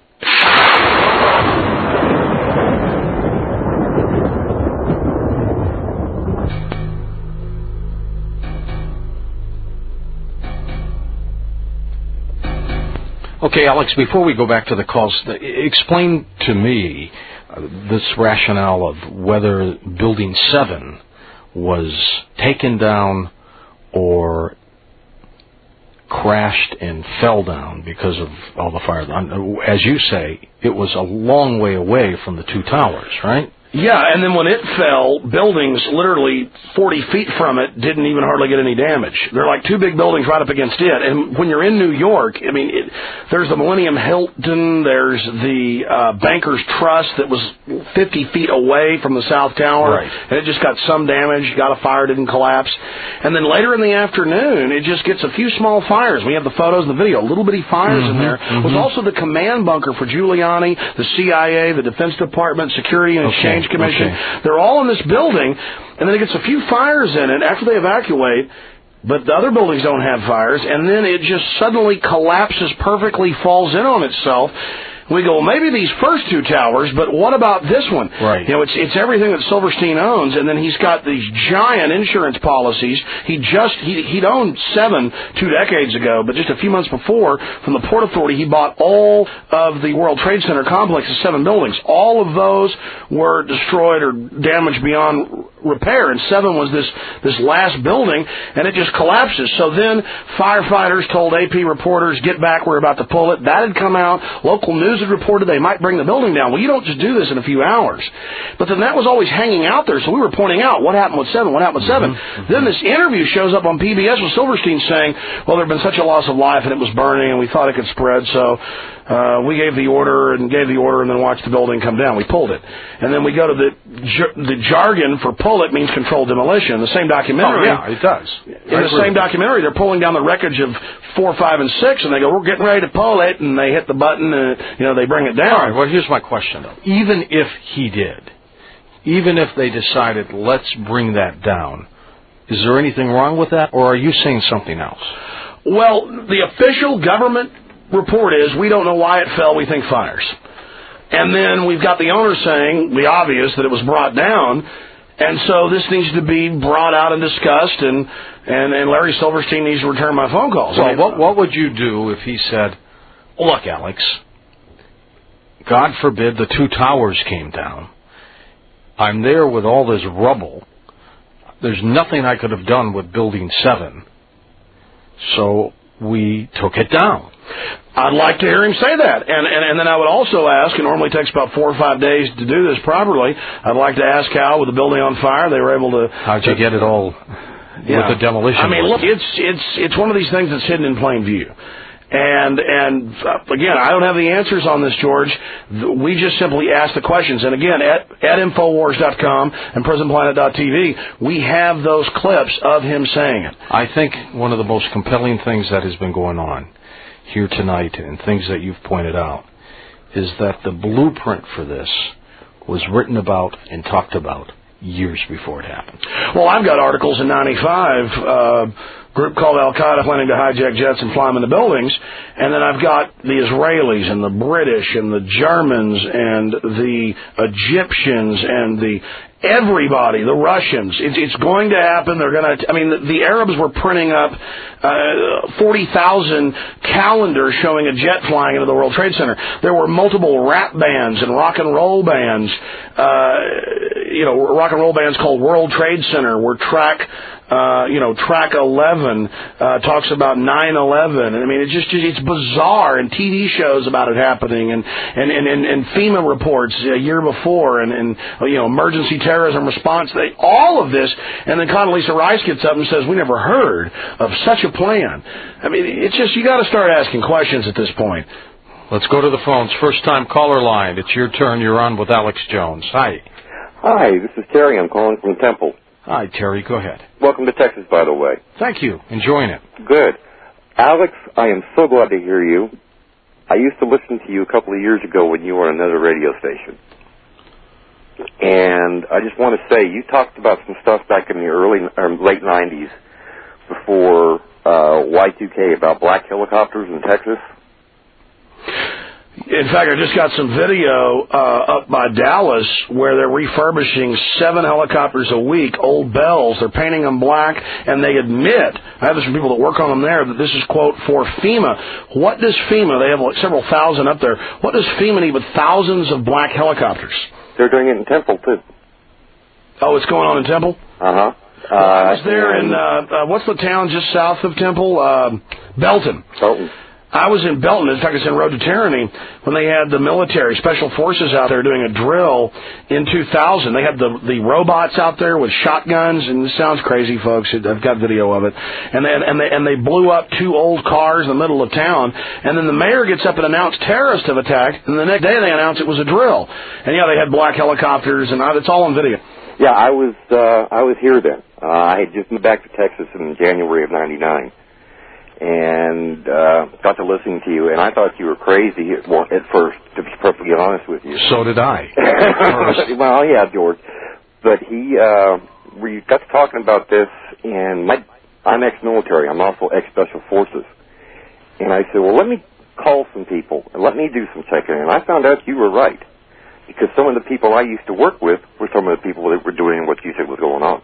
Speaker 3: Okay, Alex, before we go back to the calls, explain to me this rationale of whether Building 7 was taken down or crashed and fell down because of all the fire. As you say, it was a long way away from the two towers, right?
Speaker 4: Yeah, and then when it fell, buildings literally 40 feet from it didn't even hardly get any damage. They're like two big buildings right up against it. And when you're in New York, I mean, there's the Millennium Hilton, there's the Bankers Trust that was 50 feet away from the South Tower, right, and it just got some damage, got a fire, didn't collapse. And then later in the afternoon, it just gets a few small fires. We have the photos and the video, little bitty fires in there. It was also the command bunker for Giuliani, the CIA, the Defense Department, Security and Exchange Commission. Okay. They're all in this building, and then it gets a few fires in it after they evacuate, but the other buildings don't have fires, and then it just suddenly collapses perfectly, falls in on itself. We go, well, maybe these first two towers, but what about this one?
Speaker 3: Right.
Speaker 4: You know, it's everything that Silverstein owns, and then he's got these giant insurance policies. He'd owned 7 2 decades ago, but just a few months before, from the Port Authority, he bought all of the World Trade Center complex's 7 buildings. All of those were destroyed or damaged beyond repair, and 7 was this last building, and it just collapses. So then firefighters told AP reporters, get back, we're about to pull it. That had come out. Local news had reported they might bring the building down. Well, you don't just do this in a few hours. But then that was always hanging out there, so we were pointing out what happened with 7, what happened with 7. Then this interview shows up on PBS with Silverstein saying, well, there had been such a loss of life and it was burning and we thought it could spread, so we gave the order and then watched the building come down. We pulled it. And then we go to the jargon for pull it means controlled demolition. In the same documentary.
Speaker 3: Oh, yeah, it does.
Speaker 4: In the same documentary, they're pulling down the wreckage of 4, 5, and 6, and they go, we're getting ready to pull it, and they hit the button, and, they bring it down.
Speaker 3: All right, well, here's my question, though. Even if he did, even if they decided, let's bring that down, is there anything wrong with that, or are you saying something else?
Speaker 4: Well, the official government report is, we don't know why it fell, we think fires. And then we've got the owner saying, the obvious, that it was brought down, and so this needs to be brought out and discussed, and Larry Silverstein needs to return my phone calls.
Speaker 3: Well, what would you do if he said, look, Alex, God forbid the 2 towers came down. I'm there with all this rubble. There's nothing I could have done with Building 7. So we took it down.
Speaker 4: I'd like to hear him say that. And then I would also ask, it normally takes about 4 or 5 days to do this properly, I'd like to ask how, with the building on fire, they were able to...
Speaker 3: How'd you get it all with the demolition?
Speaker 4: I mean, look, it's one of these things that's hidden in plain view. And again, I don't have the answers on this, George. We just simply ask the questions. And again, at Infowars.com and PrisonPlanet.tv, we have those clips of him saying it.
Speaker 3: I think one of the most compelling things that has been going on here tonight, and things that you've pointed out, is that the blueprint for this was written about and talked about years before it happened.
Speaker 4: Well, I've got articles in 95, group called Al-Qaeda planning to hijack jets and fly them into buildings, and then I've got the Israelis and the British and the Germans and the Egyptians and everybody, the Russians. It's going to happen. They're going to, the Arabs were printing up 40,000 calendars showing a jet flying into the World Trade Center. There were multiple rap bands and rock and roll bands, rock and roll bands called World Trade Center, where Track 11 talks about 9/11. And it's bizarre, and TV shows about it happening, and FEMA reports a year before, and emergency terrorism response, all of this, and then Condoleezza Rice gets up and says, we never heard of such a plan. It's just, you got to start asking questions at this point.
Speaker 3: Let's go to the phones. First time caller line. It's your turn. You're on with Alex Jones. Hi.
Speaker 14: Hi, this is Terry. I'm calling from Temple.
Speaker 3: Hi, Terry. Go ahead.
Speaker 14: Welcome to Texas, by the way.
Speaker 3: Thank you. Enjoying it.
Speaker 14: Good. Alex, I am so glad to hear you. I used to listen to you a couple of years ago when you were on another radio station. And I just want to say, you talked about some stuff back in the late 90s before Y2K about black helicopters in Texas.
Speaker 4: In fact, I just got some video up by Dallas where they're refurbishing 7 helicopters a week, old Bells. They're painting them black, and they admit, I have this from people that work on them there, that this is, quote, for FEMA. What does FEMA, they have like several thousand up there, what does FEMA need with thousands of black helicopters?
Speaker 14: They're doing it in Temple, too.
Speaker 4: Oh, it's going on in Temple?
Speaker 14: Uh-huh.
Speaker 4: I was there in, what's the town just south of Temple? Belton.
Speaker 14: Belton.
Speaker 4: I was in Belton, in fact it's in Road to Tyranny, when they had the military, special forces out there doing a drill in 2000. They had the robots out there with shotguns, and this sounds crazy, folks. I've got video of it. And they blew up 2 old cars in the middle of town, and then the mayor gets up and announced terrorists have attacked, and the next day they announced it was a drill. And yeah, they had black helicopters, and it's all on video.
Speaker 14: Yeah, I was here then. I had just moved back to Texas in January of '99. And got to listening to you, and I thought you were crazy at first, to be perfectly honest with you.
Speaker 3: So did I.
Speaker 14: Well, yeah, George. But we got to talking about this, and I'm ex-military. I'm also ex-special forces. And I said, well, let me call some people, and let me do some checking. And I found out you were right, because some of the people I used to work with were some of the people that were doing what you said was going on.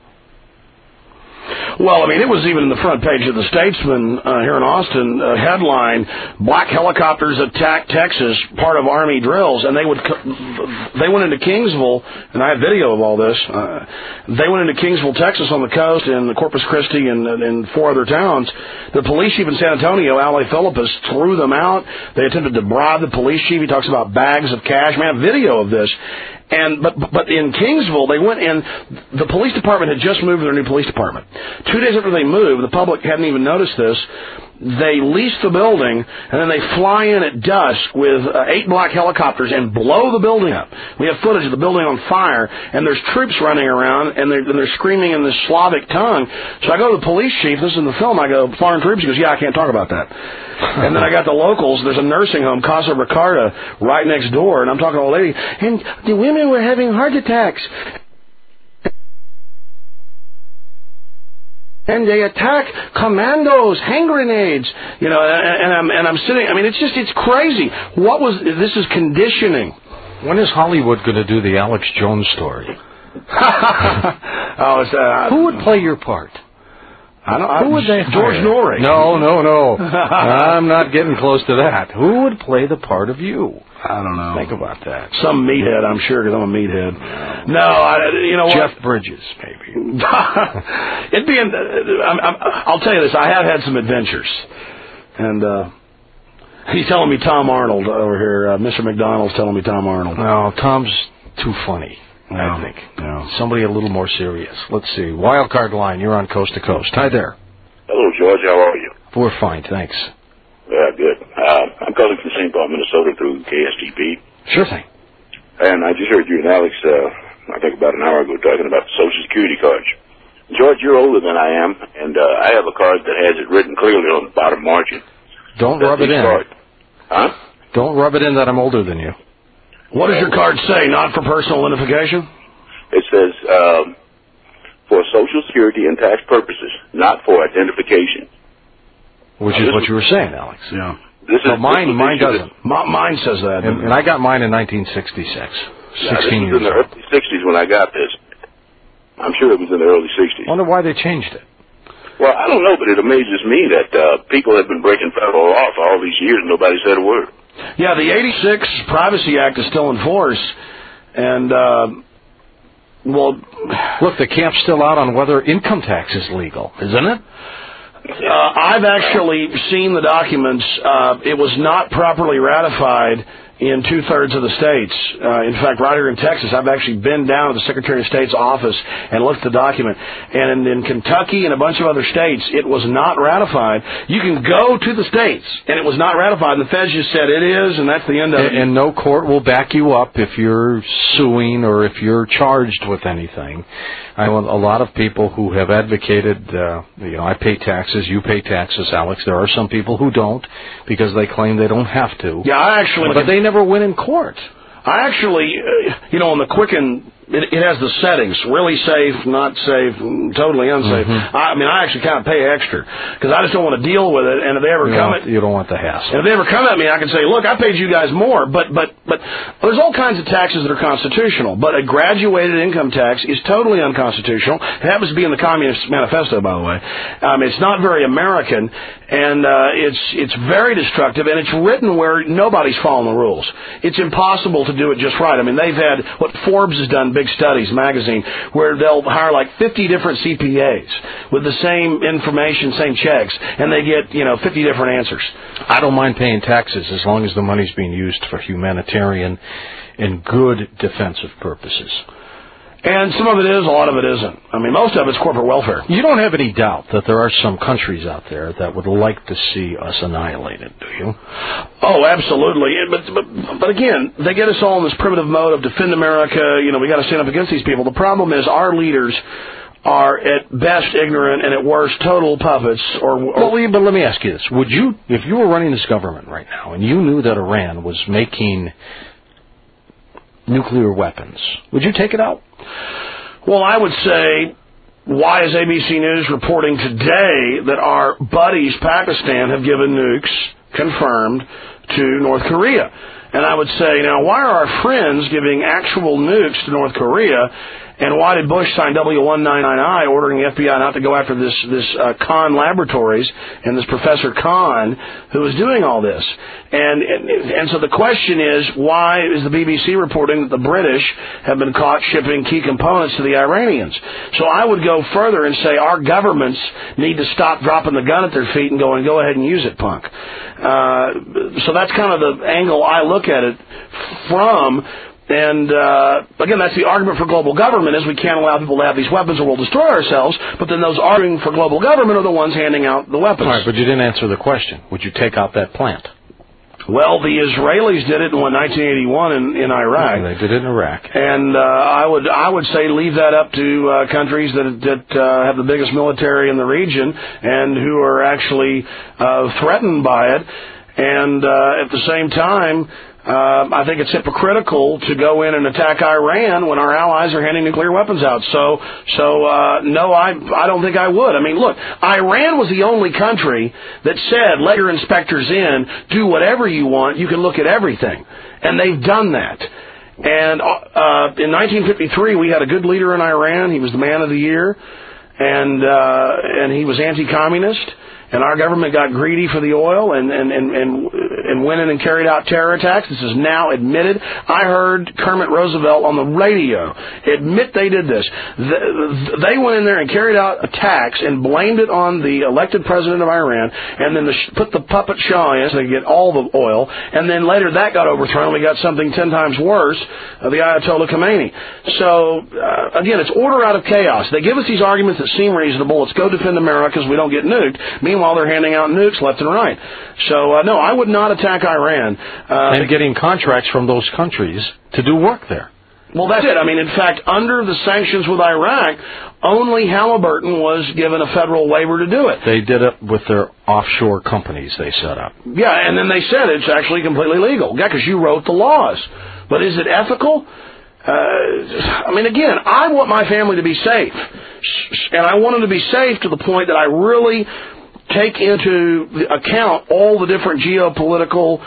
Speaker 4: Well, it was even in the front page of the Statesman here in Austin, headline, Black Helicopters Attack Texas, part of Army drills, and they went into Kingsville, and I have video of all this. They went into Kingsville, Texas on the coast, and Corpus Christi, and 4 other towns. The police chief in San Antonio, Ale Philippus, threw them out. They attempted to bribe the police chief. He talks about bags of cash. Man, I have video of this. But in Kingsville, they went in, the police department had just moved to their new police department. 2 days after they moved, the public hadn't even noticed this, they lease the building, and then they fly in at dusk with 8 black helicopters and blow the building up. We have footage of the building on fire, and there's troops running around, and they're screaming in this Slavic tongue. So I go to the police chief, this is in the film, I go, foreign troops? He goes, yeah, I can't talk about that. And then I got the locals, there's a nursing home, Casa Ricarda, right next door, and I'm talking to a lady, and the women were having heart attacks. And they attack commandos, hand grenades, and I'm sitting, it's crazy. This is conditioning.
Speaker 3: When is Hollywood going to do the Alex Jones story? Who would play your part? Who would they hire?
Speaker 4: George Norrie.
Speaker 3: No. I'm not getting close to that. Who would play the part of you?
Speaker 4: I don't know.
Speaker 3: Think about that.
Speaker 4: Some meathead, I'm sure, because I'm a meathead. No, you know what?
Speaker 3: Jeff Bridges, maybe.
Speaker 4: I'll tell you this. I have had some adventures. And he's telling me Tom Arnold over here. Mr. McDonald's telling me Tom Arnold.
Speaker 3: No, Tom's too funny, I think.
Speaker 4: No.
Speaker 3: Somebody a little more serious. Let's see. Wildcard line, you're on Coast to Coast. Hi there.
Speaker 15: Hello, George. How are you?
Speaker 3: We're fine, thanks.
Speaker 15: Yeah, good. St. Paul, Minnesota through KSTP.
Speaker 3: Sure thing.
Speaker 15: And I just heard you and Alex, I think about an hour ago, talking about the Social Security cards. George, you're older than I am, and I have a card that has it written clearly on the bottom margin.
Speaker 3: Don't rub it in.
Speaker 15: Huh?
Speaker 3: Don't rub it in that I'm older than you.
Speaker 4: What does your card say? Not for personal identification?
Speaker 15: It says, for Social Security and tax purposes, not for identification.
Speaker 3: Which is what you were saying, Alex.
Speaker 4: Yeah.
Speaker 3: Mine doesn't.
Speaker 4: Mine says that.
Speaker 3: And I got mine in 1966. 16 years
Speaker 15: in the early 60s when I got this. I'm sure it was in the early 60s.
Speaker 3: I wonder why they changed it.
Speaker 15: Well, I don't know, but it amazes me that people have been breaking federal law for all these years and nobody said a word.
Speaker 4: Yeah, the 86 Privacy Act is still in force. And, well...
Speaker 3: Look, the camp's still out on whether income tax is legal, isn't it?
Speaker 4: I've actually seen the documents. It was not properly ratified in 2/3 of the states. In fact, right here in Texas, I've actually been down to the Secretary of State's office and looked at the document. And in Kentucky and a bunch of other states, it was not ratified. You can go to the states, and it was not ratified. And the feds just said it is, and that's the end of it.
Speaker 3: And no court will back you up if you're suing or if you're charged with anything. I know a lot of people who have advocated, I pay taxes, you pay taxes, Alex. There are some people who don't because they claim they don't have to.
Speaker 4: Yeah,
Speaker 3: but they never win in court.
Speaker 4: I actually, on the Quicken, it has the settings, really safe, not safe, totally unsafe.
Speaker 3: Mm-hmm.
Speaker 4: I actually kind of pay extra because I just don't want to deal with it. And if they ever
Speaker 3: you don't want the hassle.
Speaker 4: And if they ever come at me, I can say, look, I paid you guys more, but there's all kinds of taxes that are constitutional. But a graduated income tax is totally unconstitutional. It happens to be in the Communist Manifesto, by the way. It's not very American, and it's very destructive, and it's written where nobody's following the rules. It's impossible to do it just right. I mean, they've had what Forbes has done. Big Studies magazine, where they'll hire like 50 different CPAs with the same information, same checks, and they get 50 different answers.
Speaker 3: I don't mind paying taxes as long as the money's being used for humanitarian and good defensive purposes.
Speaker 4: And some of it is, a lot of it isn't. I mean, most of it's corporate welfare.
Speaker 3: You don't have any doubt that there are some countries out there that would like to see us annihilated, do you?
Speaker 4: Oh, absolutely. But again, they get us all in this primitive mode of defend America. We got to stand up against these people. The problem is our leaders are at best ignorant and at worst total puppets.
Speaker 3: But let me ask you this: would you, if you were running this government right now and you knew that Iran was making nuclear weapons, would you take it out?
Speaker 4: Well, I would say, why is ABC News reporting today that our buddies, Pakistan, have given nukes, confirmed, to North Korea? And I would say, now, why are our friends giving actual nukes to North Korea? And why did Bush sign W199I ordering the FBI not to go after this Kahn Laboratories and this Professor Kahn who was doing all this? And so the question is, why is the BBC reporting that the British have been caught shipping key components to the Iranians? So I would go further and say our governments need to stop dropping the gun at their feet and go ahead and use it, punk. So that's kind of the angle I look at it from. And, again, that's the argument for global government is we can't allow people to have these weapons or we'll destroy ourselves, but then those arguing for global government are the ones handing out the weapons.
Speaker 3: All right, but you didn't answer the question. Would you take out that plant?
Speaker 4: Well, the Israelis did it in 1981 in Iraq.
Speaker 3: Yeah, they did it in Iraq.
Speaker 4: And I would say leave that up to countries that have the biggest military in the region and who are actually threatened by it. And at the same time, I think it's hypocritical to go in and attack Iran when our allies are handing nuclear weapons out. So no, I don't think I would. I mean, look, Iran was the only country that said, let your inspectors in, do whatever you want, you can look at everything. And they've done that. And in 1953, we had a good leader in Iran. He was the man of the year. And he was anti-communist. And our government got greedy for the oil and went in and carried out terror attacks. This is now admitted. I heard Kermit Roosevelt on the radio admit they did this. They went in there and carried out attacks and blamed it on the elected president of Iran, and then put the puppet Shah in so they get all the oil. And then later that got overthrown. We got something 10 times worse, the Ayatollah Khomeini. So, again, it's order out of chaos. They give us these arguments that seem reasonable. Let's go defend America because we don't get nuked. Meanwhile, they're handing out nukes left and right. So, no, I would not attack Iran.
Speaker 3: And getting contracts from those countries to do work there.
Speaker 4: Well, that's it. I mean, in fact, under the sanctions with Iraq, only Halliburton was given a federal waiver to do it.
Speaker 3: They did it with their offshore companies they set up.
Speaker 4: Yeah, and then they said it's actually completely legal. Yeah, because you wrote the laws. But is it ethical? I mean, again, I want my family to be safe. And I want them to be safe to the point that I really take into account all the different geopolitical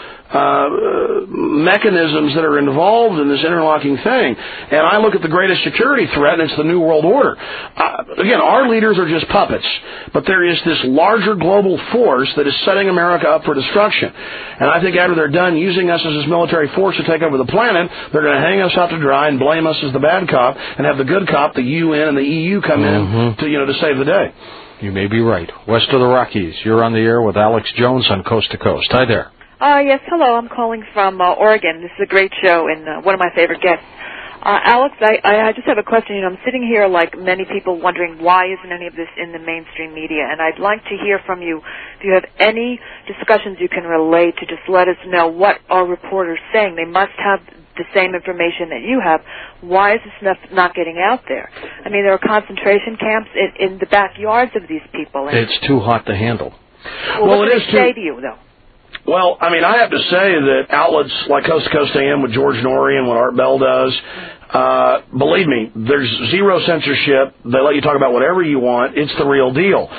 Speaker 4: mechanisms that are involved in this interlocking thing. And I look at the greatest security threat, and it's the New World Order. Again, our leaders are just puppets, but there is this larger global force that is setting America up for destruction. And I think after they're done using us as this military force to take over the planet, they're going to hang us out to dry and blame us as the bad cop, and have the good cop, the UN and the EU, come in to save the day.
Speaker 3: You may be right. West of the Rockies, you're on the air with Alex Jones on Coast to Coast. Hi there.
Speaker 16: Yes, hello. I'm calling from Oregon. This is a great show and one of my favorite guests. Alex, I just have a question. I'm sitting here like many people wondering why isn't any of this in the mainstream media, and I'd like to hear from you if you have any discussions you can relate to just let us know what are reporters saying. They must have the same information that you have. Why is this stuff not getting out there? I mean, there are concentration camps in the backyards of these people. And
Speaker 3: it's too hot to handle.
Speaker 16: Well, what do they say to you, though?
Speaker 4: Well, I mean, I have to say that outlets like Coast to Coast AM with George Norrie and what Art Bell does, believe me, there's zero censorship. They let you talk about whatever you want. It's the real deal.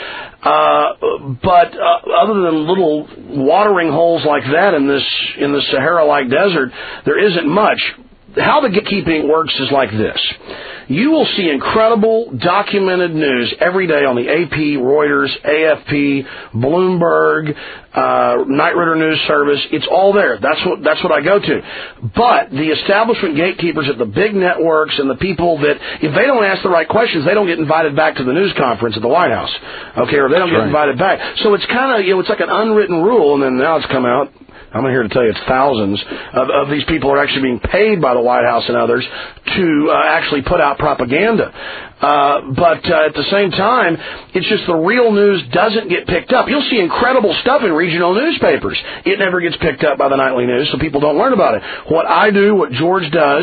Speaker 4: But other than little watering holes like that in the Sahara-like desert, there isn't much. How the gatekeeping works is like this. You will see incredible documented news every day on the AP, Reuters, AFP, Bloomberg, Knight Ridder News Service. It's all there. That's what I go to. But the establishment gatekeepers at the big networks and the people that, if they don't ask the right questions, they don't get invited back to the news conference at the White House. Okay, or they don't get invited back. So it's kind of, it's like an unwritten rule, and then now it's come out. I'm here to tell you it's thousands of these people are actually being paid by the White House and others to actually put out propaganda. But at the same time, it's just the real news doesn't get picked up. You'll see incredible stuff in regional newspapers. It never gets picked up by the nightly news, so people don't learn about it. What I do, what George does,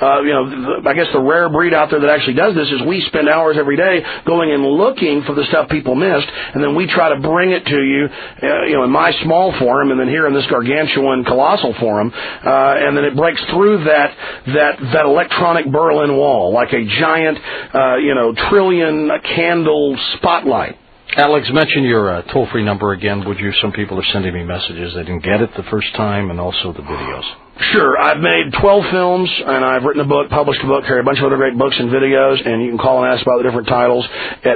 Speaker 4: I guess the rare breed out there that actually does this is we spend hours every day going and looking for the stuff people missed, and then we try to bring it to you, in my small forum, and then here in this gargantuan, colossal forum, and then it breaks through that electronic Berlin Wall like a giant, trillion candle spotlight.
Speaker 3: Alex, mention your toll-free number again, would you? Some people are sending me messages. They didn't get it the first time, and also the videos.
Speaker 4: Sure. I've made 12 films, and I've written a book, published a book, carry a bunch of other great books and videos, and you can call and ask about the different titles at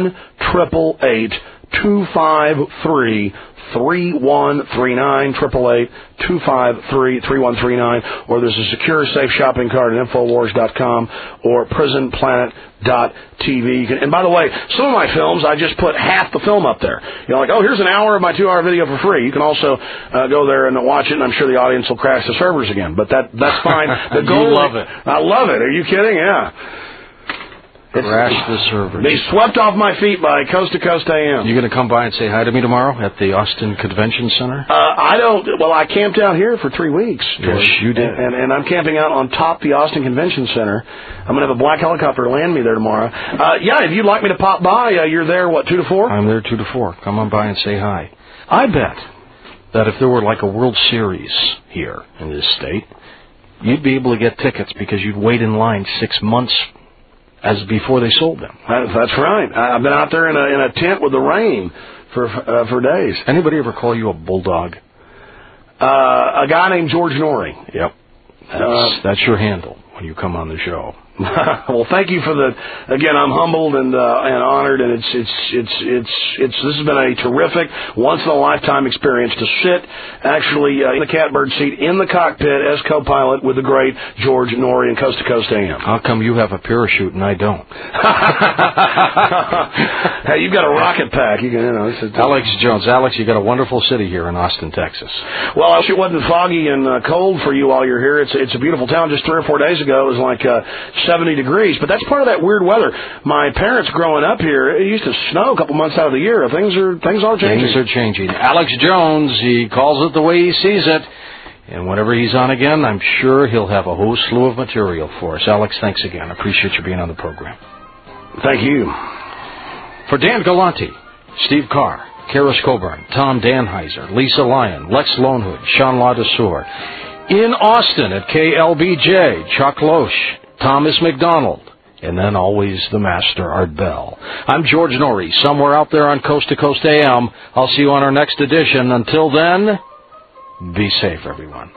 Speaker 4: 1-888-253-3139, 888-253-3139, or there's a secure, safe shopping cart at Infowars.com or PrisonPlanet.tv. And by the way, some of my films, I just put half the film up there. Here's an hour of my 2-hour video for free. You can also go there and watch it, and I'm sure the audience will crash the servers again. But that's fine. The goal,
Speaker 3: you love it.
Speaker 4: I love it. Are you kidding? Yeah.
Speaker 3: Crash the servers.
Speaker 4: They swept off my feet by Coast to Coast AM.
Speaker 3: You going to come by and say hi to me tomorrow at the Austin Convention Center?
Speaker 4: I camped out here for 3 weeks.
Speaker 3: Yes, you did.
Speaker 4: And I'm camping out on top the Austin Convention Center. I'm going to have a black helicopter land me there tomorrow. If you'd like me to pop by, you're there, 2 to 4?
Speaker 3: I'm there 2 to 4. Come on by and say hi. I bet that if there were like a World Series here in this state, you'd be able to get tickets because you'd wait in line 6 months as before they sold them.
Speaker 4: That's right. I've been out there in a tent with the rain for days.
Speaker 3: Anybody ever call you a bulldog?
Speaker 4: A guy named George Norrie.
Speaker 3: Yep. That's your handle when you come on the show.
Speaker 4: Well, thank you for again, I'm humbled and honored, and this has been a terrific, once in a lifetime experience to sit actually in the catbird seat in the cockpit as co-pilot with the great George Norrie and Coast to Coast AM.
Speaker 3: How come you have a parachute and I don't?
Speaker 4: Hey, you've got a rocket pack. You can,
Speaker 3: Alex Jones. Alex, you got a wonderful city here in Austin, Texas.
Speaker 4: Well, I wish it wasn't foggy and cold for you while you're here. It's a beautiful town. Just 3 or 4 days ago, it was like 70 degrees, but that's part of that weird weather. My parents growing up here, it used to snow a couple months out of the year. Things are changing.
Speaker 3: Things are changing. Alex Jones, he calls it the way he sees it. And whenever he's on again, I'm sure he'll have a whole slew of material for us. Alex, thanks again. I appreciate you being on the program.
Speaker 4: Thank you.
Speaker 3: For Dan Galante, Steve Carr, Karis Coburn, Tom Danheiser, Lisa Lyon, Lex Lonehood, Sean Ladesseur. In Austin at KLBJ, Chuck Loesch, Thomas McDonald, and then always the master, Art Bell. I'm George Norrie, somewhere out there on Coast to Coast AM. I'll see you on our next edition. Until then, be safe, everyone.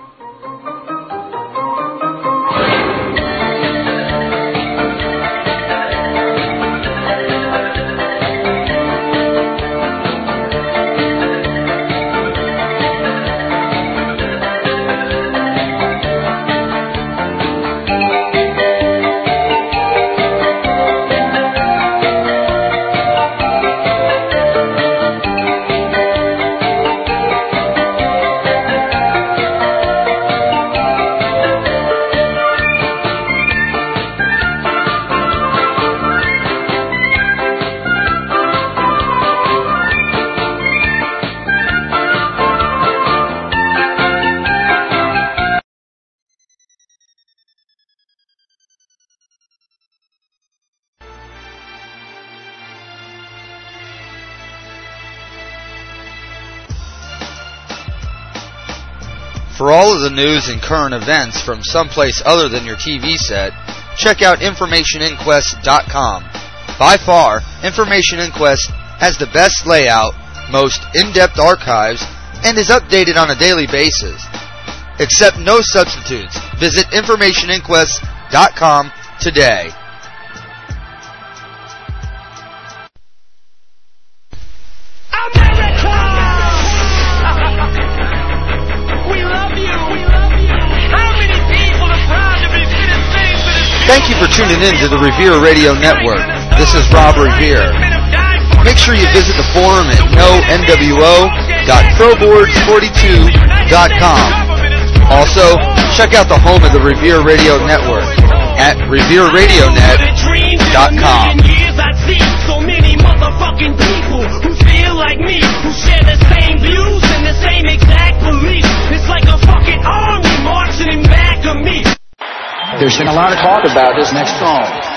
Speaker 17: For all of the news and current events from someplace other than your TV set, check out InformationInquest.com. By far, Information Inquest has the best layout, most in-depth archives, and is updated on a daily basis. Accept no substitutes. Visit InformationInquest.com today. Thank you for tuning in to the Revere Radio Network. This is Rob Revere. Make sure you visit the forum at knowNWO.proboards42.com. Also, check out the home of the Revere Radio Network at RevereRadioNet.com.
Speaker 18: So many motherfucking people who feel like me, who share the same views and the same exact beliefs. It's like a fucking army marching in back of me.
Speaker 19: There's been a lot of talk about this next song.